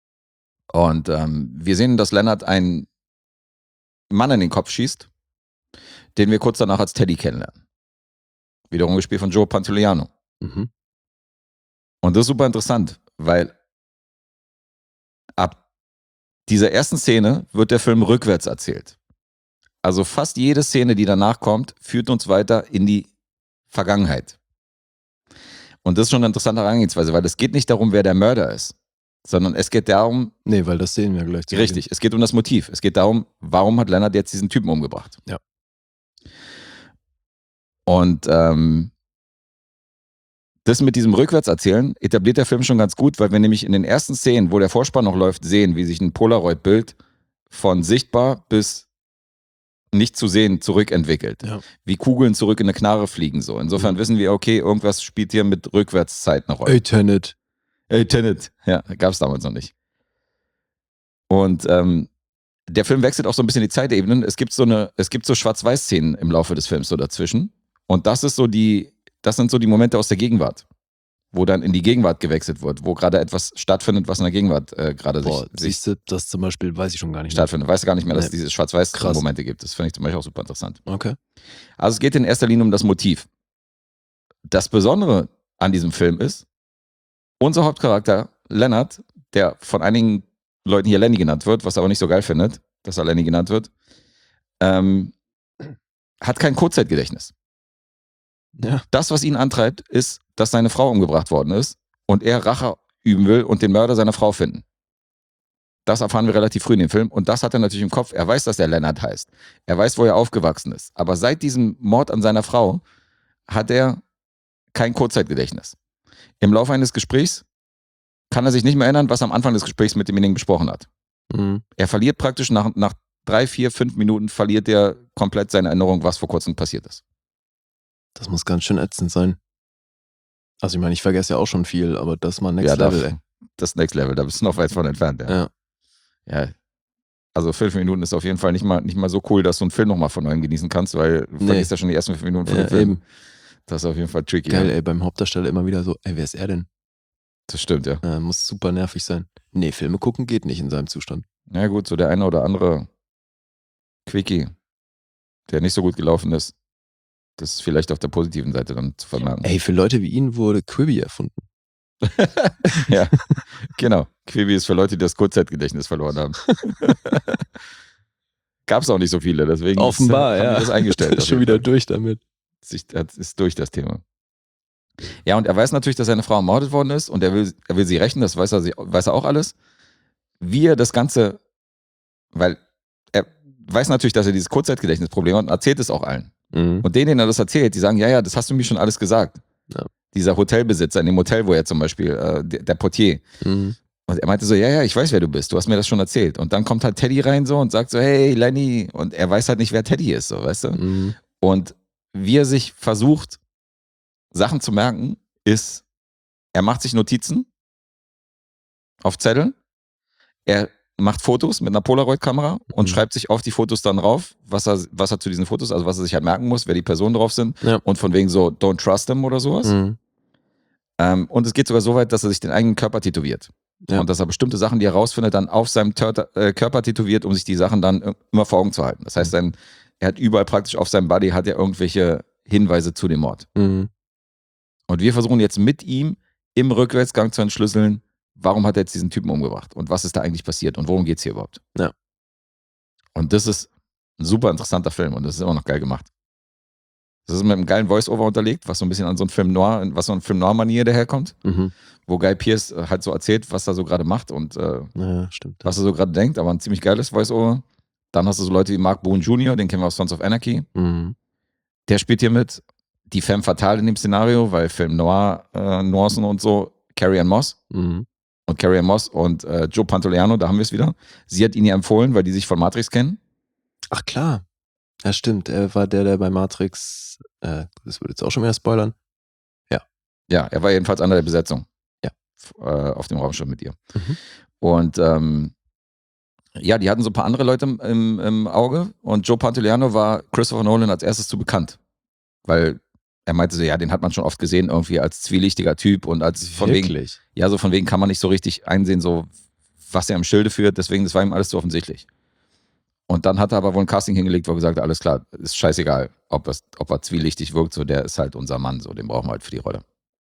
Und wir sehen, dass Leonard einen Mann in den Kopf schießt den wir kurz danach als Teddy kennenlernen. Wiederum gespielt von Joe Pantoliano. Mhm. Und das ist super interessant, weil ab dieser ersten Szene wird der Film rückwärts erzählt. Also fast jede Szene, die danach kommt, führt uns weiter in die Vergangenheit. Und das ist schon eine interessante Herangehensweise, weil es geht nicht darum, wer der Mörder ist, sondern es geht darum, Nee, weil das sehen wir gleich. zu richtig, es geht um das Motiv. Es geht darum, warum hat Leonard jetzt diesen Typen umgebracht? Ja. Und das mit diesem Rückwärtserzählen etabliert der Film schon ganz gut, weil wir nämlich in den ersten Szenen, wo der Vorspann noch läuft, sehen, wie sich ein Polaroid-Bild von sichtbar bis nicht zu sehen zurückentwickelt. Ja. Wie Kugeln zurück in eine Knarre fliegen. So. Insofern wissen wir, okay, irgendwas spielt hier mit Rückwärtszeit eine Rolle. Ey, Tenet. Tenet. Ja, gab es damals noch nicht. Und der Film wechselt auch so ein bisschen die Zeitebenen. Es gibt so Schwarz-Weiß-Szenen im Laufe des Films so dazwischen. Und das sind so die Momente aus der Gegenwart, wo dann in die Gegenwart gewechselt wird, wo gerade etwas stattfindet, was in der Gegenwart gerade sich Siehst du, das zum Beispiel weiß ich schon gar nicht mehr. stattfindet. Weißt du gar nicht mehr, dass es Nee. diese Krass. Schwarz-Weiß-Momente gibt. Das finde ich zum Beispiel auch super interessant. Okay. Also es geht in erster Linie um das Motiv. Das Besondere an diesem Film ist, unser Hauptcharakter Leonard, der von einigen Leuten hier Lenny genannt wird, was er aber nicht so geil findet, dass er Lenny genannt wird, hat kein Kurzzeitgedächtnis. Ja. Das, was ihn antreibt, ist, dass seine Frau umgebracht worden ist und er Rache üben will und den Mörder seiner Frau finden. Das erfahren wir relativ früh in dem Film und das hat er natürlich im Kopf. Er weiß, dass er Leonard heißt. Er weiß, wo er aufgewachsen ist. Aber seit diesem Mord an seiner Frau hat er kein Kurzzeitgedächtnis. Im Laufe eines Gesprächs kann er sich nicht mehr erinnern, was er am Anfang des Gesprächs mit demjenigen besprochen hat. Mhm. Er verliert praktisch nach 3, 4, 5 Minuten verliert er komplett seine Erinnerung, was vor kurzem passiert ist. Das muss ganz schön ätzend sein. Also ich meine, ich vergesse ja auch schon viel, aber das ist mal Next Ja, Level, ey. Das Next Level, da bist du noch weit von entfernt. Ja. Ja. Also 5 Minuten ist auf jeden Fall nicht mal so cool, dass du einen Film nochmal von neuem genießen kannst, weil du vergisst ja schon die ersten 5 Minuten von Ja, dem Film. eben. Das ist auf jeden Fall tricky. Geil, ja. ey, beim Hauptdarsteller immer wieder so, ey, wer ist er denn? Das stimmt, ja. Muss super nervig sein. Nee, Filme gucken geht nicht in seinem Zustand. Ja gut, so der eine oder andere Quickie, der nicht so gut gelaufen ist, das ist vielleicht auf der positiven Seite dann zu vermerken. Ey, für Leute wie ihn wurde Quibi erfunden. Ja, genau. Quibi ist für Leute, die das Kurzzeitgedächtnis verloren haben. Gab es auch nicht so viele, deswegen Offenbar, haben ja. die das eingestellt. Ist schon wieder durch damit. Ist durch das Thema. Ja, und er weiß natürlich, dass seine Frau ermordet worden ist und er will sie rächen, das weiß er auch alles. Wie er das Ganze, weil er weiß natürlich, dass er dieses Kurzzeitgedächtnisproblem hat und erzählt es auch allen. Mhm. Und denen er das erzählt, die sagen, ja, das hast du mir schon alles gesagt. Ja. Dieser Hotelbesitzer in dem Hotel, wo er zum Beispiel, der Portier. Mhm. Und er meinte so, ja, ich weiß, wer du bist, du hast mir das schon erzählt. Und dann kommt halt Teddy rein so und sagt so, hey, Lenny. Und er weiß halt nicht, wer Teddy ist, so, weißt du? Mhm. Und wie er sich versucht, Sachen zu merken, ist, er macht sich Notizen auf Zetteln, er macht Fotos mit einer Polaroid-Kamera und schreibt sich auf die Fotos dann rauf, was er zu diesen Fotos, also was er sich halt merken muss, wer die Personen drauf sind Ja. und von wegen so, don't trust them oder sowas. Mhm. Und es geht sogar so weit, dass er sich den eigenen Körper tätowiert. Ja. Und dass er bestimmte Sachen, die er rausfindet, dann auf seinem Körper tätowiert, um sich die Sachen dann immer vor Augen zu halten. Das heißt, er hat überall praktisch auf seinem Body hat er irgendwelche Hinweise zu dem Mord. Mhm. Und wir versuchen jetzt mit ihm im Rückwärtsgang zu entschlüsseln, warum hat er jetzt diesen Typen umgebracht und was ist da eigentlich passiert und worum geht es hier überhaupt. Ja. Und das ist ein super interessanter Film und das ist immer noch geil gemacht. Das ist mit einem geilen Voice-Over unterlegt, was so ein bisschen an so eine Film-Noir-Manier daherkommt, Mhm. wo Guy Pearce halt so erzählt, was er so gerade macht und Ja, stimmt. was er so gerade denkt, aber ein ziemlich geiles Voice-Over. Dann hast du so Leute wie Mark Boone Jr., den kennen wir aus Sons of Anarchy. Mhm. Der spielt hier mit. Die Femme Fatale in dem Szenario, weil Film Noir, Nuancen und so, Carrie-Anne Moss. Mhm. Und Carrie-Anne Moss und Joe Pantoliano, da haben wir es wieder. Sie hat ihn ja empfohlen, weil die sich von Matrix kennen. Ach klar. Ja, stimmt. Er war der bei Matrix, das würde jetzt auch schon wieder spoilern. Ja, er war jedenfalls einer der Besetzung. Ja. Auf dem Raumschiff mit ihr. Mhm. Und ja, die hatten so ein paar andere Leute im Auge und Joe Pantoliano war Christopher Nolan als erstes zu bekannt. Weil er meinte so, ja, den hat man schon oft gesehen, irgendwie als zwielichtiger Typ und als von wegen, Wirklich? ja, so von wegen kann man nicht so richtig einsehen, so was er im Schilde führt, deswegen, das war ihm alles so offensichtlich. Und dann hat er aber wohl ein Casting hingelegt, wo er gesagt hat, alles klar, ist scheißegal, ob er zwielichtig wirkt, so, der ist halt unser Mann, so, den brauchen wir halt für die Rolle.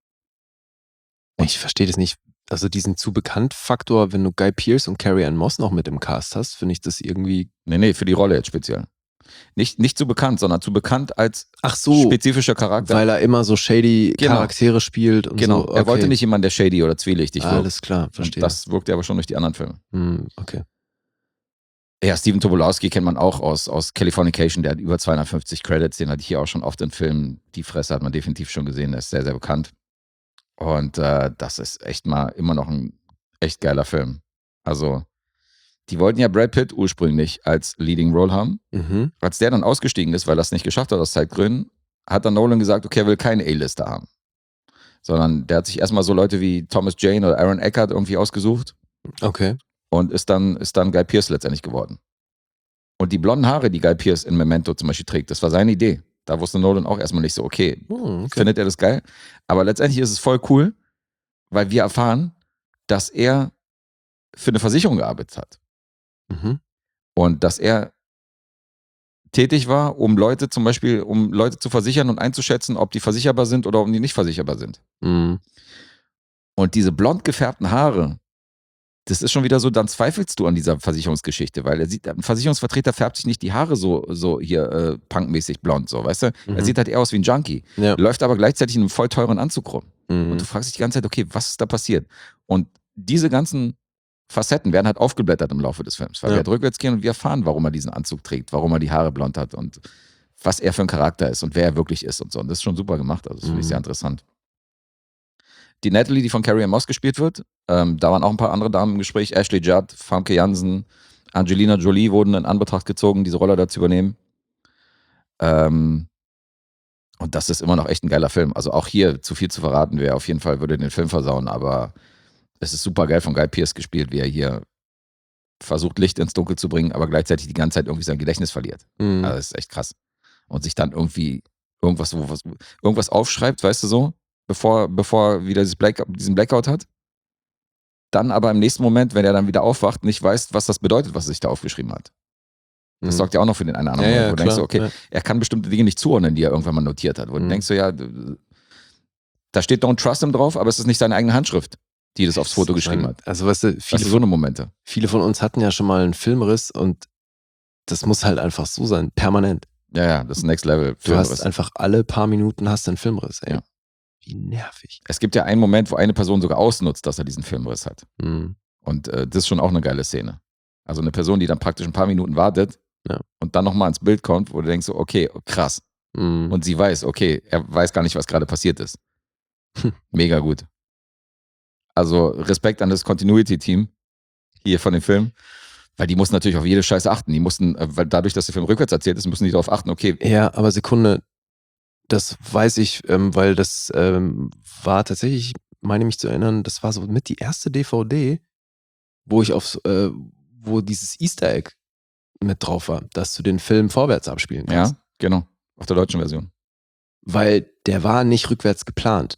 Ich verstehe das nicht. Also diesen zu bekannt Faktor, wenn du Guy Pearce und Carrie-Anne Moss noch mit im Cast hast, finde ich das irgendwie... Nee, für die Rolle jetzt speziell. Nicht zu bekannt, sondern zu bekannt als spezifischer Charakter. Weil er immer so shady Charaktere spielt und genau. so. Okay. Er wollte nicht jemanden, der shady oder zwielichtig wirkt. Alles klar, verstehe. Und das wirkt er aber schon durch die anderen Filme. Okay. Ja, Steven Tobolowsky kennt man auch aus Californication, der hat über 250 Credits, den hatte ich hier auch schon oft in Filmen. Die Fresse hat man definitiv schon gesehen, der ist sehr, sehr bekannt. Und das ist echt mal immer noch ein echt geiler Film. Also, die wollten ja Brad Pitt ursprünglich als Leading Role haben. Mhm. Als der dann ausgestiegen ist, weil er es nicht geschafft hat aus Zeitgründen, hat dann Nolan gesagt, okay, er will keinen A-Lister haben. Sondern der hat sich erstmal so Leute wie Thomas Jane oder Aaron Eckhart irgendwie ausgesucht. Okay. Und ist dann Guy Pearce letztendlich geworden. Und die blonden Haare, die Guy Pearce in Memento zum Beispiel trägt, das war seine Idee. Da wusste Nolan auch erstmal nicht so, okay, findet er das geil? Aber letztendlich ist es voll cool, weil wir erfahren, dass er für eine Versicherung gearbeitet hat. Mhm. Und dass er tätig war, um Leute zu versichern und einzuschätzen, ob die versicherbar sind oder ob die nicht versicherbar sind. Mhm. Und diese blond gefärbten Haare, das ist schon wieder so, dann zweifelst du an dieser Versicherungsgeschichte, weil ein Versicherungsvertreter färbt sich nicht die Haare so hier punkmäßig blond, so, weißt du? Er sieht halt eher aus wie ein Junkie, läuft aber gleichzeitig in einem voll teuren Anzug rum. Und du fragst dich die ganze Zeit, okay, was ist da passiert? Und diese ganzen Facetten werden halt aufgeblättert im Laufe des Films, weil wir halt rückwärts gehen und wir erfahren, warum er diesen Anzug trägt, warum er die Haare blond hat und was er für ein Charakter ist und wer er wirklich ist und so. Und das ist schon super gemacht, also das finde ich sehr interessant. Die Natalie, die von Carrie-Anne Moss gespielt wird, da waren auch ein paar andere Damen im Gespräch. Ashley Judd, Famke Janssen, Angelina Jolie wurden in Anbetracht gezogen, diese Rolle da zu übernehmen. Und das ist immer noch echt ein geiler Film. Also auch hier zu viel zu verraten wäre, auf jeden Fall würde den Film versauen, aber es ist super geil von Guy Pearce gespielt, wie er hier versucht, Licht ins Dunkel zu bringen, aber gleichzeitig die ganze Zeit irgendwie sein Gedächtnis verliert. Also das ist echt krass. Und sich dann irgendwie irgendwas aufschreibt, weißt du so, bevor er wieder diesen Blackout hat. Dann aber im nächsten Moment, wenn er dann wieder aufwacht, nicht weiß, was das bedeutet, was er sich da aufgeschrieben hat. Das sorgt ja auch noch für den einen oder anderen Moment, wo du denkst, okay, er kann bestimmte Dinge nicht zuordnen, die er irgendwann mal notiert hat. Wo du denkst so, ja, da steht Don't Trust him drauf, aber es ist nicht seine eigene Handschrift, die das aufs Foto geschrieben hat. Also weißt du, so eine Momente. Viele von uns hatten ja schon mal einen Filmriss und das muss halt einfach so sein, permanent. Ja, das ist Next Level. Du hast einfach alle paar Minuten einen Filmriss, ey. Ja. Wie nervig. Es gibt ja einen Moment, wo eine Person sogar ausnutzt, dass er diesen Filmriss hat. Und das ist schon auch eine geile Szene. Also eine Person, die dann praktisch ein paar Minuten wartet und dann nochmal ins Bild kommt, wo du denkst, so, okay, krass. Und sie weiß, okay, er weiß gar nicht, was gerade passiert ist. Mega gut. Also Respekt an das Continuity-Team hier von dem Film, weil die mussten natürlich auf jede Scheiße achten. Die mussten, weil dadurch, dass der Film rückwärts erzählt ist, müssen die darauf achten, okay. Ja, aber Sekunde, das weiß ich, weil das war tatsächlich, meine mich zu erinnern, das war so mit die erste DVD, wo ich wo dieses Easter Egg mit drauf war, dass du den Film vorwärts abspielen kannst. Ja, genau. Auf der deutschen Version. Weil der war nicht rückwärts geplant.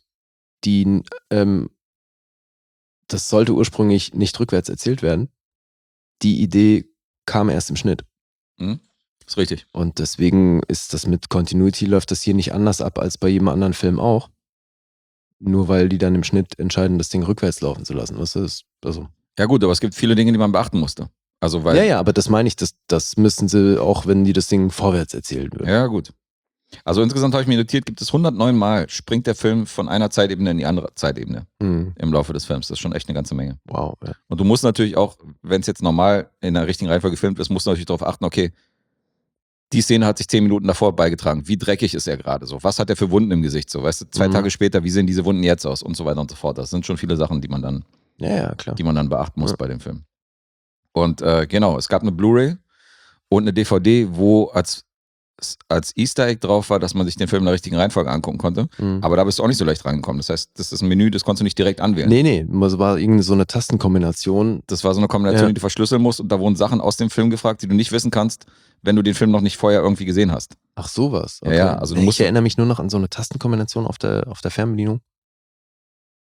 Das sollte ursprünglich nicht rückwärts erzählt werden. Die Idee kam erst im Schnitt. Ist richtig. Und deswegen ist das mit Continuity, läuft das hier nicht anders ab als bei jedem anderen Film auch. Nur weil die dann im Schnitt entscheiden, das Ding rückwärts laufen zu lassen. Was ist also? Ja gut, aber es gibt viele Dinge, die man beachten musste. Also weil ja, aber das meine ich, das müssen sie auch, wenn die das Ding vorwärts erzählen würden. Ja, gut. Also insgesamt habe ich mir notiert, gibt es 109 Mal springt der Film von einer Zeitebene in die andere Zeitebene im Laufe des Films. Das ist schon echt eine ganze Menge. Wow. Ja. Und du musst natürlich auch, wenn es jetzt normal in der richtigen Reihenfolge gefilmt ist, musst du natürlich darauf achten, okay, die Szene hat sich 10 Minuten davor beigetragen. Wie dreckig ist er gerade so? Was hat er für Wunden im Gesicht so? Weißt du, 2 Tage später, wie sehen diese Wunden jetzt aus? Und so weiter und so fort. Das sind schon viele Sachen, die man dann, die man dann beachten muss bei dem Film. Und genau, es gab eine Blu-ray und eine DVD, wo als Easter Egg drauf war, dass man sich den Film in der richtigen Reihenfolge angucken konnte. Aber da bist du auch nicht so leicht reingekommen. Das heißt, das ist ein Menü, das konntest du nicht direkt anwählen. Nee, das war irgendeine so eine Tastenkombination. Das war so eine Kombination, die du verschlüsseln musst und da wurden Sachen aus dem Film gefragt, die du nicht wissen kannst, wenn du den Film noch nicht vorher irgendwie gesehen hast. Ach, sowas. Okay. Ja, also ich erinnere mich nur noch an so eine Tastenkombination auf der Fernbedienung.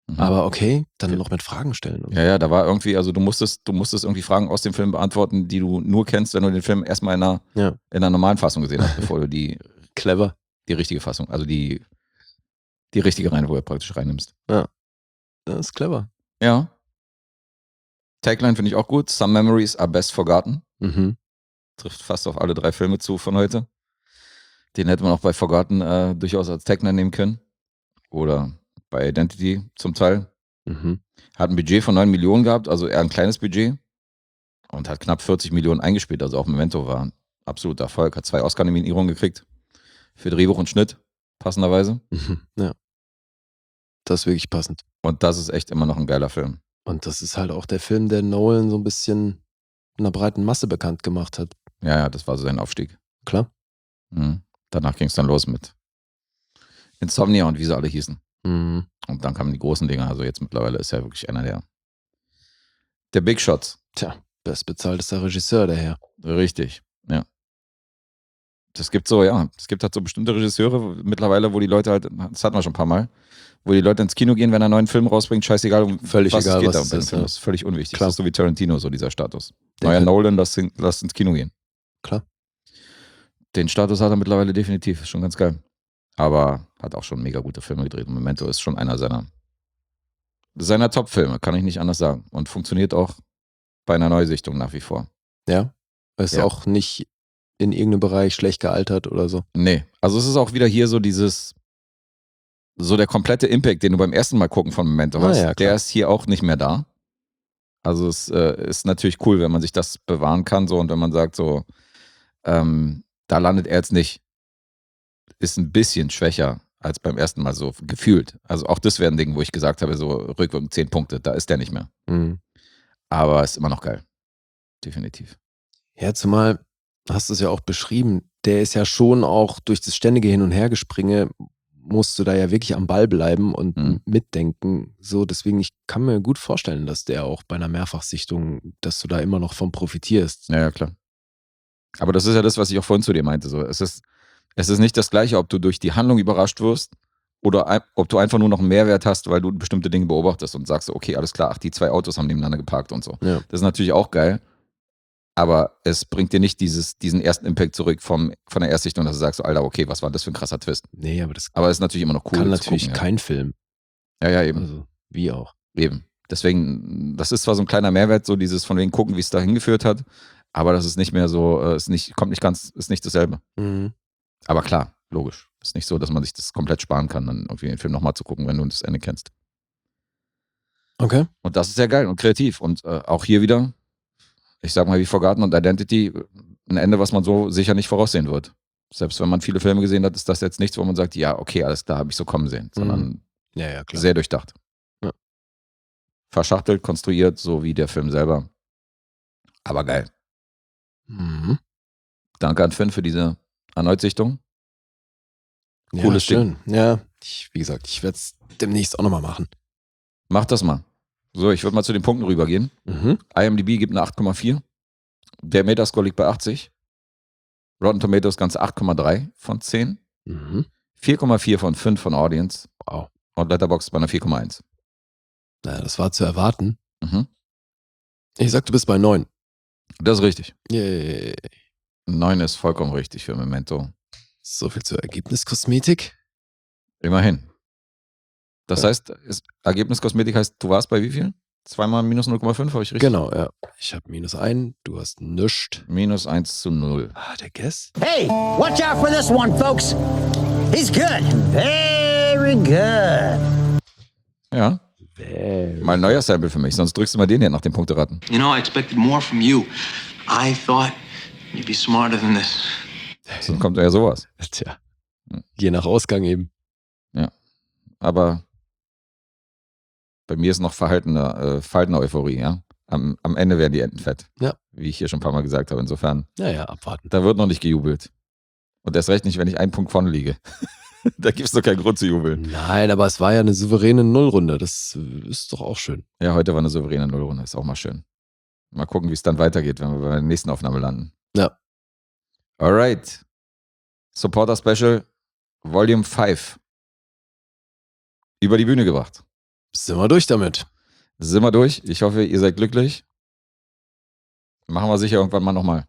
Aber okay, dann noch mit Fragen stellen. Ja, da war irgendwie, also du musstest irgendwie Fragen aus dem Film beantworten, die du nur kennst, wenn du den Film erstmal in einer normalen Fassung gesehen hast, bevor du die Clever. Die richtige Fassung, also die richtige Reihenfolge praktisch reinnimmst. Ja, das ist clever. Ja. Tagline finde ich auch gut. Some memories are best forgotten. Mhm. Trifft fast auf alle 3 Filme zu von heute. Den hätte man auch bei Forgotten durchaus als Tagline nehmen können. Oder bei Identity zum Teil. Mhm. Hat ein Budget von 9 Millionen gehabt, also eher ein kleines Budget. Und hat knapp 40 Millionen eingespielt. Also auch Memento war ein absoluter Erfolg. Hat 2 Oscar-Nominierungen gekriegt. Für Drehbuch und Schnitt, passenderweise. Ja. Das ist wirklich passend. Und das ist echt immer noch ein geiler Film. Und das ist halt auch der Film, der Nolan so ein bisschen einer breiten Masse bekannt gemacht hat. Ja, das war so sein Aufstieg. Klar. Mhm. Danach ging es dann los mit Insomnia und wie sie alle hießen. Mhm. Und dann kamen die großen Dinge. Also jetzt mittlerweile ist er wirklich einer der Big Shots. Tja, bestbezahltester Regisseur daher. Richtig, ja. Es gibt halt so bestimmte Regisseure mittlerweile, wo die Leute halt, das hatten wir schon ein paar Mal, wo die Leute ins Kino gehen, wenn er einen neuen Film rausbringt, scheißegal, Völlig was egal, es geht. was es ist, Das ist völlig unwichtig. Klar. Das ist so wie Tarantino, so dieser Status. Der Neuer kann- Nolan, lass ins Kino gehen. Klar. Den Status hat er mittlerweile definitiv, ist schon ganz geil. Aber hat auch schon mega gute Filme gedreht. Und Memento ist schon einer seiner Top-Filme, kann ich nicht anders sagen. Und funktioniert auch bei einer Neusichtung nach wie vor. Ja. Ist Ja. auch nicht in irgendeinem Bereich schlecht gealtert oder so. Nee, also es ist auch wieder hier so so der komplette Impact, den du beim ersten Mal gucken von Memento hast, ja, klar. der ist hier auch nicht mehr da. Also es ist natürlich cool, wenn man sich das bewahren kann so und wenn man sagt so, da landet er jetzt nicht, ist ein bisschen schwächer als beim ersten Mal so gefühlt. Also auch das wäre ein Ding, wo ich gesagt habe, so rückwirkend 10 Punkte, da ist der nicht mehr. Mhm. Aber ist immer noch geil. Definitiv. Ja, zumal, hast du es ja auch beschrieben, der ist ja schon auch durch das ständige Hin- und Hergespringe, musst du da ja wirklich am Ball bleiben und mitdenken. So, deswegen, ich kann mir gut vorstellen, dass der auch bei einer Mehrfachsichtung, dass du da immer noch von profitierst. Ja, klar. Aber das ist ja das, was ich auch vorhin zu dir meinte. So, es ist nicht das Gleiche, ob du durch die Handlung überrascht wirst oder ob du einfach nur noch einen Mehrwert hast, weil du bestimmte Dinge beobachtest und sagst, okay, alles klar, die 2 Autos haben nebeneinander geparkt und so. Ja. Das ist natürlich auch geil, aber es bringt dir nicht diesen ersten Impact zurück von der Erstsichtung, dass du sagst, so, Alter, okay, was war das für ein krasser Twist? Nee, aber das Aber es ist natürlich immer noch cool. kann zu natürlich gucken, kein Film. Ja, eben. Also, wie auch. Eben. Deswegen, das ist zwar so ein kleiner Mehrwert, so dieses von wegen gucken, wie es da hingeführt hat, aber das ist nicht mehr so, ist nicht dasselbe. Mhm. Aber klar, logisch. Ist nicht so, dass man sich das komplett sparen kann, dann irgendwie den Film nochmal zu gucken, wenn du das Ende kennst. Okay. Und das ist sehr geil und kreativ. Und auch hier wieder, ich sag mal wie Forgotten und Identity, ein Ende, was man so sicher nicht voraussehen wird. Selbst wenn man viele Filme gesehen hat, ist das jetzt nichts, wo man sagt, ja, okay, alles klar, habe ich so kommen sehen. Sondern Ja, klar. sehr durchdacht. Ja. Verschachtelt, konstruiert, so wie der Film selber. Aber geil. Mhm. Danke an Finn für diese Erneutsichtung. Ja, Cooles schön. Ja, wie gesagt, ich werde es demnächst auch nochmal machen. Mach das mal. So, ich würde mal zu den Punkten rübergehen. Mhm. IMDb gibt eine 8,4. Der Metascore liegt bei 80. Rotten Tomatoes ganze 8,3 von 10. Mhm. 4,4 von 5 von Audience. Wow. Und Letterboxd bei einer 4,1. Naja, das war zu erwarten. Mhm. Ich sag, du bist bei 9. Das ist richtig. Yay. 9 ist vollkommen richtig für Memento. So viel zur Ergebniskosmetik. Immerhin. Das Ja. heißt, Ergebniskosmetik heißt, du warst bei wie viel? 2 mal minus 0,5, habe ich richtig? Genau, ja. Ich habe -1, du hast nischt. Minus 1:0. Ah, der Guess? Hey, watch out for this one, folks. He's good. Very good. Ja, mal ein neuer Sample für mich, sonst drückst du mal den hier nach dem Punkteraten. You know, I expected more from you. I thought you'd be smarter than this. Sonst kommt ja sowas. Tja. Je nach Ausgang eben. Aber bei mir ist noch verhaltene Euphorie, ja. Am Ende werden die Enten fett. Ja. Wie ich hier schon ein paar Mal gesagt habe. Insofern, Naja, abwarten. da wird noch nicht gejubelt. Und erst recht nicht, wenn ich einen Punkt vorne liege. Da gibt es doch keinen Grund zu jubeln. Nein, aber es war ja eine souveräne Nullrunde. Das ist doch auch schön. Ja, heute war eine souveräne Nullrunde. Ist auch mal schön. Mal gucken, wie es dann weitergeht, wenn wir bei der nächsten Aufnahme landen. Ja. Alright. Supporter Special Volume 5. Über die Bühne gebracht. Sind wir durch damit. Sind wir durch. Ich hoffe, ihr seid glücklich. Machen wir sicher irgendwann mal nochmal.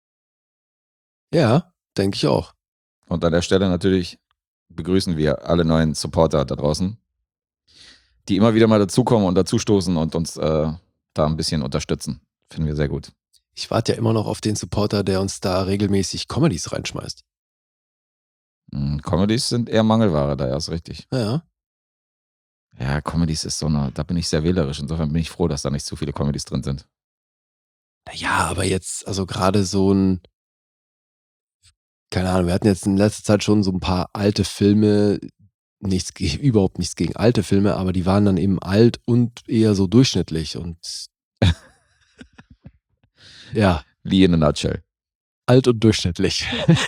Ja, denke ich auch. Und an der Stelle natürlich begrüßen wir alle neuen Supporter da draußen, die immer wieder mal dazukommen und dazustoßen und uns da ein bisschen unterstützen. Finden wir sehr gut. Ich warte ja immer noch auf den Supporter, der uns da regelmäßig Comedies reinschmeißt. Comedies sind eher Mangelware, da ist richtig. Ja. Ja, Comedies ist da bin ich sehr wählerisch. Insofern bin ich froh, dass da nicht zu viele Comedies drin sind. Ja, aber jetzt, also gerade so keine Ahnung, wir hatten jetzt in letzter Zeit schon so ein paar alte Filme, überhaupt nichts gegen alte Filme, aber die waren dann eben alt und eher so durchschnittlich und ja. Wie in a nutshell. Alt und durchschnittlich.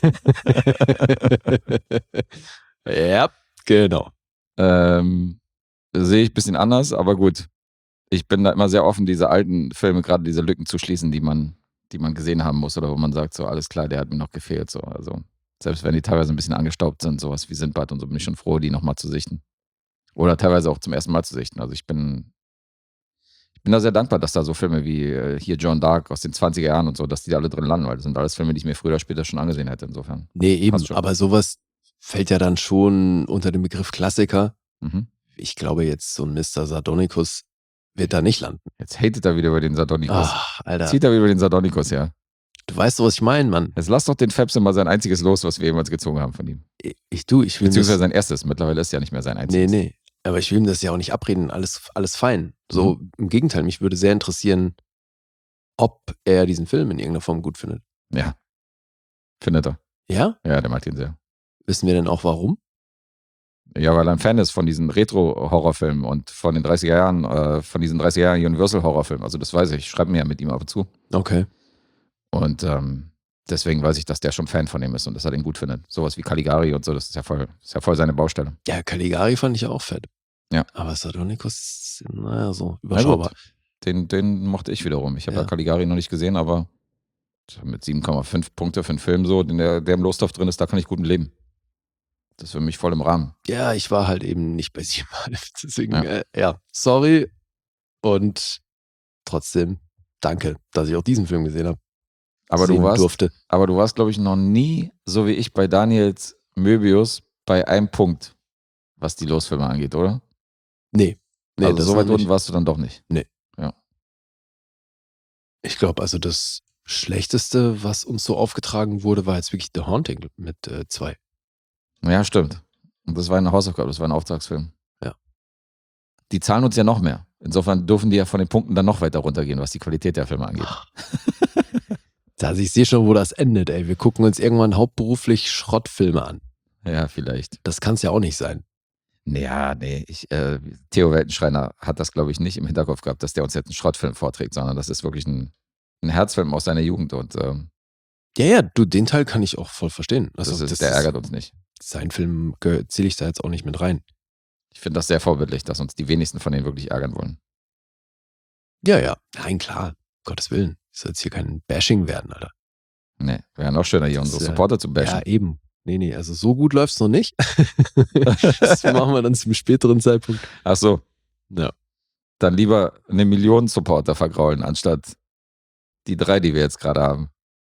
Ja, genau. Sehe ich ein bisschen anders, aber gut. Ich bin da immer sehr offen, diese alten Filme, gerade diese Lücken zu schließen, die man gesehen haben muss oder wo man sagt, so alles klar, der hat mir noch gefehlt. So. Also selbst wenn die teilweise ein bisschen angestaubt sind, sowas wie Sindbad und so, bin ich schon froh, die nochmal zu sichten. Oder teilweise auch zum ersten Mal zu sichten. Also ich bin da sehr dankbar, dass da so Filme wie hier John Dark aus den 20er Jahren und so, dass die da alle drin landen, weil das sind alles Filme, die ich mir früher oder später schon angesehen hätte, insofern. Nee, eben, aber sowas fällt ja dann schon unter den Begriff Klassiker. Mhm. Ich glaube jetzt, so ein Mr. Sardonicus wird da nicht landen. Jetzt hatet er wieder über den Sardonicus. Ach, Alter. Zieht er wieder über den Sardonicus, ja. Du weißt doch, was ich meine, Mann. Jetzt lass doch den Fepse mal sein einziges Los, was wir jemals gezogen haben von ihm. Ich will beziehungsweise sein erstes. Mittlerweile ist ja nicht mehr sein einziges. Nee. Aber ich will ihm das ja auch nicht abreden. Alles fein. So, im Gegenteil, mich würde sehr interessieren, ob er diesen Film in irgendeiner Form gut findet. Ja. Findet er. Ja? Ja, der mag ihn sehr. Wissen wir denn auch, warum? Ja, weil er ein Fan ist von diesen Retro-Horrorfilmen und von den 30er Jahren, von diesen 30er Jahren Universal-Horrorfilmen. Also das weiß ich. Ich schreibe mir ja mit ihm ab und zu. Okay. Und deswegen weiß ich, dass der schon Fan von ihm ist und dass er den gut findet. Sowas wie Caligari und so, das ist ja voll seine Baustelle. Ja, Caligari fand ich auch fett. Ja. Aber Sardonicus, naja, so überschaubar. Den mochte ich wiederum. Ich habe Ja. ja Caligari noch nicht gesehen, aber mit 7,5 Punkte für einen Film so, der im Lostopf drin ist, da kann ich gut mit leben. Das ist für mich voll im Rahmen. Ja, ich war halt eben nicht bei 7,5. Deswegen, ja, sorry. Und trotzdem danke, dass ich auch diesen Film gesehen habe. Aber du durfte. warst, glaube ich, noch nie, so wie ich bei Daniels Möbius, bei einem Punkt, was die Losfilme angeht, oder? Nee, Also das so war weit nicht. unten warst du dann doch nicht. Nee. Ja. Ich glaube, also das Schlechteste, was uns so aufgetragen wurde, war jetzt wirklich The Haunting mit 2. Ja, stimmt. Und das war eine Hausaufgabe, das war ein Auftragsfilm. Ja. Die zahlen uns ja noch mehr. Insofern dürfen die ja von den Punkten dann noch weiter runtergehen, was die Qualität der Filme angeht. Also ich sehe schon, wo das endet, ey. Wir gucken uns irgendwann hauptberuflich Schrottfilme an. Ja, vielleicht. Das kann es ja auch nicht sein. Naja, nee. Theo Weltenschreiner hat das, glaube ich, nicht im Hinterkopf gehabt, dass der uns jetzt einen Schrottfilm vorträgt, sondern das ist wirklich ein Herzfilm aus seiner Jugend und Ja, du, den Teil kann ich auch voll verstehen. Also, der ärgert uns nicht. Sein Film zähle ich da jetzt auch nicht mit rein. Ich finde das sehr vorbildlich, dass uns die wenigsten von denen wirklich ärgern wollen. Ja. Nein, klar. Gottes Willen. Das soll jetzt hier kein Bashing werden, Alter. Nee, wäre noch schöner, hier unsere Supporter zu bashen. Ja, eben. Nee, also so gut läuft's noch nicht. Das machen wir dann zum späteren Zeitpunkt. Ach so. Ja. Dann lieber 1 Million Supporter vergraulen, anstatt die 3, die wir jetzt gerade haben.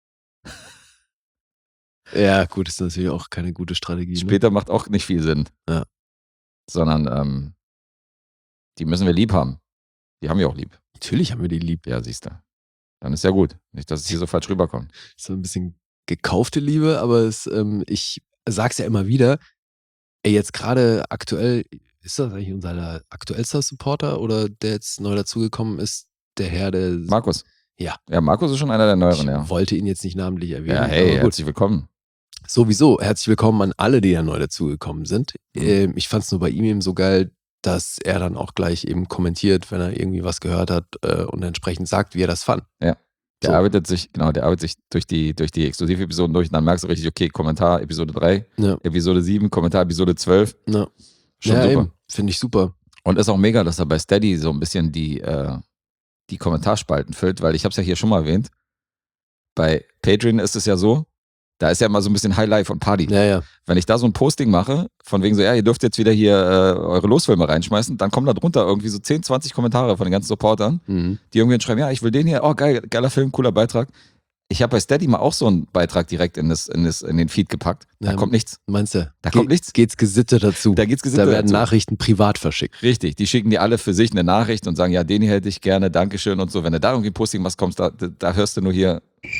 Ja, gut, ist natürlich auch keine gute Strategie. Später macht auch nicht viel Sinn. Ja. Sondern die müssen wir lieb haben. Die haben wir auch lieb. Natürlich haben wir die lieb. Ja, siehst du. Dann ist ja gut. Nicht, dass es hier so falsch rüberkommt. So ein bisschen gekaufte Liebe, aber ich sag's ja immer wieder, ey, jetzt gerade aktuell, ist das eigentlich unser aktuellster Supporter oder der jetzt neu dazugekommen ist, der Herr, der... Markus. Ja. Ja, Markus ist schon einer der neueren, ja. Ich wollte ihn jetzt nicht namentlich erwähnen. Ja, hey, aber gut. herzlich willkommen. Sowieso, herzlich willkommen an alle, die ja neu dazugekommen sind. Ich fand's nur bei ihm eben so geil, dass er dann auch gleich eben kommentiert, wenn er irgendwie was gehört hat und entsprechend sagt, wie er das fand. Ja. Der So. arbeitet sich durch die Exklusivepisoden durch und dann merkst du richtig, okay, Kommentar Episode 3, Ja. Episode 7, Kommentar Episode 12. Ja. Schon Ja, super. eben. Finde ich super. Und ist auch mega, dass er bei Steady so ein bisschen die Kommentarspalten füllt, weil ich habe es ja hier schon mal erwähnt, bei Patreon ist es ja so, Da ist ja immer so ein bisschen Highlife und Party. Ja. Wenn ich da so ein Posting mache, von wegen so, ja, ihr dürft jetzt wieder hier eure Losfilme reinschmeißen, dann kommen da drunter irgendwie so 10, 20 Kommentare von den ganzen Supportern, die irgendwie schreiben, ja, ich will den hier, oh geil, geiler Film, cooler Beitrag. Ich habe bei Steady mal auch so einen Beitrag direkt in den Feed gepackt. Da kommt nichts. Meinst du? Da kommt nichts. Geht's gesittet dazu. Da geht's gesittet Da werden dazu. Nachrichten privat verschickt. Richtig, die schicken dir alle für sich eine Nachricht und sagen, ja, den hier hätte ich gerne, Dankeschön und so. Wenn du da irgendwie Posting was kommst, da hörst du nur hier.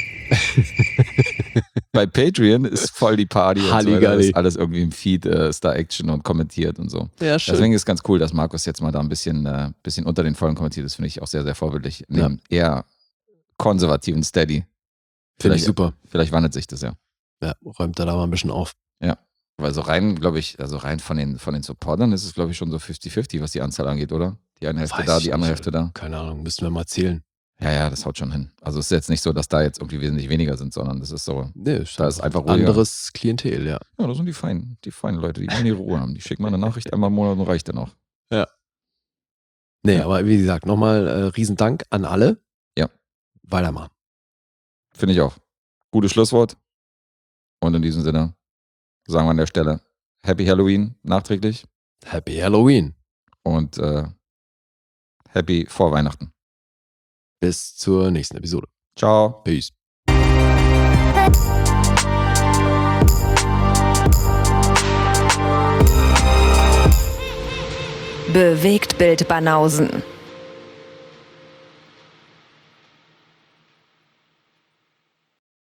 Bei Patreon ist voll die Party und so weiter. Da ist alles irgendwie im Feed, Star Action und kommentiert und so. Ja, schön. Deswegen ist es ganz cool, dass Markus jetzt mal da ein bisschen unter den Vollen kommentiert. Das finde ich auch sehr, sehr vorbildlich. In einem eher konservativen Steady. Finde ich super. Vielleicht wandelt sich das ja. Ja, räumt da mal ein bisschen auf. Ja. Weil so rein, glaube ich, also rein von den Supportern ist es, glaube ich, schon so 50-50, was die Anzahl angeht, oder? Die eine Hälfte da, die andere Hälfte da. Keine Ahnung, müssten wir mal zählen. Ja, das haut schon hin. Also es ist jetzt nicht so, dass da jetzt irgendwie wesentlich weniger sind, sondern das ist so, Nee, da ist einfach ruhiger. anderes Klientel, ja. Ja, das sind die feinen Leute, die wollen ihre Ruhe haben. Die schicken mal eine Nachricht einmal im Monat und reicht dann auch. Ja. Nee, aber wie gesagt, nochmal Riesendank an alle. Ja. Weitermachen. Finde ich auch. Gutes Schlusswort. Und in diesem Sinne sagen wir an der Stelle Happy Halloween nachträglich Happy Halloween. und Happy Vorweihnachten. Bis zur nächsten Episode. Ciao. Peace. Bewegt Bild Banausen.